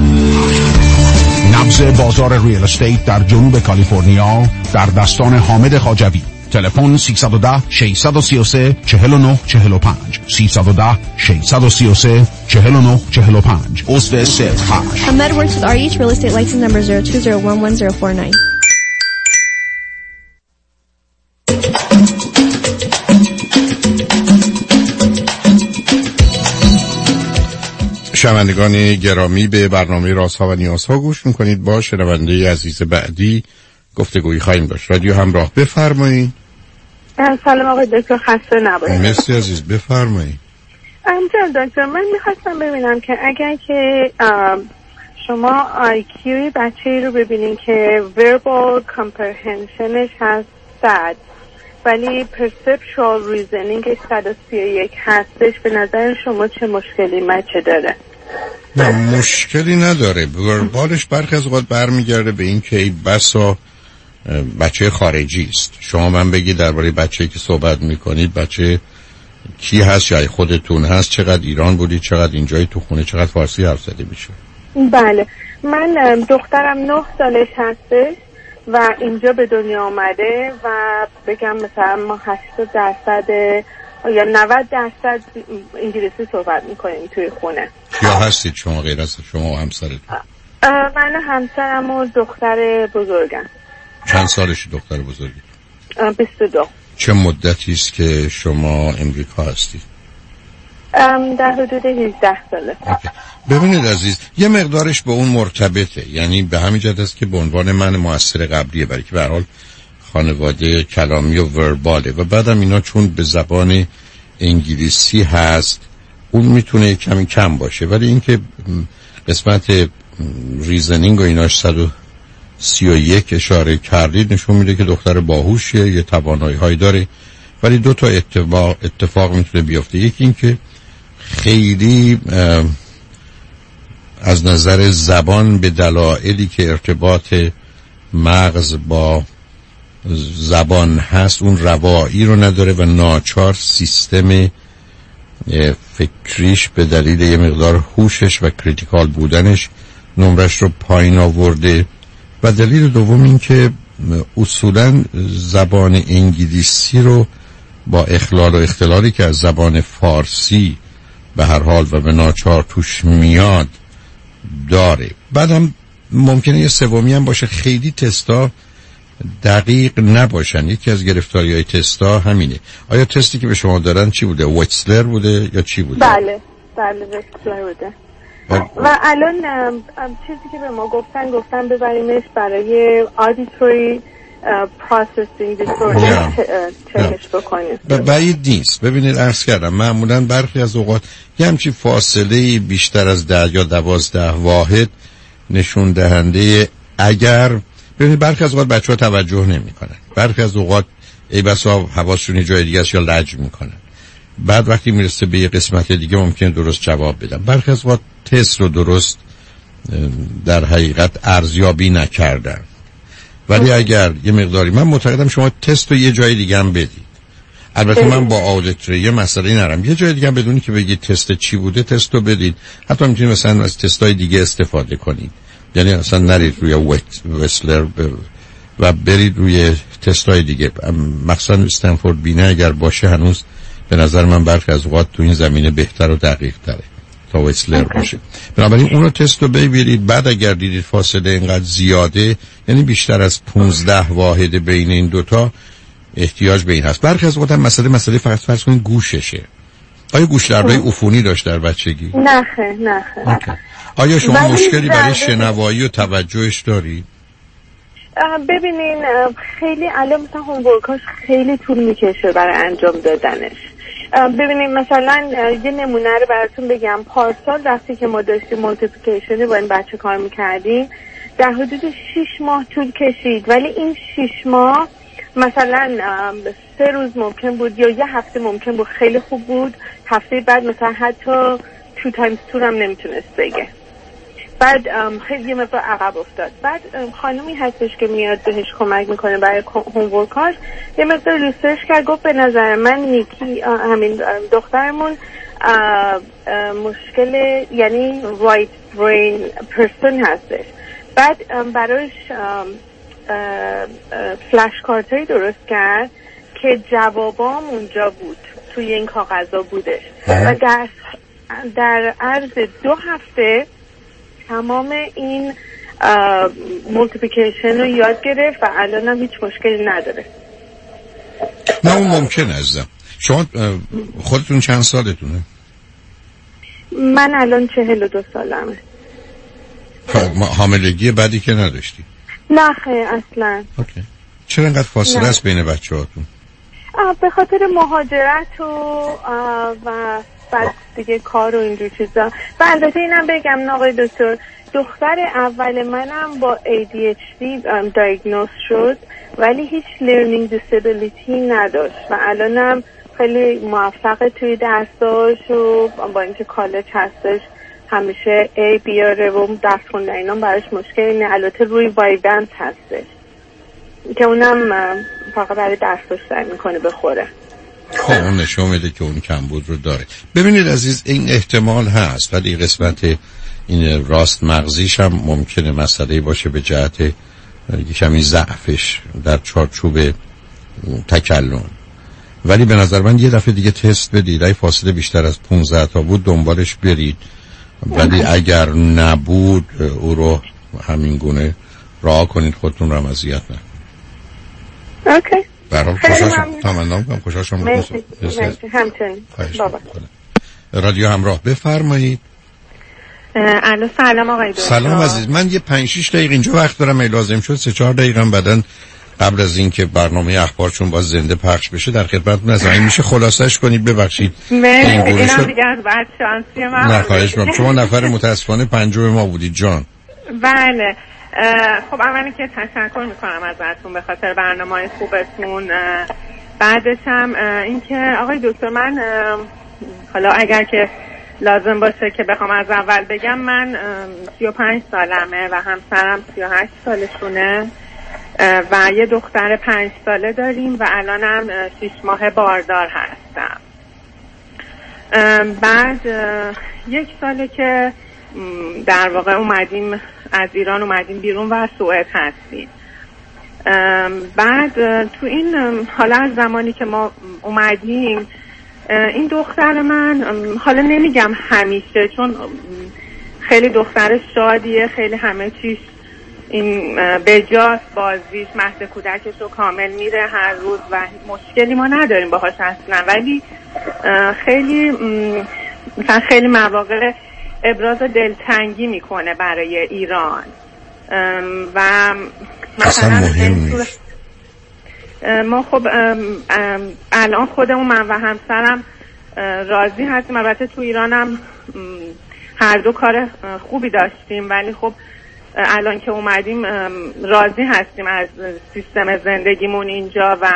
نبض بازار ریل استیت در جنوب کالیفرنیا در دستان حامد خواجوی. تلفن سیصد و ده ششصد و سی و سه چهل و نه چهل و پنج سیصد و ده ششصد و سی و سه چهل و نه چهل و پنج. عضو ست هشت. Ahmed works with R E H Real Estate license number zero two zero one one zero four nine. شنوندگان گرامی، به برنامه رازها و نیازها گوش میکنید. با شنونده عزیز بعدی گفتگویی خواهیم داشت. رادیو همراه، بفرمایید. سلام آقای دکتر، خسته نباشید. مرسی عزیز، بفرمایید. امجاد دکتر، من میخواستم ببینم که اگر که شما آی کیوی بچه رو ببینین که verbal comprehensionش هست صد ولی perceptual reasoningش صد و سی و یک هستش، به نظر شما چه مشکلی بچه داره؟ نه مشکلی نداره. وربالش برخی از اوقات برمیگرده به این که ای بسا بچه خارجی است. شما من بگید درباره بچه‌ای که صحبت میکنید بچه کی هست، یا خودتون هست، چقدر ایران بودید، چقدر اینجایی تو خونه، چقدر فارسی حرف زده میشه؟ بله، من دخترم نه سالش هستش و اینجا به دنیا آمده و بگم مثلا ما هشتاد درصد یا نود درصد انگلیسی صحبت میکنیم توی خونه. کیا هستید شما غیر از شما و همسرتون؟ من همسرم و دختر بزرگم. چند سالشی دختر بزرگی؟ بیست و دو. چه مدتی است که شما امریکا هستید؟ در حدود هجده ساله. ببینید عزیز، یه مقدارش به اون مرتبطه، یعنی به همین جهت است که به عنوان من موثر قبلیه، برای که به هر حال خانواده کلامی و ورباله و بعدم اینا چون به زبان انگلیسی هست اون میتونه کمی کم باشه، ولی اینکه قسمت ریزنینگ و ایناش صد و سی و یک اشاره کردید نشون میده که دختر باهوشیه، یه توانایی هایی داره، ولی دو تا اتفاق, اتفاق میتونه بیفته. یکی این که خیلی از نظر زبان به دلایلی که ارتباط مغز با زبان هست اون روایی رو نداره و ناچار سیستم فکریش به دلیل یه مقدار هوشش و کریتیکال بودنش نمرش رو پایین آورده. و دلیل دوم این که اصولا زبان انگلیسی رو با اخلال و اختلالی که از زبان فارسی به هر حال و به ناچار توش میاد داره. بعدم ممکنه یه سومی هم باشه، خیلی تستا دقیق نباشن. یکی از گرفتاری های تستا همینه. آیا تستی که به شما دارن چی بوده؟ ویتسلر بوده یا چی بوده؟ بله بله ویتسلر بوده. و الان چیزی که به ما گفتن گفتن ببریمش برای آدیتوری پروسسینگ دیسوردر چکش بکنیم. بعید نیست. ببینید عرض کردم معمولا برخی از اوقات یه همچی فاصله بیشتر از ده یا دوازده واحد نشون دهنده اگر ببینید برخی از اوقات بچه ها توجه نمی کنن، برخی از اوقات ای بسا حواسشون جای دیگه است یا لج میکنن، بعد وقتی میرسه به یه قسمت دیگه ممکنه درست جواب بدن. برخی از اوقات تست رو درست در حقیقت ارزیابی نکردن. ولی اگر یه مقداری من معتقدم شما تست رو یه جای دیگه هم بدید. البته من با آودیتوری یه مسئله نرم، یه جای دیگه هم بدونی که بگید تست چی بوده تست رو بدید. حتی میتونید مثلا از تستای دیگه استفاده کنید، یعنی اصلا نرید روی ویتسلر و برید روی تستای دیگه. مثلا استنفورد بینه اگر باشه هنوز به نظر من برخی از اوقات تو این زمینه بهتر و دقیق تره تا ویتسلر باشه. بنابراین اون رو تست رو ببینید، بعد اگر دیدید فاصله اینقدر زیاده، یعنی بیشتر از پونزده واحد بین این دوتا، احتیاج به این هست. برخی از اوقات هم مسئله مسئله فقط فرض کنید گوششه. آیا گوش دربای عفونی داشت در بچگی؟ نه خیر نه خیر. آیا شما مشکلی برای شنوایی و توجهش دارید؟ ببینین خیلی الان مثلا هومورکاش خیلی طول میکشه برای انجام دادنش. ببینیم مثلا یه نمونه رو براتون بگم. پارسال وقتی که ما داشتیم مولتیپلیکیشن با این بچه کار میکردیم در حدود شش ماه طول کشید، ولی این شش ماه مثلا سه روز ممکن بود یا یه هفته ممکن بود خیلی خوب بود، هفته بعد مثلا حتی تو تایمز تور هم نمیتونست بگه. بعد خیلی یه مقدار عقب افتاد. بعد خانومی هستش که میاد بهش کمک میکنه برای هوم ورکاش، یه مقدار ریسرچ کرد، گفت به نظر من نیکی همین دخترمون مشکل یعنی رایت برین پرسون هستش. بعد برایش فلش کارتایی درست کرد که جوابام اونجا بود، توی این کاغذا بودش و در در عرض دو هفته تمام این مولتیپلیکیشن رو یاد گرفت و الان هم هیچ مشکلی نداره. نه اون ممکنه عزیزم. شما خودتون چند سالتونه؟ من الان چهل و دو سالمه. حاملگی بعدی که نداشتی؟ نه خیلی اصلا. اوکی. چرا اینقدر فاصله است بین بچه هاتون؟ به خاطر مهاجرت و و بعد دیگه کار و اینجور چیزا. و البته اینم بگم آقای دکتر، دختر اول منم با ای دی اچ دی دایگنوز شد ولی هیچ لرنینگ دیسابیلیتی نداشت و الانم خیلی موفقه توی درساش و با اینکه کالج هستش همیشه ای بیاره و درس خوندن اینا براش مشکلی نه. البته روی وایدنس هستش که اونم فقط برای درساش سعی میکنه بخوره. خب اون نشون میده که اون کمبود رو داره. ببینید عزیز، این احتمال هست ولی قسمت این راست مغزیش هم ممکنه مسئله باشه به جهت کمی ضعفش در چارچوب تکلم. ولی به نظر من یه دفعه دیگه تست بدید، اگه فاصله بیشتر از پانزده تا بود دنبالش برید، ولی اگر نبود او رو همین گونه راه کنید، خودتون رو هم اذیت نکنید. اوکی. برام خوشحال شدم. تمام کنم خوشحال شدم. مرسی. مرسی. همچنین. بابا. رادیو همراه بفرمایید. الو سلام آقای دکتر. سلام عزیز. من یه پنج شش دقیقه اینجا وقت دارم، ای لازم شد سه چهار دقیقه هم بعدن قبل از اینکه برنامه اخبارشون باز زنده پخش بشه در خدمتتون هستم. میشه خلاصش کنید؟ ببخشید. اینم دیگه از بعد شانسی من. نه خواهش می‌کنم. شما نفر متاسفانه پنجم ما بودید جان. بله. خب اولی که تشکر میکنم ازتون به خاطر برنامه‌های خوبتون. بعدش هم اینکه آقای دکتر من حالا اگر که لازم باشه که بخوام از اول بگم، من سی و پنج سالمه و همسرم سی و هشت سالشونه و یه دختر پنج ساله داریم و الانم شیش ماه باردار هستم. بعد یک ساله که در واقع اومدیم از ایران اومدیم بیرون و سوئد هستیم. بعد تو این حالا از زمانی که ما اومدیم این دختر من، حالا نمیگم همیشه چون خیلی دختر شادیه، خیلی همه چیش این بجاست، بازیش مهد کودکش رو کامل میره هر روز و مشکلی ما نداریم باهاش اصلا، ولی خیلی مثلا خیلی مواقع ابراز دلتنگی میکنه برای ایران و مثلا ما خب الان خودمون من و همسرم راضی هستیم. البته تو ایرانم هر دو کار خوبی داشتیم ولی خب الان که اومدیم راضی هستیم از سیستم زندگیمون اینجا و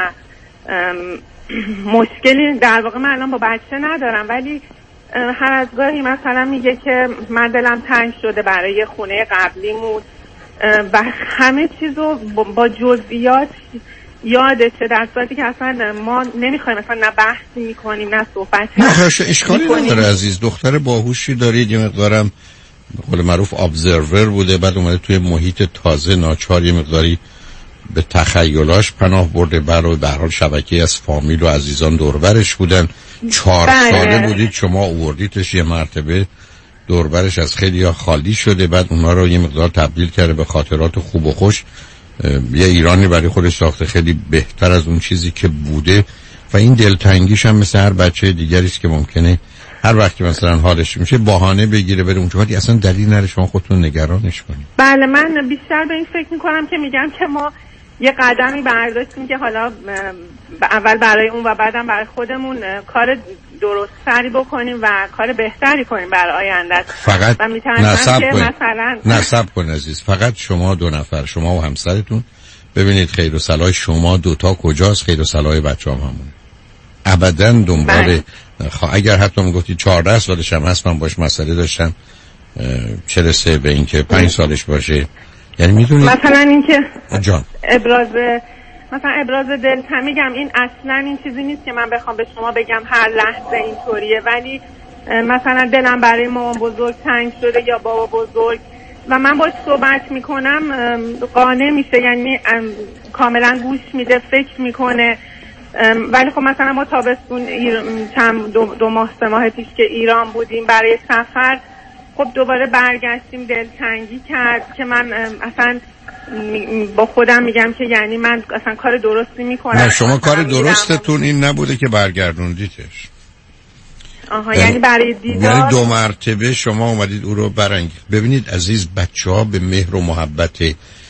مشکلی در واقع من الان با بچه ندارم، ولی هر از گاهی مثلا میگه که من دلم تنگ شده برای خونه قبلیمون و همه چیزو با جزئیات یادشه، در صورتی که اصلا ما نمیخوایم مثلا نه بحثی میکنیم نه صحبتی نه اشکالی نداره عزیز. دختر باهوشی دارید، یه مقدارم قول معروف ابزرور بوده، بعد اومده توی محیط تازه ناچار یه مقداری به تخیلاش پناه برده، برای به هر حال شبکه از فامیل و عزیزان دوربرش بودن. چهار ساله بودید شما آوردیدش یه مرتبه، دوربرش از خیلی ها خالی شده، بعد اونها رو یه مقدار تبدیل کرده به خاطرات خوب و خوش. یه ایرانی برای خودش ساخته خیلی بهتر از اون چیزی که بوده و این دلتنگیش هم مثل هر بچه دیگریست که ممکنه هر وقتی مثلا حالش میشه بهانه بگیره بره اونجا، ولی اصلا دلیل نره شما خودتون نگرانش کنید. بله من بیشتر به این فکر میکنم که میگم که ما یه قدمی برداشتیم که حالا اول برای اون و بعدم برای خودمون کار درست‌تری بکنیم و کار بهتری کنیم برای آینده. فقط و میترسم که مثلا نصب کن عزیز، فقط شما دو نفر، شما و همسرتون ببینید خیر و صلاح شما دوتا کجاست، خیر و صلاح بچه هم همونه. ابدا دنبال خوا... اگر حتی میگفتی چهارده سالش هم هست من باش مسئله داشتم، چه رسه به اینکه پنج سالش باشه. یعنی میدونید مثلا اینکه جان ابراز مثلا ابراز دلتنگی میگم این اصلا این چیزی نیست که من بخوام به شما بگم هر لحظه اینطوریه، ولی مثلا دلم برای مامان بزرگ تنگ شده یا بابا بزرگ و من باش صحبت میکنم قانع میشه، یعنی کاملا گوش میده، فکر میکنه. ولی خب مثلا ما تابستون چند دو, دو ماه سه ماه پیش که ایران بودیم برای سفر، خب دوباره برگشتیم، دلتنگی کرد که من اصلا با خودم میگم که یعنی من اصلا کار درستی میکنم. نه شما کار درستتون این نبوده که برگردوندیدش. آها یعنی, یعنی برای دیدار یعنی دو مرتبه شما اومدید او رو برانگیختید. ببینید عزیز، بچه ها به مهر و محبت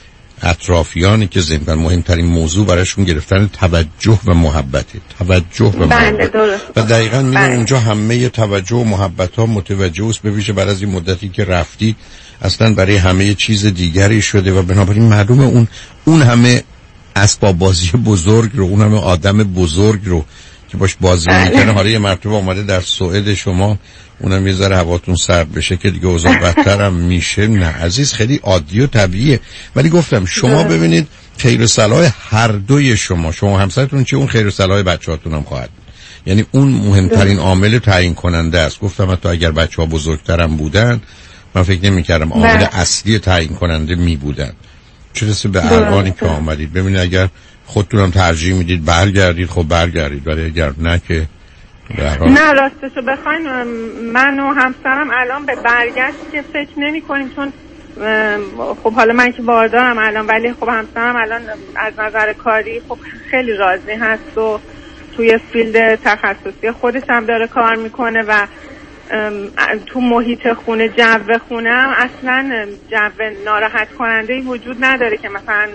اطرافیانی که ضمن مهمترین موضوع براشون گرفتن توجه و محبته، توجه و محبت. و دقیقاً میگن اونجا همه توجه و محبت ها متوجه است، به ویژه بعد از این مدتی که رفتی اصلا برای همه چیز دیگری شده و بنابراین معلومه اون اون همه اسباب بازی بزرگ رو، اون همه آدم بزرگ رو که باش بازی میکنه، حالا یه مرتبه اومده در سوئد شما اونم یه ذره هواتون سرد بشه که دیگه اوضاع بدتر هم میشه. نه عزیز، خیلی عادی و طبیعیه. ولی گفتم شما ببینید خیر و صلاح هر دوی شما، شما همسرتون چه، اون خیر و صلاح بچه‌هاتون هم خواهد، یعنی اون مهمترین عامل تعیین کننده است. گفتم حتی اگر بچه‌ها بزرگترم بودن من فکر نمی‌کردم عامل اصلی تعیین کننده می بودن. چه رسه به الانی که آمدید. ببینید اگر خودتونم ترجیح میدید برگردید، خب برگردید، ولی اگر نه که نه راستشو بخواین من و همسرم الان به برگشت که فکر نمی کنیم، چون خب حالا من که باردارم الان، ولی خب همسرم الان از نظر کاری خب خیلی راضی هست و توی فیلد تخصصی خودش هم داره کار میکنه و تو محیط خونه، جو خونه هم اصلا جو ناراحت کننده وجود نداره که مثلا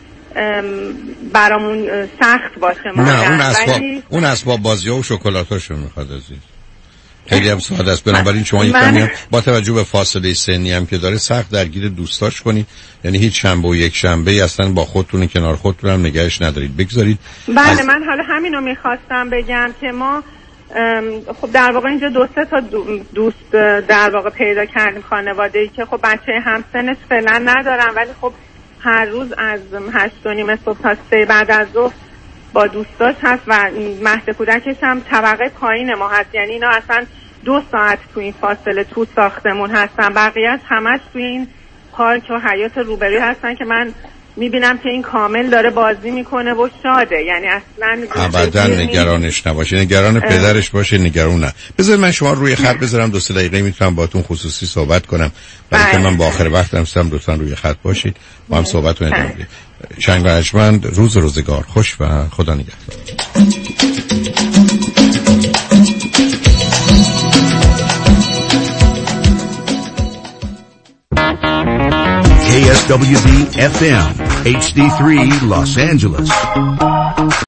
برامون سخت باشه. ما نه اون اسباب اون اسباب بازی ها و شکلاتاشو میخواد عزیز، خیلی هم ساده است. بنابراین شما یک کمی با توجه به فاصله سنی هم که داره سخت درگیر دوستاش کنید، یعنی هیچ شنبه و یک شنبه اصلا با خودتون کنار خودتون هم نگهش ندارید، بگذارید. بله از... من حالا همینو میخواستم بگم که ما خب در واقع اینجا دو سه تا دوست در واقع پیدا کردیم، خانواده‌ای که خب بچه همسنش فعلا ندارن، ولی خب هر روز از هشت و نیم صبح تا سه بعد از ظهر با دوستاش هست و مهد کودکش هم طبقه پایین ما هست، یعنی اینا اصلا دو ساعت تو این فاصله تو ساختمون هستن، بقیه‌اش همش توی این پارک و حیاط روبروی هستن که من میبینم که این کامل داره بازی میکنه و شاده، یعنی اصلا ابدا نگرانش نباشه، نگران پدرش باشه، نگران نه. بذار من شما روی خط بذارم، دو سه دقیقه میتونم باهاتون خصوصی صحبت کنم، برای که من با آخر وقتم هستم، لطفا روی خط باشید با هم صحبت کنیم. شنگ ارجمند، روز روزگار خوش و خدا نگهدار. K S W B F M H D three Los Angeles.